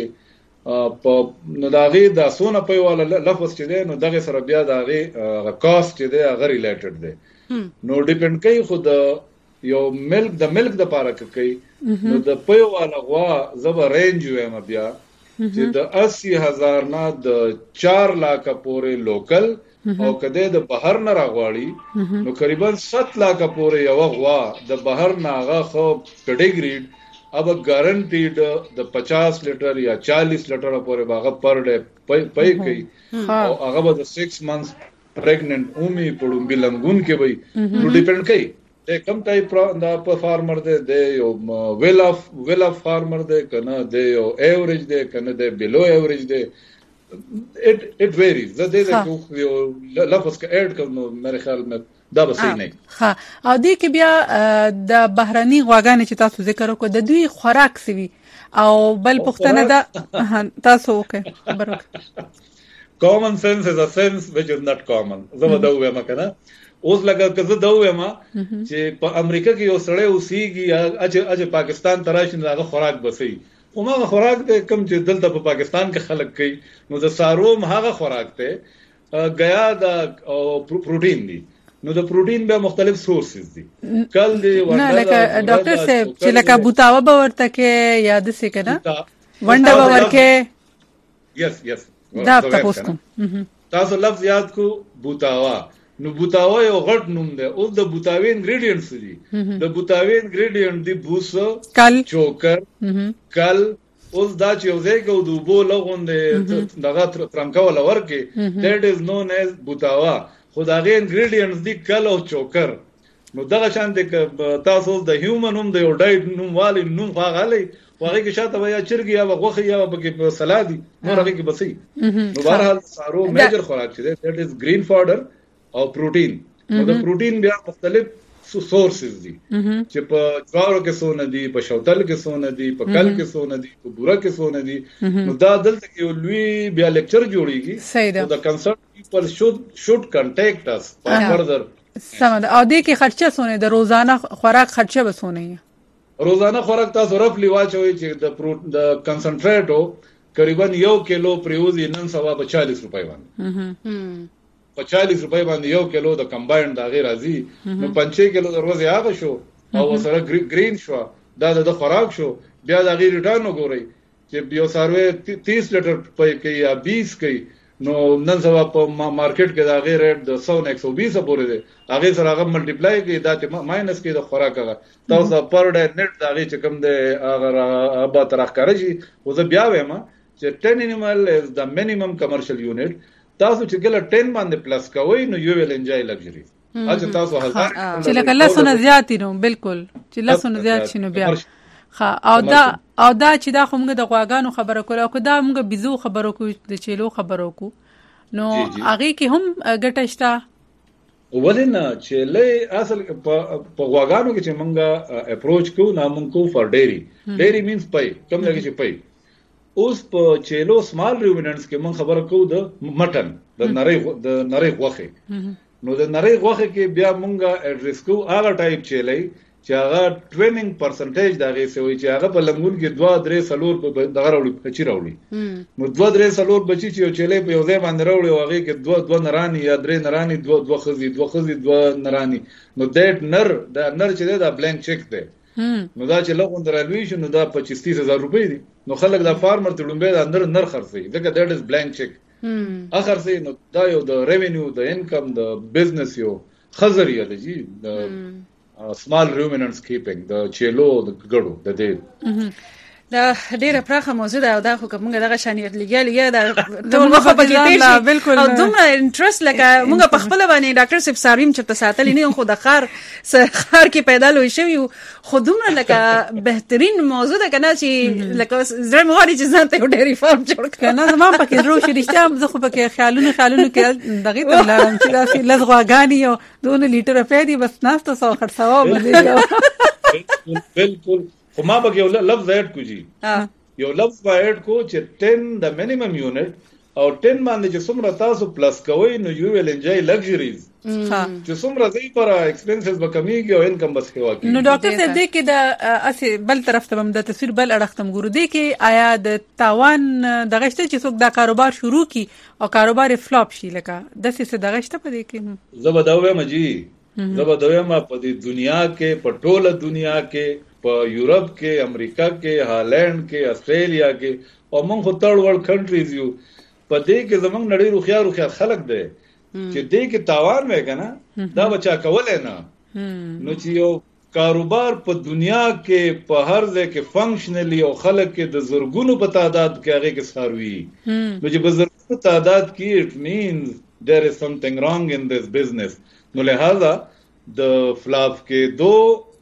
غواړي په نو داغه د سونه پي والا لفظ چې دی نو دغه سره بیا داغه کاست چې دی هغه ریلیټډ دی نو ډیپند کوي خو د یو ملک د ملک د پاره کوي نو د پي والا غوا زبر رینج وایم بیا چې د اسی هزار نه د چار لاکھ پورې لوکل او کده د بهر نه راغواړي نو تقریبا سات لاکھ پورې یو غوا د بهر نه هغه خو پیډیګریډ अब ګارانټیډ د پچاس لیټر یا چالیس لیټر پورې باغ پر ډے پي کوي او هغه به د سکس منثs پریګننٹ اومي پړم بلنګون کې وي نو ډیپند کوي د کم ټایپ دا په فارمر دی د یو ویل اف ویل اف فارمر دی کنه د یو ایوریج دی کنه د بیلو ایوریج دی it it varies the day that you لفظ کا اډ کوم مې خیال مې دا به صحیح نه ها او دې کې بیا د بهراني غواګانې چې تاسو ذکر وکړو د دوی خوراک سوي او بل پښتنه دا تاسو وکړه خبر وکړه common sense is a sense which is not common زه دا وایم کنه اوس لکه کزه دا وایم چې په امریکا کې یو سړی اوسېږي اج اج پاکستان تراشي هغه خوراک بسي اومه خوراک ته کم چې دلته په پاکستان کې خلک کوي نو د ساروم هغه خوراک ته غیا د پروتین دي نو د پروتین به مختلف سورسز دي کل دی نه لکه ډاکټر صاحب چې لکه بوتاوا به ورته کې یاد سي کنه ونډه به ورکه یس یس دا تاسو کوم تاسو لفظ یاد کو بوتاوا نو بوتاوا یو غټ نوم دی او د بوتاوی انګریډینټس دي د بوتاوی انګریډینټ دی بوس کل چوکر کل اوس دا چې یوځای کو د بو لغوندې دغه ترنکا ولا ورکه دیٹ از نون ایز بوتاوا خدای انګریډینټس دي کل او چوکر نو دغه شان دي تاسو د هیومن هم د یو ډایټ نوم والی نوم غالي واغې کې شاته ویا چرګي یا غوخه یا بګي سلادي نو هغه کې بسې نو بهرحال سارو میجر خوراک چې دیٹ از گرین فاډر او پروتین نو د پروتین بیا مختلف سورسز دي چې په جوارو کې سونه دي په شوتل کې سونه دي په کل کې سونه دي په بوره کې سونه دي نو دا دلته کې لوی بیا لیکچر جوړیږي د کنسرن پیپل شود شود کانټیکټ اس فردر سم دا او دې کې خرچه سونه د روزانه خوراک خرچه بسونه روزانه خوراک تاسو رفلی واچوي چې د پروت د کنسنټریټو تقریبا یو کیلو پریوزي نن سوا په چالیس روپۍ باندې په چالیس روپۍ باندې یو کیلو د کمباینډ دا غیر راځي نو پنځه کیلو د ورځې هغه شو او سره گرین شو دا د خوراک شو بیا د غیر ریټرن وګورئ چې یو سروي تیس لیټر پي کوي یا بیس کوي نو نن سبا په مارکیټ کې دا غیر ریټ د سو نه ایک سو بیس پورې دی هغه سره هغه ملټیپلای کوي دا ته ماینس کې د خوراک هغه تاسو پر ډے نت دا غي چې کوم دی هغه ابا ترخ کړی او زه بیا وایم چې ټن انیمل از د مینیمم کمرشل یونټ تاسو چې ګل ټن باندې پلس کوئ نو یو ویل انجوای لگژری اځه تاسو هزار چې لکه لاسونه زیات نو بالکل چې لاسونه زیات شنو بیا ها او دا او دا چې دا خو موږ د غواګانو خبره کوله او دا موږ بيزو خبرو کو د چيلو خبرو کو نو هغه کې هم ګټه شته ولنه چې لې اصل په غواګانو کې چې موږ اپروچ کو نه موږ کو فار ډيري ډيري مینز پي کوم لګي چې پي اوس په چيلو سمال رومیننټس کې موږ خبره کوو د مټن د نری د نری غوخه نو د نری غوخه کې بیا موږ اډریس کوو هغه ټایپ چيلې چې هغه ټریننګ پرسنټیج دا غي سوي چې هغه په لنګون کې دوه درې سلور دغه راوړي پچی راوړي نو دوه درې سلور بچی چې چيلې په یو ځای باندې راوړي او هغه کې دوه دوه نرانی یا درې نرانی دوه دوه خزي دوه خزي دوه نرانی نو دیټ نر دا نر چې دا بلانک چیک دی نو دا چې لغون درالوي شو نو دا پچیس تیس هزار روپۍ دي نو خلک دا فارمر ته لومبه دا نر نر خرڅي ځکه دیټ از بلانک چیک اخر سي نو دا یو د ریوینیو د انکم د بزنس یو خزريه دی جی د سمال رومیننټس کیپینګ د چيلو د ګړو د دې دا ډیره پراخه موضوع ده او دا خو کومه دغه شانیت لګیال یا دا ټول مخه پکې تیر او دومره انټرست لکه موږ په خپل باندې ډاکټر صاحب ساریم چې تساتل نه خو د خار خار کې پیدا لوي شوی خو دومره لکه بهترین موضوع ده کنه چې لکه زړه مغاري چې ځان ته ډیری فارم جوړ کړه کنه زما پکې درو شریشته زه خو پکې خیالونه خیالونه کې دغه ته لارم چې دا لزغواګانی او دون لیټر پیدي بس ناست سو خرڅاو بالکل بالکل خو ما به یو لفظ اډ کو جی یو لفظ به اډ کو چې ټن د مینیمم یونټ او ten باندې چې څومره تاسو پلس کوئ نو یو ویل انجوy لگژریز چې څومره ځای پر ایکسپنسز به کمیږي او انکم بس کې واقع. نو ډاکټر صاحب دې کې د اسی بل طرف ته هم د تصویر بل اړخ تم ګورو دې کې آیا د تاوان دغه شته چې څوک دا کاروبار شروع کی او کاروبار فلاپ شي لکه د څه دغه شته په دې کې زه به دا وایم جی زه به دا وایم په دې دنیا کې په ټوله دنیا کې په یورپ کې امریکا کې هالند کې استرالیا کې او موږ خو تړ ورلد کنټریز یو په دې کې زمونږ نړۍ روخيار روخيار خلک دی چې دې کې تاوان وې کنه دا بچا کولای نه نو چې یو کاروبار په دنیا کې په هر ځای کې فنکشنلی او خلک کې د زرګونو په تعداد کې هغه کې ساروي نو چې په زرګونو تعداد کې اټ مینز there is something wrong in this business نو لہذا د فلاپ کې دو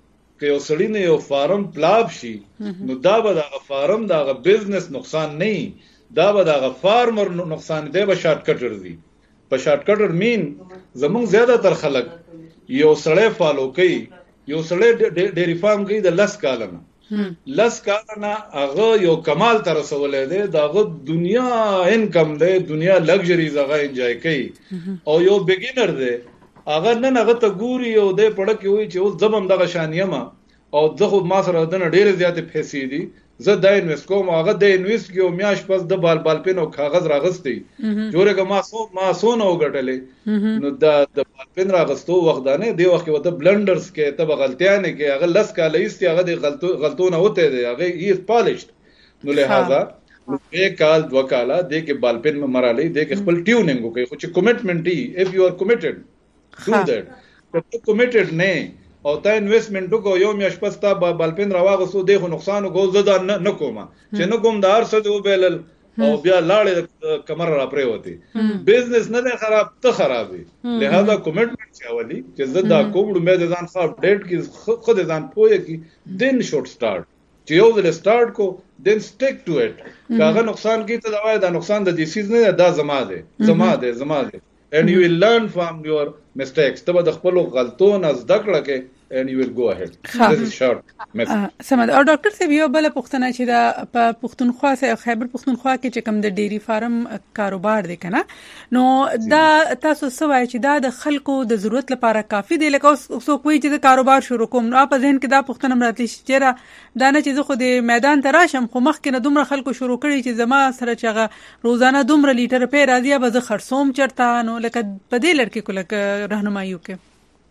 کې یو سړی نه یو فارم پلاپ شي نو دا به د فارم دا غ بزنس نقصان نه دا به د فارمر نقصان دی به شارټ کټر دی په شارټ کټر مين زمونږ زیاده تر خلک یو سړی فالو کوي یو سړی ډېری فارم کوي د لس کالنه لس کالنه هغه یو کمال تر رسولې دی داغه دنیا انکم دی دنیا لگژریز هغه انجوy کوي او یو بګینر دی هغه نن هغه ته ګوري او د پړه کې وي چې اوس زبم دغه شانیمه او زه ما سره د ډېر زیاتې پیسې دي زه دا انویست کوم هغه د انویست کې او میاش پس د بال بال پین او کاغذ راغستې جوړه ما سو ما سونه وګټلې نو دا د بال پین راغستو وخت نه دی وخت وته بلندرز کې ته غلطیاں نه کې هغه لس کاله ایستي هغه د غلطو غلطونه وته دی هغه هی پالیشډ نو لہذا یک کال دو کاله د کې بال پین م مرالې د کې خپل ټیونینګ کوي خو چې کمټمنټ دی اف یو ار کمټډ do that ته کمټډ نه او تا انویسټمنټ کو یو میاش پستا بلپین راواغسو دغه نقصان کو زدا نه کومه چې نه کوم دار څه دی بیلل او بیا لاړې کمر را پرې وتی بزنس نه خراب ته خرابي لہذا کمټمنټ چاولي چې زدا کوم مې ځان خو اپډیټ کی خود ځان پوهه کی دین شوډ سٹارټ چې یو ځل سٹارټ کو دین سټیک ټو اټ کاغه نقصان کی ته دا دا نقصان د دیسیز نه دا زما ده زما ده زما ده and you will learn from your mistakes تبه د خپل غلطونو زده کړه کې and you will go ahead this is short message سمد او ډاکټر صاحب یو بل پښتنه چې دا په پښتونخوا سره خیبر پښتونخوا کې چې کوم د ډيري فارم کاروبار دی کنه نو دا تاسو سوای چې دا د خلکو د ضرورت لپاره کافي دی لکه اوس څوک وایي چې د کاروبار شروع کوم نو په ذهن کې دا پښتنه مراتلی چې دا نه چې زه خو د میدان ته راشم خو مخکې نه دومره خلکو شروع کړي چې زما سره چې روزانه دومره لیټر په راځي به زه خرڅوم چرته نو لکه په دې لړ کې کوله راهنمایي وکړي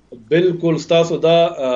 بالکل تاسو دا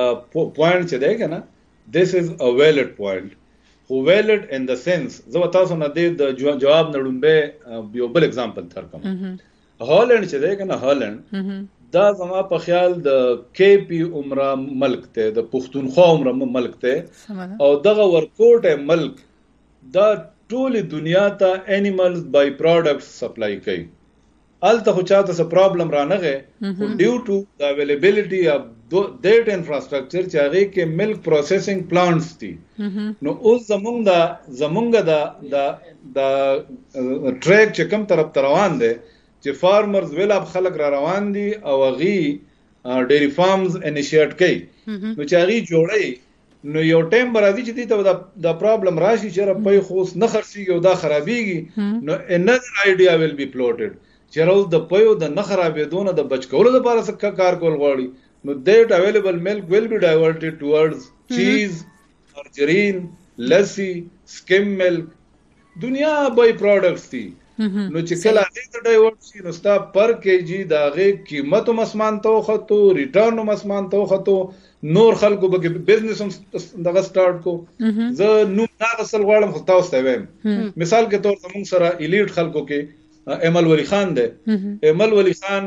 پوینټ چې دی کنه this is a valid point خو valid in the sense زه تاسو نه د جواب نړمبه یو بل اگزامپل تر کوم هالند چې دی کنه هالند دا زما په خیال د کې پی عمره ملک ته د پښتونخوا عمره ملک ته او دغه ورکوټ ملک دا ټول دنیا ته انیملز بای پروډکټس سپلای کوي الته خو چاته څه پرابلم را نغه خو ډیو ټو د اویلیبিলিټي اف دیټ انفراستراکچر چې هغه کې ملک پروسیسینګ پلانټس دي نو اوس زمونږ دا زمونږ دا دا د ټریک چې کوم طرف روان دي چې فارمرز ویل اب خلک را روان دي او غي ډيري فارمز انیشیټ کوي نو چې هغه جوړي نو یو ټایم برازي چې دي ته دا پرابلم راشي چې په خوص نه خرڅيږي او دا خرابيږي نو another idea will be plotted چیرول د پيو د نه خرابېدونه د بچ کولو لپاره څه کار کول غواړي نو that available milk will be diverted towards cheese margarine lassi skim milk دنیا بای پروډکټس دي نو چې کله دې ډایورټ شي نو ستا پر کېجی دا غي قیمت هم اسمان ته خطو ریټرن هم اسمان ته خطو نور خلکو به بزنس هم دغه سٹارټ کو زه نو ناغسل غواړم خو تاسو ته وایم مثال کې تور زموږ سره الیټ خلکو کې ایمل ولی خان ده ایمل ولی خان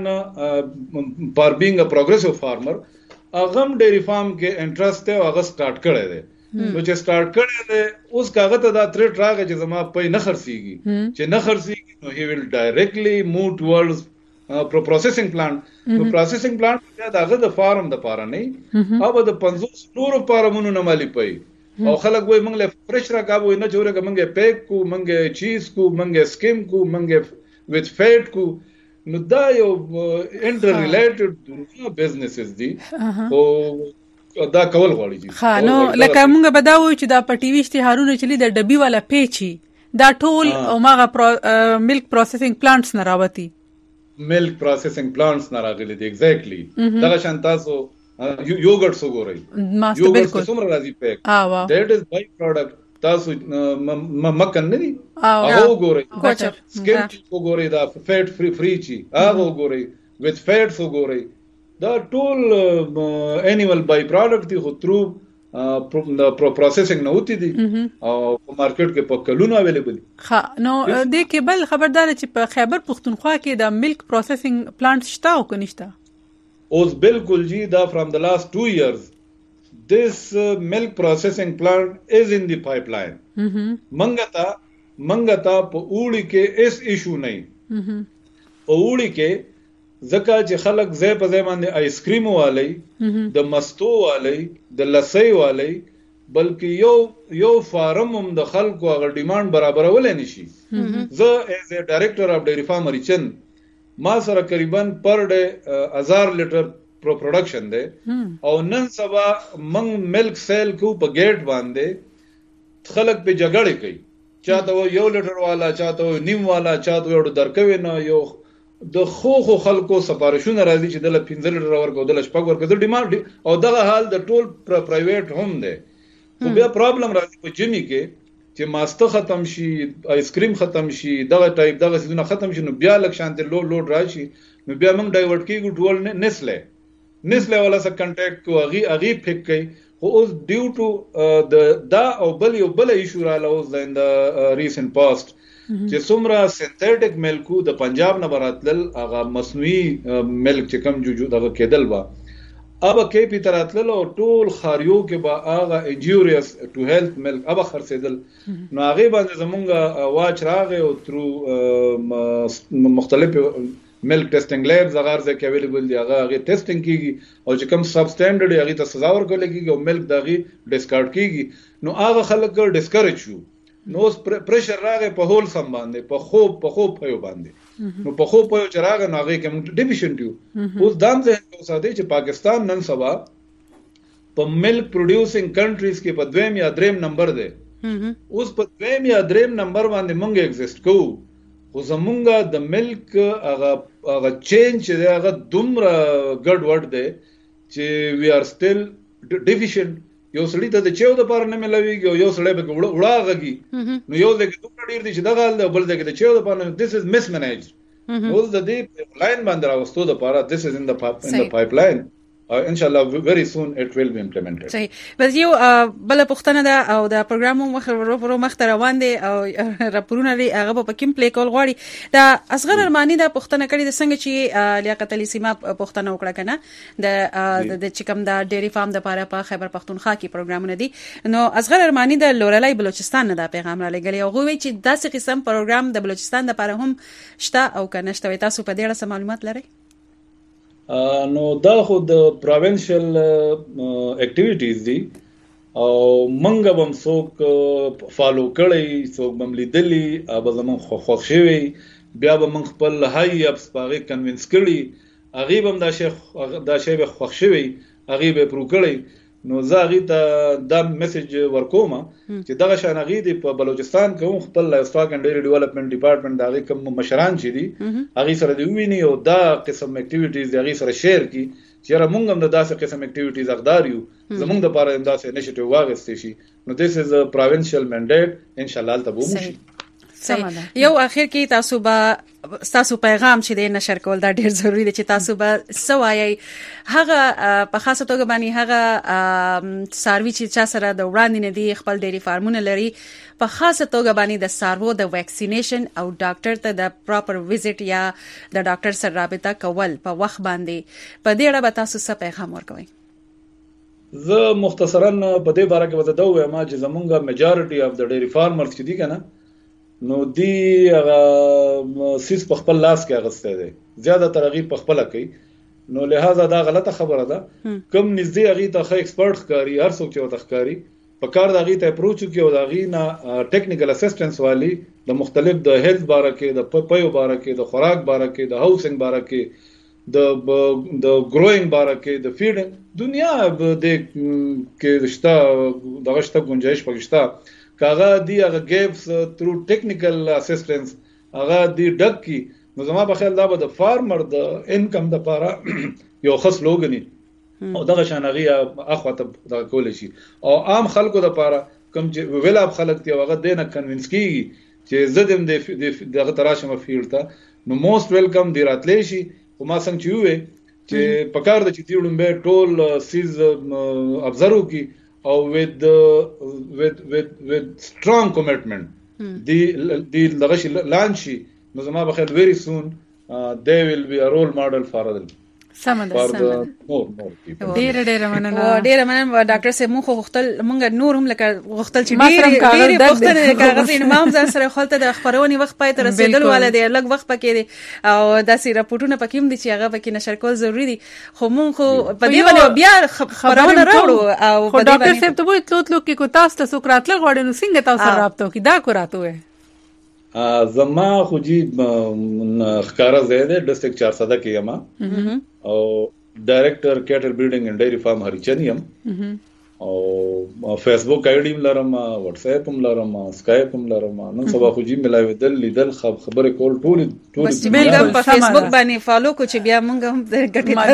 پر بینګ ا پروګریسیو فارمر اغم ډيري فارم کې انټرست ته هغه سٹارټ کړی دی نو چې سٹارټ کړی دی اوس کاغه ته دا تھریټ راغی چې زما په نه خرڅيږي چې نه خرڅيږي نو هی ویل ډایرکټلی موو ټوورډز پروسیسینګ پلانټ نو پروسیسینګ پلانټ دا هغه د فارم د پاره نه او د پنځوس نورو فارمونو نه مالی پي او خلک وای موږ له فرش راکاو نه جوړه موږ پیک کو موږ چیز کو موږ سکیم کو موږ with fate کو نو دا یو انټر ریلیټډ بزنسز دي او دا کول غواړي ها نو لکه موږ به دا وایو چې دا په ټي وي اشتهارونه چلی د ډبي والا پیچي دا ټول اومغه ملک پروسیسینګ پلانټس نه راوتی ملک پروسیسینګ پلانټس نه راغلي دي ایگزیکټلی دغه شان تاسو یوګرټ سو ګورئ یوګرټ څومره راځي پیک دیٹ از بای پروډکټ تاسو مکن نه دي هغه ګورئ سکیم کو ګورئ دا فیټ فری فری چی هغه ګورئ وذ فیټس ګورئ دا ټول انیمل بای پروډکټ دي خو ترو پروسیسینګ نه وتی دي او په مارکیټ کې په کلونو اویلیبل ها نو د کې بل خبردار چې په خیبر پختونخوا کې د ملک پروسیسینګ پلانټ شته او کنيشته اوس بالکل جی دا فرام د لاست two years this uh, milk processing plant is in the pipeline mhm mangata mangata په اوړي کې اس ایشو نه mhm په اوړي کې زکه چې خلک زې په زې باندې آیس کریم والی د مستو والی د لسی والی بلکې یو یو فارم هم د خلکو هغه ډیماند برابرول نه شي زه ایز ا ډایریکټر اف ډیری فارم ریچن ما سره تقریبا پر ډے هزار لیټر پرو پروډکشن دی او نن سبا منګ ملک سیل کو په گیټ باندې خلک په جګړه کوي چاته یو لیټر والا چاته نیم والا چاته یو درکوي نه یو د خو خو خلکو سپارښتنه راځي چې د پنځه لیټر ورکو د شپږ ورکو د ډیماند او دغه حال د ټول پرایویټ هم دی خو بیا پرابلم راځي په جمی کې چې ماسته ختم شي آیس کریم ختم شي دغه ټایپ دغه سيزونه ختم شي نو بیا لک شانته لو لوډ راشي نو بیا موږ ډایورټ کیږو ټول نسله نسله والا سره کنټیکټ کو اغي اغي فک کوي خو اوس ډیو ټو د دا او بل یو بل ایشو را لاوز د ریسنت پاست چې څومره سنتھیټک ملکو د پنجاب نه براتل هغه مصنوعي ملک چې کم جوجو دغه کېدل با اب کې پی تراتل او ټول خاریو کې با هغه انجوریس ټو هیلث ملک اب خرڅیدل نو هغه باندې زمونږ واچ راغی او ترو مختلف ملک ټیسټینګ لیبز هغه ځکه کې اویلیبل دي هغه هغه ټیسټینګ کیږي او چې کوم سب سټانډرډ هغه ته سزا ورکول کیږي او ملک دغه ډیسکارډ کیږي نو هغه خلک ډیسکریج شو نو پریشر راغی په هول سم باندې په خو په خو په باندې نو په خو په چراغ نو هغه کوم ډیفیشنټ یو اوس دام ځه اوساده چې پاکستان نن سبا په ملک پروډوسینګ کنټریز کې په دویم یا دریم نمبر دی اوس په دویم یا دریم نمبر باندې مونږ ایگزیست کوو خو زمونږه د ملک هغه هغه چینج دی هغه دومره ګډ وډ دی چې وی آر سټیل ډیفیشنټ یو سړی ته د چیو د پاره نه ملويږي او یو سړی به وړاغږي نو یو ځکه دومره ډیر دي چې دغه حال بل ځکه د چیو د پاره دیس از مس منیج اوس د دې لاین باندې راوستو د پاره دیس از ان د ان د پایپ لاین ان شاء الله very soon it will be implemented صحیح بس یو بل پښتنه دا او دا پروګرام مخ ورو مخ روان دي او راپورونه لري هغه په کوم پلی کول غواړي دا اصغر ارمانی دا پښتنه کړي د څنګه چې لیاقت علي سیمه پښتنه وکړه کنه د د چکم دا ډيري فارم د پاره په خیبر پښتونخوا کې پروګرامونه دي نو اصغر ارمانی د لورلای بلوچستان نه دا پیغام را لګلی او غوي چې داسې قسم پروګرام د بلوچستان د پاره هم شته او کنه شته تاسو په دې اړه معلومات لرئ نو دا خو د پروینشل اکټیویټیز دي او منګه بم څوک فالو کړي څوک بم لیدلی اب زمون خو خوښ شوی بیا به من خپل هاي اپس پاره کنوینس کړي هغه بم دا شیخ دا شی به خوښ شوی هغه به پرو کړي نو زه هغه ته دا میسج ورکوم چې دغه شان هغه دی په بلوچستان کې هم خپل سټاک اند ډیری ډیولپمنٹ ډپارټمنټ دا کوم مشران چې دي هغه سره دی ویني او دا قسم اکټیویټیز هغه سره شیر کی چې را مونږ هم د داسې قسم اکټیویټیز اقدار یو زمونږ د لپاره داسې انیشیټیو واغستې شي نو دیس از ا پروینشل منډیټ ان شاء الله تبو شي یو اخر کې تاسو به تاسو پیغام چې د نشر کول دا ډیر ضروری دی چې تاسو به سوایي هغه په خاصه توګه باندې هغه ساروي چې چا سره د وړاندې نه دی خپل ډيري فارمونه لري په خاصه توګه باندې د سارو د ویکسینیشن او ډاکټر ته د پراپر وزټ یا د ډاکټر سره رابطه کول په وخت باندې په دې اړه به تاسو څه پیغام ورکوي زه مختصرا په دې باره کې وځم وایم چې زمونږه میجارټي اف د ډيري فارمرز چې دي کنه نو دی هغه سیس په خپل لاس کې اغسته دي زیاده ترغیب په خپل کوي نو لہذا دا غلطه خبره ده کم نږدې هغه ته خو ایکسپرت ښکاری هر څوک چې وته ښکاری په کار د هغه ته اپروچ کوي او د هغه نه ټیکنیکل اسسټنس والی د مختلف د هیلث باره کې د پپیو باره کې د خوراک باره کې د هاوسینګ باره کې د د گروینګ باره کې د فیډینګ دنیا د کې رشتہ دغه شته گنجائش پکشته کاغه دی هغه ګیپس تھرو ټیکنیکل اسسټنس هغه دی ډک کی نو زما په خیال دا به د فارمر د انکم د لپاره یو خاص لوګنی او دغه شانغي اخو ته د کول شي او عام خلکو د لپاره کوم چې ویل اپ خلک دی هغه دینه کنوینس کیږي چې زدم د دغه تراشمه فیلډ ته نو موست ویلکم دی راتلې شي او ما څنګه چې وې چې پکار د چې تیړم به ټول سیز ابزرو کی او with with with with strong commitment دی دی دغه شي لانچ شي نو زما په خیال very soon uh, they will be a role model for the سمه سمه ډیر ډیر مننه ډیر مننه ډاکټر سه مونږ غوښتل مونږ نور هم لکه غوښتل چې ډیر ډیر غوښتل کاغذ امام ځان سره خپل د خبرونې وخت پای ته رسیدل ولادي لږ وخت پکې دي او داسې راپورټونه پکې هم دي چې هغه پکې نشر کول ضروری دي خو مونږ خو په دې باندې بیا خبرونه راوړو او په دې ډاکټر صاحب ته وایي تلو تلو کې کو تاسو ته سوکرات لغوړې نو څنګه تاسو سره رابطه کی دا کو راته وي زما خو جی خکارا زیاده ډسټریکټ چار سده کې یم او ډایریکټر کیټل بریډینګ اینڈ ډایری فارم هریچن یم او فیسبوک آی ډی لرم واتس اپ هم لرم اسکایپ هم لرم نن سبا خو جی ملای ودل لیدل خبره کول ټول ټول بس بیل په فیسبوک باندې فالو کو چې بیا مونږ هم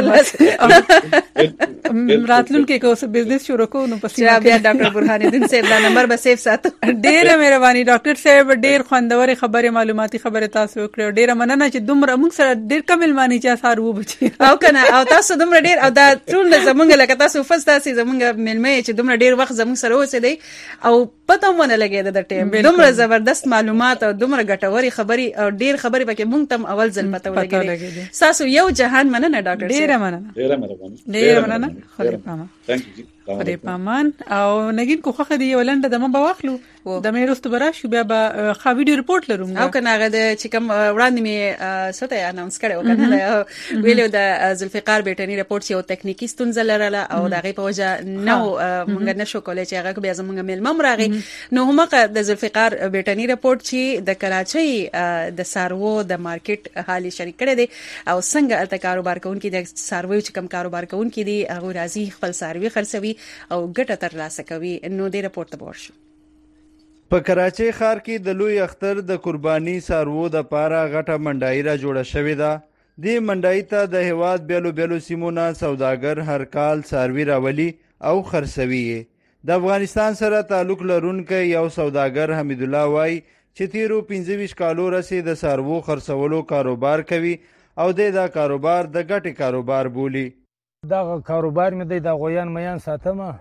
ګټه راتلون کې کوم بزنس شروع کو نو پسې بیا ډاکټر برهان الدین صاحب دا نمبر به سیف ساتو ډیره مهرباني ډاکټر صاحب ډیر خوندور خبره معلوماتي خبره تاسو وکړو ډیره مننه چې دومره موږ سره ډیر کم ملمانی چې سارو بچي او کنه او تاسو دومره ډیر او دا ټول زمونږ لکه تاسو فست تاسو زمونږ ملمه چې دومره ډیر وخت زموږ سره اوسېدی او پته مونږ نه لګید د ټیم دومره زبردست معلومات او دومره ګټوري خبري او ډیر خبري پکې مونږ تم اول ځل پته ولګیدي تاسو یو جهان مننه ډاکټر ډیر مننه ډیر مننه ډیر مننه خدای پامان ثانک یو خدای پامان او نګین کو خخه دی ولنده د ما بواخلو د مې رست برا شو بیا به خا ویډیو ریپورت لرم او کنه هغه د چې کوم وړاندې مې سته اناونس کړو کنه ویلو د ذوالفقار بیٹنی ریپورت یو ټیکنیکی ستونزه لرله او دغه په وجه نو موږ نشو کولای چې هغه بیا زموږ ملمم راغی نو همغه د ذوالفقار بیٹنی ریپورت چې د کراچۍ د سارو د مارکیټ حالي شریک کړي دي او څنګه الته کاروبار کوونکي د سارو چې کوم کاروبار کوونکي دي هغه راځي خپل ساروي خرڅوي او ګټه ترلاسه کوي نو د ریپورت ته ورشو په کراچۍ ښار کې د لوی اختر د قرباني سارو د پاره غټه منډای را جوړه شوې ده دې منډای ته د هیواد بیلو بیلو سیمونه سوداګر هر کال ساروي راولي او خرڅوي د افغانستان سره تعلق لرونکی یو سوداګر حمید الله وای چې تیرو پنځه ویشت کالو رسې د سارو خرڅولو کاروبار کوي او د دا کاروبار د ګټې کاروبار بولی دا کاروبار مې د غویان میان ساتمه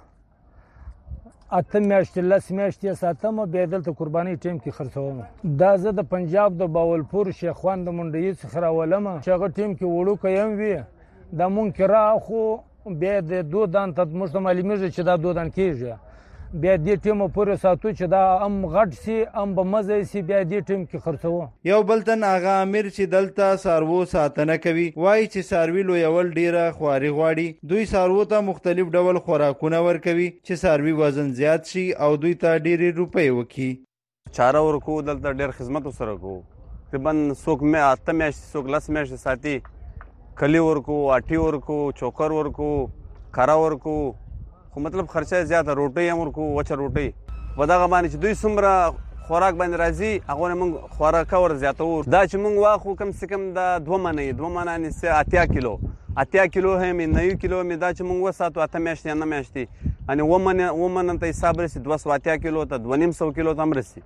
اته میاشتې لس میاشتې ساتم بیا دلته قرباني ټیم کې خرڅوم دا زه د پنجاب د باولپور شیخوان د منډیي څخه راولم چې هغه ټیم کې وړو کوم وي دا مونږ کې را خو بیا د دو دان ته موږ ته معلومیږي چې دا دو دان کېږي بیا دې ټیم پورې ساتو چې دا ام غټ سي ام به مزه سي بیا دې ټیم کې خرڅو یو بلتن آغا امیر چې دلته سارو ساتنه کوي وایي چې ساروي لویول ډیره خواري غواړي دوی سارو ته مختلف ډول خوراکونه ورکوي چې ساروي وزن زیات شي او دوی ته ډیرې روپۍ وکي چاره ورکو دلته ډیر خدمت سره کو تقریبا څوک مې اته میاشتې څوک لس میاشتې ساتي کلی ورکو اټي ورکو چوکر ورکو کرا ورکو خو مطلب خرچه زیاته روټۍ هم ورکو وچه روټۍ په دغه باندې چې دوی څومره خوراک باندې راځي هغه موږ خوراک ور زیاتو دا چې موږ واخو کم سے کم د دوه منې دوه منې سه اتیا کیلو اتیا کیلو هم نه یو کیلو مې دا چې موږ وساتو اته میاشتې نه میاشتې ان و منې و منې ته حساب رسي دوه سوه اتیا کیلو ته دوه نیم سو کیلو ته رسي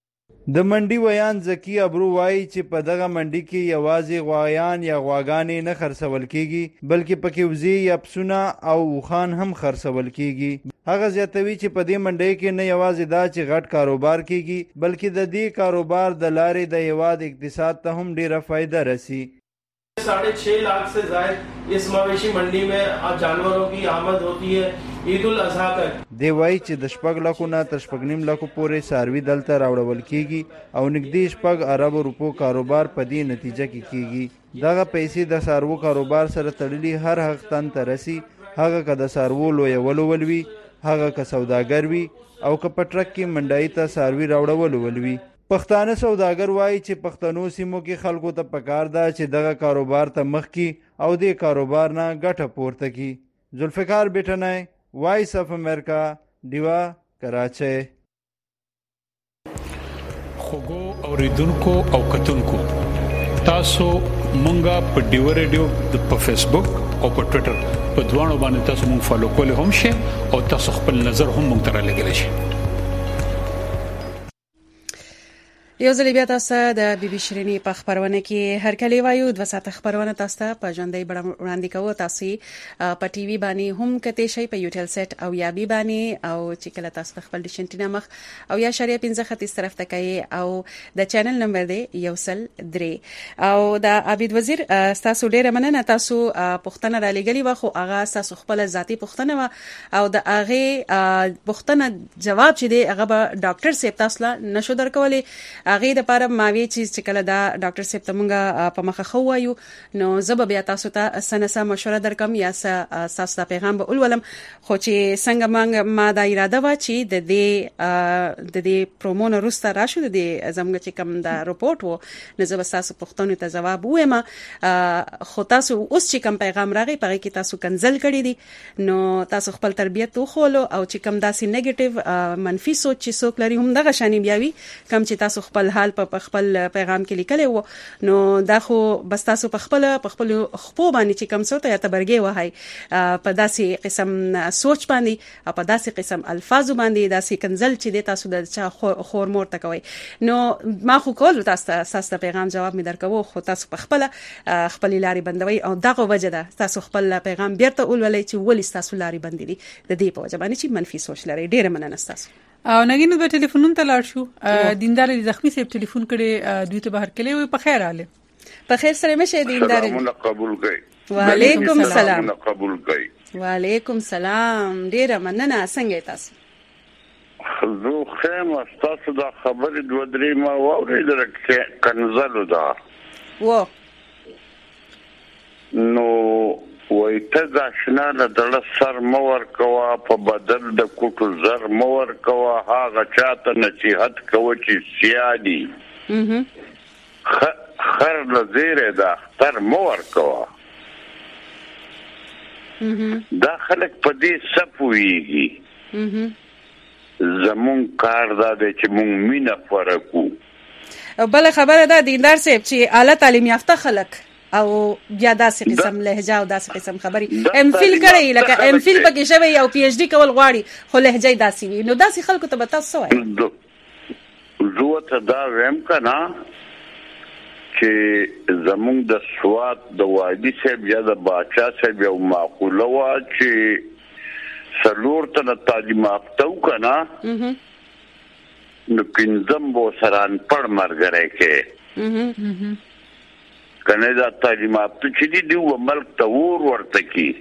د منډي ویان زکی ابرو وای چې په دغه منډي کې یوازې غوایان یا غواګانې نه خرڅول کیږي بلکې پکې وزې یا پسونه او وخان هم خرڅول کیږي هغه زیاتوي چې په دې منډي کې نه یوازې دا چې غټ کاروبار کیږي بلکې د دې کاروبار د لارې د هیواد اقتصاد ته هم ډیره فائدہ رسی साढ़े छह लाख से ज्यादा इस मवेशी मंडी में जानवरों की आमद होती है ईद उल अजहा तक دی وای چې د شپږ لکو نه تر شپږ نیم لکو پورې ساروي دلته راوړل کیږي او نږدې شپږ ارب روپو کاروبار په دې نتیجه کې کیږي دغه پیسې د سارو کاروبار سره تړلي هر حق تن ته رسی هغه که د سارو لویولو ولوي هغه که سوداګر وي او که په ټرک کې منډای ته ساروي راوړل ولوي پښتانه سوداګر وایي چې پښتنو سیمو کې خلکو ته پکار ده چې دغه کاروبار ته مخ کی او دې کاروبار نه ګټه پورته کی ذوالفقار بیٹنی وائس آف امریکا ډیوا کراچۍ خوګو اوریدونکو او کتونکو تاسو مونږه په ډیو ریډیو په فیسبوک او په ټوئیټر په دوانو باندې تاسو مونږ فالو کولای هم شئ او تاسو خپل نظر هم مونږ ته رالیږئ شئ. یو ځل بیا تاسو د بي بي شيريني په خبرونه کې هر کله وایو د وساته خبرونه تاسو ته په ژوندۍ وړاندې کوو. تاسو په ټي وي باندې هم کته شي په یوټل سیټ او یا بي باندې او چې کله تاسو خپل د شنټینا مخ او یا شریعه پنځه خط طرف ته کوي او د چینل نمبر دی یو سل درې او د عابد وزیر تاسو ډیره مننه. تاسو پښتنه را لګلی و خو هغه تاسو خپل ذاتی پښتنه و او د هغه پښتنه جواب چې دی هغه ډاکټر سیب تاسو نشو درکولې. هغه د پاره ماوي چې کله دا ډاکټر صاحب ته مونږه په مخه خو وایو نو زب بیا تاسو ته سنسه مشوره درکم یا تاسو ته پیغام به ولولم. خو چې څنګه مونږ ما دا اراده و چې د دې د دې پرومو نه روسته راشو د دې زموږ چې کوم دا رپورت وو نو زب تاسو پښتون ته جواب وایم. خو تاسو اوس چې کوم پیغام راغی پاره کې تاسو کنزل کړی دي نو تاسو خپل تربیت وخولو او چې کوم داسې نیگیټیو منفي سوچ چې څوک لري هم دغه شانی بیاوي کم چې تاسو خپل حال په خپل پیغام کې لیکلی وو نو دا خو بس تاسو په خپل په خپل خپو باندې چې کوم څه ته تبرګي وهاي په داسې قسم سوچ باندې او په داسې قسم الفاظ باندې داسې کنزل چې د تاسو د خور مور تکوي نو ما خو کول تاسو تاسو پیغام جواب می درکوو خو تاسو په خپل خپل لاري بندوي او دغه وجه ده تاسو خپل پیغام بیرته اولولې چې ولې تاسو لاري بندې دي د دې په وجه باندې چې منفي سوچ لري. ډیره مننه تاسو. او نګینو د ټلیفونونو ته لاړ شو. دیندار زخمی صاحب ټلیفون کړي دوی ته بهر کلی وي په خیر حاله په خیر سره مشه دیندار قبول کړي. وعلیکم السلام. قبول کړي. وعلیکم السلام. ډیره مننه. څنګه تاسو؟ زه خیمه تاسو دا خبرې دوه درې ما واورېدل چې کنزلو دا و نو وای ته دا شنه د سر مور کوا په بدل د کوټو زر مور کوا هغه چاته نصيحت کوي چې سیادي خر لزیره دا تر مور کوا دا خلک په دې سپويږي. زمون کار دا دی چې مونږ مینا فرقو. بل خبره ده دیندار صاحب چې اعلی تعلیم یافته خلک او بیا داسې قسم لهجه او داسې قسم خبري ام فیل کړي لکه ام فیل پکې شوی او پی ایچ ډی کول غواړي خو لهجه داسې وي نو داسې خلکو ته به تاسو وایي زه ته دا ویم کنه چې زمونږ د سواد د وادي صاحب یا د باچا صاحب یو معقوله وا چې سلور ته تعلیم یافتو کنه نو پنځم بو سران پړ مرګره کې کنه دا تعلیم یافته چې دی د ملک ته ور ورته کی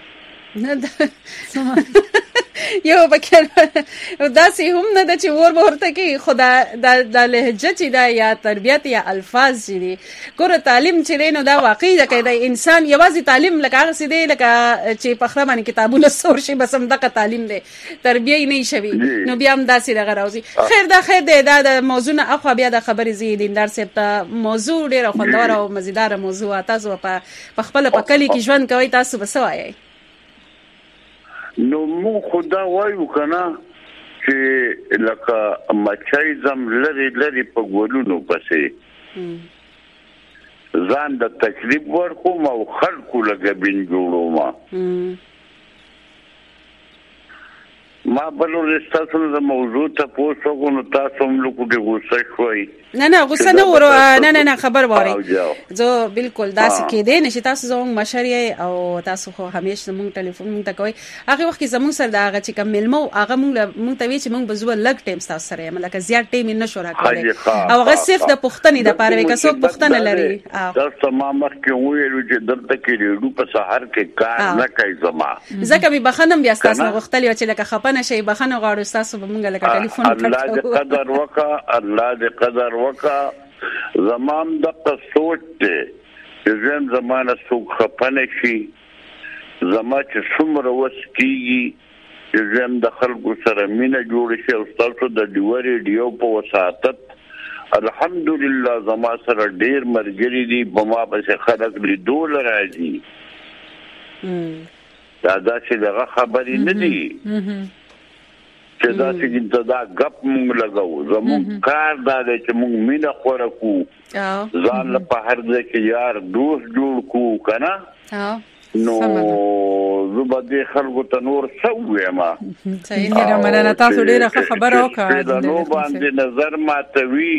یو بکر داسې هم نه د چې ور ورته کی خدا د لهجه چې دا یا تربیت یا الفاظ چې دي ګوره تعلیم چې دی نو دا واقعي ده کې د انسان یوازې تعلیم لکه هغه سي دی لکه چې په خره باندې کتابونه سور شي بس هم دغه تعلیم دی تربیه نه شي نو بیا هم داسې دغه راوځي. خیر دا خیر دی دا د موضوع نه اخو بیا د خبرې زی دیندار صاحب ته موضوع ډیره خوندور او مزیدار موضوع تاسو په خپل په کلی کې ژوند کوي تاسو به سوایي نو مو خدا وایو کنه چې لکه مچای زم لری لری په ګولونو پسې ځان د تکلیف ورکوم او خلکو لګه بین جوړوم ما بلو رستاسو د موضوع ته پوښتنه نو تاسو هم لکه د غوسه شوي نه نه غوسه نه ورو نه نه نه خبر واره زه بالکل داسې کې دی نشي تاسو زموږ مشري او تاسو خو همیشه زموږ ټلیفون مونږ ته کوي هغه وخت کې زموږ سره دا هغه چې کوم ملمو هغه مونږ مونږ ته وی چې مونږ بزو لګ ټیم تاسو سره یم لکه زیات ټیم نه شو راکړي او هغه صرف د پښتنې د پاره وکړو څوک پښتنه لري تاسو ما مخ کې ویلو چې دلته کې ریډو په سحر کې کار نه کوي زما ځکه به بخنم بیا تاسو غوښتلی چې لکه خپنه شي بخنه غواړو تاسو به مونږ لکه ټلیفون کړو الله دې قدر وکا الله دې قدر وکا زمان د سوچ ته چې زمانه څوک خپنه شي زما چې څومره وسکیږي چې د خلکو سره مینه جوړ شي او تاسو د ډیوري ډیو په وساتت الحمدلله زما سره ډیر مرګري دي بما به خلک لیدول راځي دا دا چې دغه خبرې نه دي چې دا څنګه دا غپ مونږ لګاو زموږ کار دا دی چې مونږ مینا خور کو ځان له په هر ځای کې یار دوست جوړ کو کنه نو زبدي خلکو ته نور سوې ما صحیح دی مننه تاسو ډیره خبره وکړه نو باندې نظر ماتوي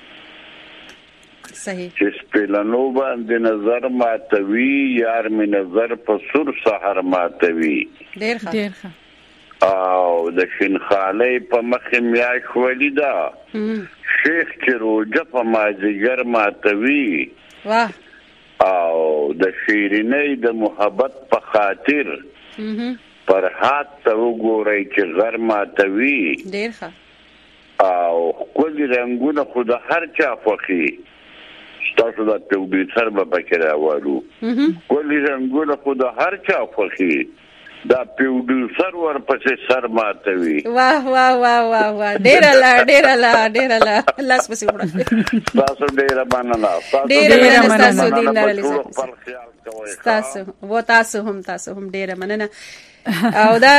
صحیح چې سپیلانو باندې نظر ماتوي یار می نظر په سر سحر ماتوي ډیر ښه ډیر ښه او د شینخالې په مخ میاش ولیدا شیخ چې روجه په مازیګر ماتوي واه او د شیرینې د محبت په خاطر پر هات ته وګورئ چې غر ماتوي ډیر ښه او کلی رنگونه خود هر چا خوخي تاسو د پروډوسر په پکې راوړو کلی رنگونه خود هر چا خوخي دا پروډوسر ورپسې سر ماتوي واه واه واه واه واه ډیر لا ډیر لا ډیر لا لاس پسې وړه تاسو ډیر مننه ډیر مننه تاسو دین لري تاسو و تاسو هم تاسو هم ډیر مننه او دا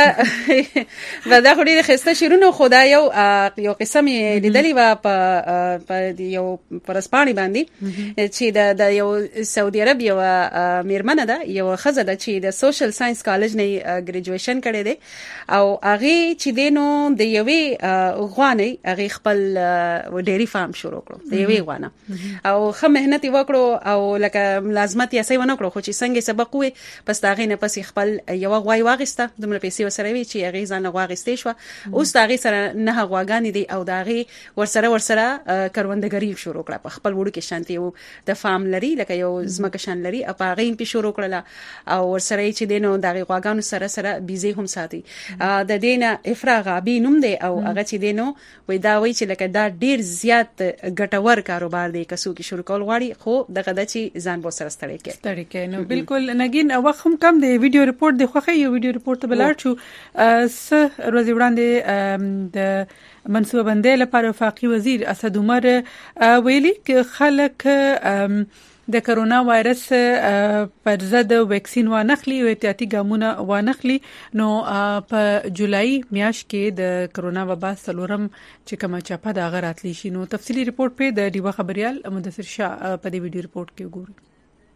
دا خو ډیره خسته شیرونو خدای یو یو قسم لیدلی و په یو پرسپانی باندې چې د یو سعودي عرب یو میرمنه ده یو خزه ده چې د سوشل ساينس کالج نه ګریجویشن کړي دي او هغه چې دینو د یوې غواني هغه خپل ډيري فارم شروع کړو د یوې غوانه او خه مهنت وکړو او لکه ملازمت یې سې ونه کړو خو چې څنګه سبق وې پس دا غي نه پس خپل یو غوای واغ دومره پیسې وسره وی چې هغه ځان غواغستې شو اوس دا هغه سره نه غواګانی دي او دا هغه ورسره ورسره کروندګری شروع کړه په خپل وړو کې شانتي او د فارم لري لکه یو زمکه شان لري او هغه یې شروع کړله او ورسره چې دینو دا هغه غواګانو سره سره بيزي هم ساتي د دینه افراغ ابي نوم دی او هغه چې دینو وای دا وای چې لکه دا ډیر زیات ګټور کاروبار دی کسو کې شروع کول غواړي خو دغه د چې ځان بو سره ستړي کې ستړي کې نو بالکل نګین وخت هم کم دی ویډیو ریپورت دی خو یو ویډیو ریپورت بلار شو س ورځ وړاندې د منصوبه بندۍ لپاره وفاقي وزیر اسد عمر ویلي چې خلک د کرونا وایرس پر ضد ویکسین وانخلي او احتیاطي ګامونه وانخلي نو په جولای میاشت کې د کرونا وبا سلورم چې کومه چاپه د غراتلی شي نو تفصيلي ریپورت په د ډیوا خبريال مدثر شاه په دې ویډیو ریپورت کې وګورئ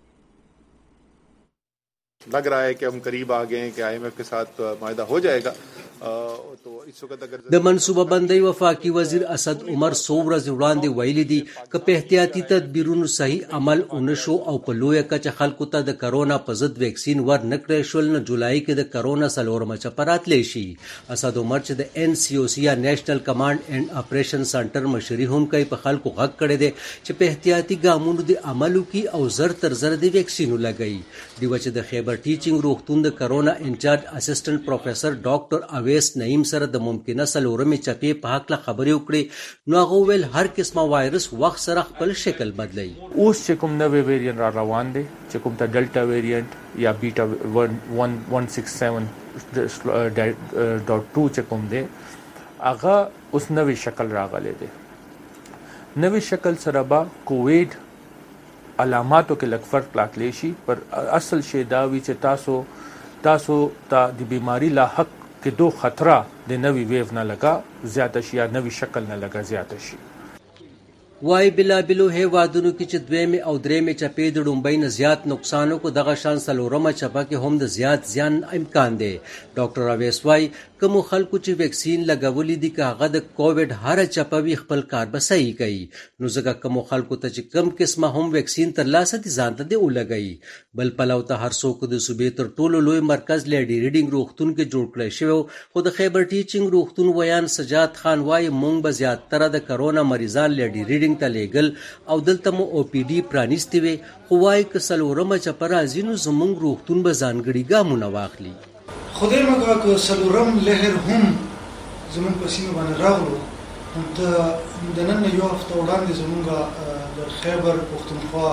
लग रहा है कि हम करीब आ गए हैं कि आईएमएफ के साथ मायदा हो जाएगा तो इस वक्त अगर د منصوبه بندۍ وفاقي وزیر اسد عمر سوورز وړاندې ویلي دي چې په احتیاطي تدبیرونو صحیح عمل ونشو او په لوی کچ خلکو ته د کرونا په ضد ویکسین ور نکړې شول نو جولای کې د کرونا سلورمه چپرات لشي اسد عمر چې د ان سی او سی یا نېشنل کمانډ اینڈ اپریشن سنټر مشري هم کوي په خلکو غږ کړي دي چې په احتیاطي ګامونو د عملو کې او زر تر زر د ویکسین لګي دی چې د خیبر ټیچینګ روغتون د کرونا انچارج اسسټنټ پروفیسور ډاکټر اویس نعیم سره د ممکنه سلورمې چپې په حق له خبرې وکړي نو هغه ویل هر قسمه وایرس وخت سره خپل شکل بدلي اوس چې کوم نوې ویریانت را روان دي چې کوم ته ډلټا ویریانت یا بیٹا one six seven dot two چې کوم دي هغه اوس نوې شکل راغلي دي نوې شکل سره با کووید علاماتو کې لږ فرق راتلی شي پر اصل شی دا وی چې تاسو تاسو ته د بیماری لا حق کې دو خطره د نوې ویو نه لګا زیاته شي یا نوې شکل نه لګا زیاته شي وای بلا بلو هیوادونو کې چې دویمه او درېمه چپې د ډومبۍ نه زیات نقصانو کو دغه شان سلورمه چپه کې هم د زیات زیان امکان دی ډاکټر اویس وای کوم خلکو چې ویکسین لګولې دي کاغه د کووډ هر چپه وی خپل کار به صحیح کوي نو ځکه کوم خلکو ته چې کم قسمه هم ویکسین تر لاسه دي ځان ته دی ولګي بل پلو ته هر څوک د صوبې تر ټولو لوی مرکز لیډي ریډینګ روغتون کې جوړ کړی شو خو د خیبر ټیچینګ روغتون ویان سجاد خان وای مونږ به زیاتره د کرونا مریضان لیډي ریډینګ ته لګل او دلته مو او پی ډي پرانیستي وي خو وای ک سلورمه چپره ازینو زمونږ روغتون به ځانګړي ګامونه واخلي خدای مګه که سلورم لهر هم زمون په سیمه باندې راغلو هم ته د نن یو هفته وړاندې زمونږ د خیبر پښتونخوا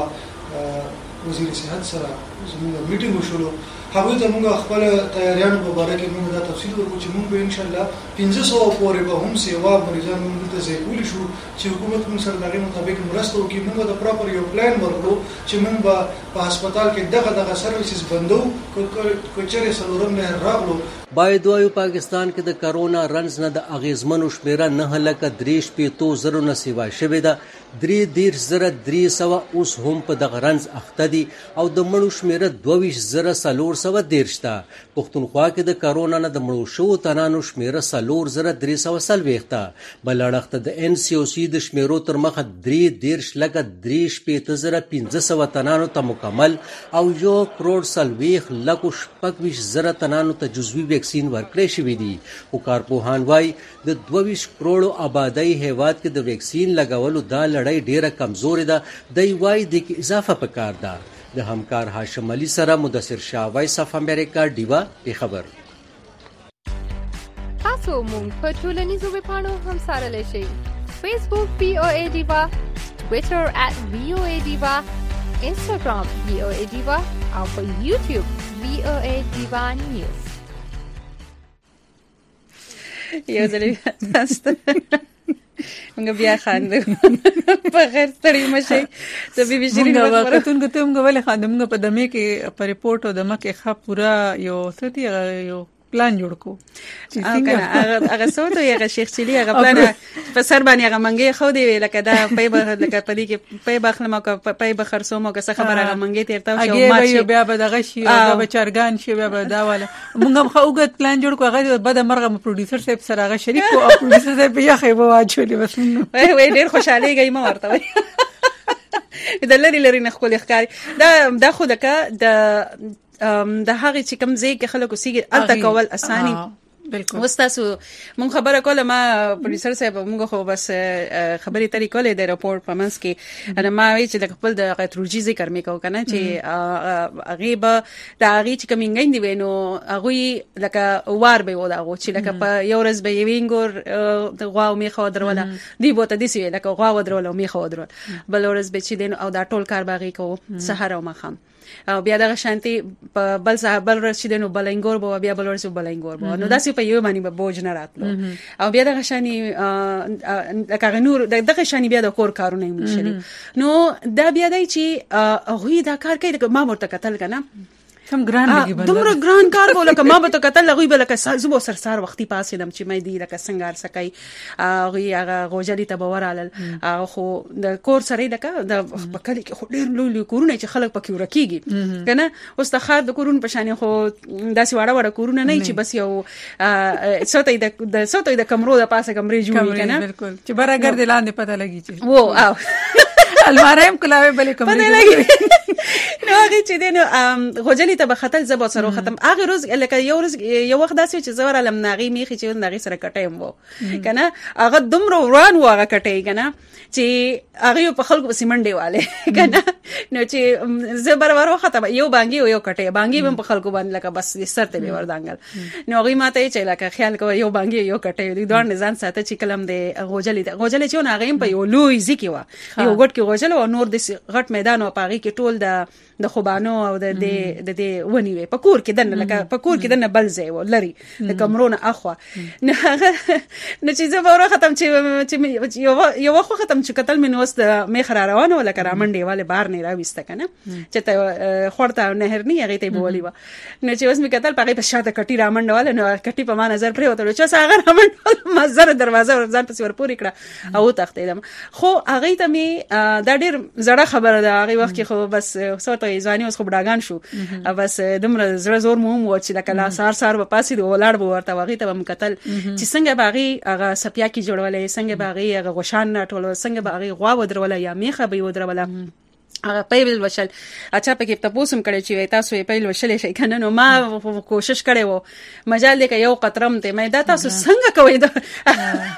وزیر صحت سره زموږ میټینګ وشولو. هغوی ته موږ خپل تیاریانو په باره کې موږ دا تفصیل ورکړو چې موږ به ان شاء الله پنځه سوه پورې به هم سیوا مریضان موږ دلته ځای کولی شو چې حکومت موږ سره د هغې مطابق مرسته وکړي. موږ د پراپر یو پلان ورکړو چې موږ به په هسپتال کې دغه دغه سرویسز بندو که چېرې څلورم لهر راغلو. باید وایو پاکستان کې د کرونا رنز نه د اغیزمنو شمیره نه لکه درې شپېتو زرو نه سیوا شوې ده. درې دېرش زره درې سوه اوس هم په دغه رنز اخته دي او د مړو شمیره دوه ویشت زره څلور سوه دېرش ده. پښتونخوا کې د کرونا نه د مړو شوو تنانو شمیره څلور زره درې سوه څلوېښت ده. بل اړخ ته د این سی او سی د شمیرو تر مخه درې دېرش لکه درې شپېته زره پنځه سوه تنانو ته مکمل او یو کروڑ څلوېښت لکو شپږ ویشت زره تنانو ته جزوي ویکسین ورکړی شوي دي. خو کارپوهان وایي د دوه ویشت کروڑو آبادۍ هیواد کې د ویکسین لګولو دا لړۍ ډیره کمزورې ده. دی وایي دې کې اضافه پکار ده. د همکار هاشم علي سره مدثر شاه، وایس اف امریکا، ډیوا پیښور. تاسو مونږ په ټولنیزو ویبپاڼو هم سره شئ. فیسبوک وی او ای ډیوا، ټویټر ات وی او ای ډیوا، انسټاګرام وی او ای ډیوا او په یوټیوب وی او ای ډیوا نیوز. یو ځل تاسو موږ بیا خاندو په غیر ستړي مشي د بي بي شيرين موږ وختونګ ته موږ ولې خاندو موږ په دمه کې په ریپورت او دمه کې ښه پورا یو ستې یو پلان جوړ کو چې څنګه هغه سوته یو شیخ چلی هغه پلان په سر باندې هغه منګي خو دی لکه دا پي به لکه پدې کې پي بخلم او پي بخرسوم او څه خبره هغه منګي تیرته شو ما چې بیا به دغه شي او به چرګان شي بیا به دا والا موږ هم خو وګت پلان جوړ کو هغه بده مرغه پروډوسر صاحب سره هغه شریک او پروډوسر صاحب یې خې به واچولې بس وای وای ډیر خوشاله گئی ما ورته وای د لری لری نه خپل ښکاری دا دا خو دغه د د هغه چې کوم ځای کې خلکو سیګ الته کول اساني بالکل. وستاسو مون خبره کوله ما پروډوسر صاحب مونږ خو بس خبرې ترې کولې د راپور په منځ کې انا ما وی چې د خپل د غتروجي ذکر مې کو کنه چې غیبه د هغه چې کومینګ دی وینو هغه لکه وار به ودا غو چې لکه په یو ورځ به وینګور د غواو می خو دروله دی بوته دي سوي لکه غواو درول او می خو درول بل ورځ به چې دین او دا ټول کار باغی کو سحر او مخام او بیا دغه شانتي بل صاحب بل رسیدنو بلنګور بو بیا بل ورسو بلنګور بو نو داسې په یو باندې به بوج نه راتلو او بیا دغه شانی دغه نور دغه شانی بیا د کور کارونه مشري نو دا بیا دای چې هغه دا کار کوي ما ورته قتل کنه سم ګران لګي بل دومره ګران کار کوله که ما به ته قتل لغوي بل که زبو سرسار وختي پاسې دم چې مې دی لکه څنګه سکای هغه هغه غوجلی ته باورال خو د کور سره لکه د بکلی کې خو ډیر لوی کورونه چې خلک پکې ورکیږي کنه اوس د خار د کورون په شان خو داسې واړه واړه کورونه نه چې بس یو سوتې د سوتې د کمرو د پاسه کمرې جوړې کنه بالکل چې برابر د لاندې پته لګي چې وو او الماریم کلاوي بلې کمرې نو هغه چې دینو غوجلی ته به خطل زبو سره ختم هغه روز لکه یو روز یو وخت داسې چې زوړ علم ناغي میخي چې ناغي سره کټایم وو کنه هغه دومره وران و هغه کټای کنه چې هغه په خلکو سیمنډي والے کنه نو چې زبر ورو ختم یو بانګي یو کټای بانګي په خلکو باندې لکه بس سرته به وردانګل نو هغه ماته چې لکه خیال کوي یو بانګي یو کټای دوی دوه نزان ساته چې کلم دی غوجلی غوجلی چې هغه په یو لوی ځکی و یو ګټ کې غوجل او نور د غټ میدان او پاغي کې ټول د د خوبانو او د د د ونی وي پکور کې دنه لکه پکور کې دنه بل ځای و لري د کمرونه اخوا نه نه چې زه ورو ختم چې یو یو خو ختم چې قتل مې نوست مې خرا روانه ولا کرا منډي والے بار نه راويسته کنه چې ته خورته نهر نه هغه ته بولی و نه چې اوس مې قتل پغه په شاته کټي را منډه والے نو کټي په ما نظر پرې وته چې هغه را منډه مزر دروازه ځان پسې ور پوری کړه او تختیدم خو هغه ته مې دا ډېر زړه خبره ده هغه وخت کې خو بس سوته ځاني اوس خو بډاګان شو بس دمر زړه زور مو و چې لکه لا سار سار په پاسې د ولاړ بو ورته واغې ته هم قتل چې څنګه باغی هغه سپیا کې جوړولې څنګه باغی هغه غشان ټول څنګه باغی غوا ودرولې یا میخه به ودرولې هغه پیل وشل اچھا پکې تاسو هم کړی چې تاسو یې پیل وشلې شي کنه نو ما کوشش کړې وو مجال دې کې یو قطرم ته مې دا تاسو څنګه کوي دا دمر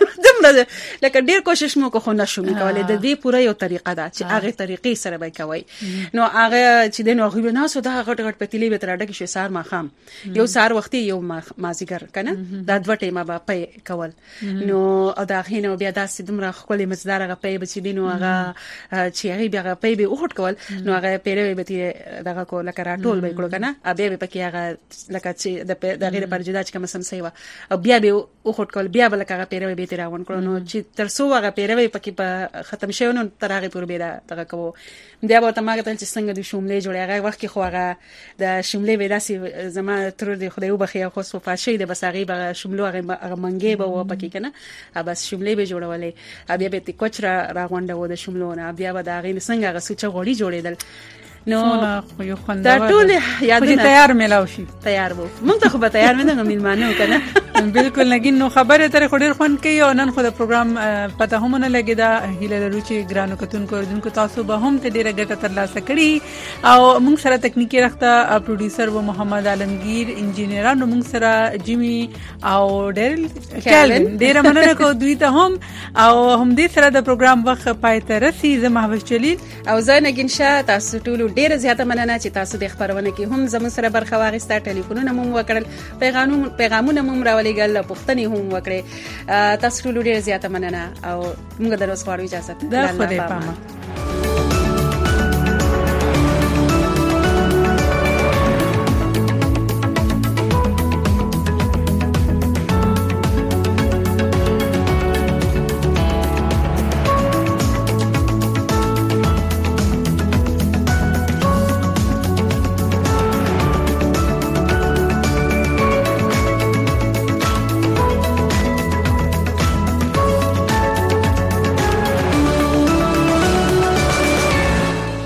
ټول لکه ډیر کوشش مو کو خو نشو می کولای د دې پوره یو طریقه ده چې هغه طریقې سره به کوي نو هغه چې د نو غوښنه ناسو دا غټ غټ پتیلې به تر اډه کې سار ما خام یو سار وختي یو مازیګر کنه دا دوه ټیمه به پي کول نو او دا غینه بیا داسې دمر خپل مزدار غ پي بچی دینو هغه چې هغه بیا غ پي به وخت کول نو هغه پیره به تی دغه کو لکه راټول به کړو کنه بیا به پکې هغه لکه چې د غیر پر جدا چې کوم سم سیوا او بیا به وخت کول بیا به لکه هغه پیره به تی راون کړو نو چې تر څو هغه پیره پکې په ختم شوی نو تر هغه پور به دغه کو بیا به تماګه تل چې څنګه د شوملې جوړه هغه وخت کې خو هغه د شوملې ویداسي زما تر دې خدای وبخي خو سو فاشي د بساغي به شوملو هغه منګي به و پکې کنه بس شوملې به جوړولې بیا به تی کوچرا راغونډه و د شوملو نه بیا به دا غي څنګه هغه سوچ غوړي جوړېدل نو خو یو خوندور دا ټول یادونه تیار ملاو شي تیار وو مونږ ته خو به تیار مې نه ملمانه کنه بالکل لګین نو خبره تر خو ډیر خوند کوي او نن خو د پروګرام پته هم نه لګی دا هیله لرو چې ګرانو کتونکو اردوونکو تاسو به هم ته ډیره ګټه ترلاسه کړي او موږ سره تکنیکی رخته پروډوسر و محمد عالمگیر انجینرانو موږ سره جیمی او ډیرل کیلن ډیره مننه کو دوی ته هم او هم دې سره د پروګرام وخت پای ته رسي زه محوش جلیل او زه نګین شاه تاسو ټول ډیره زیاته مننه چې تاسو د خبرونه کې هم زموږ سره برخه واغسته ټلیفونونه مو وکړل پیغامونه پیغامونه مو راولېګل پوښتنې هم وکړې تاسو ټول ډیره زیاته مننه او موږ د اوس غواړو اجازه ده خدای پامه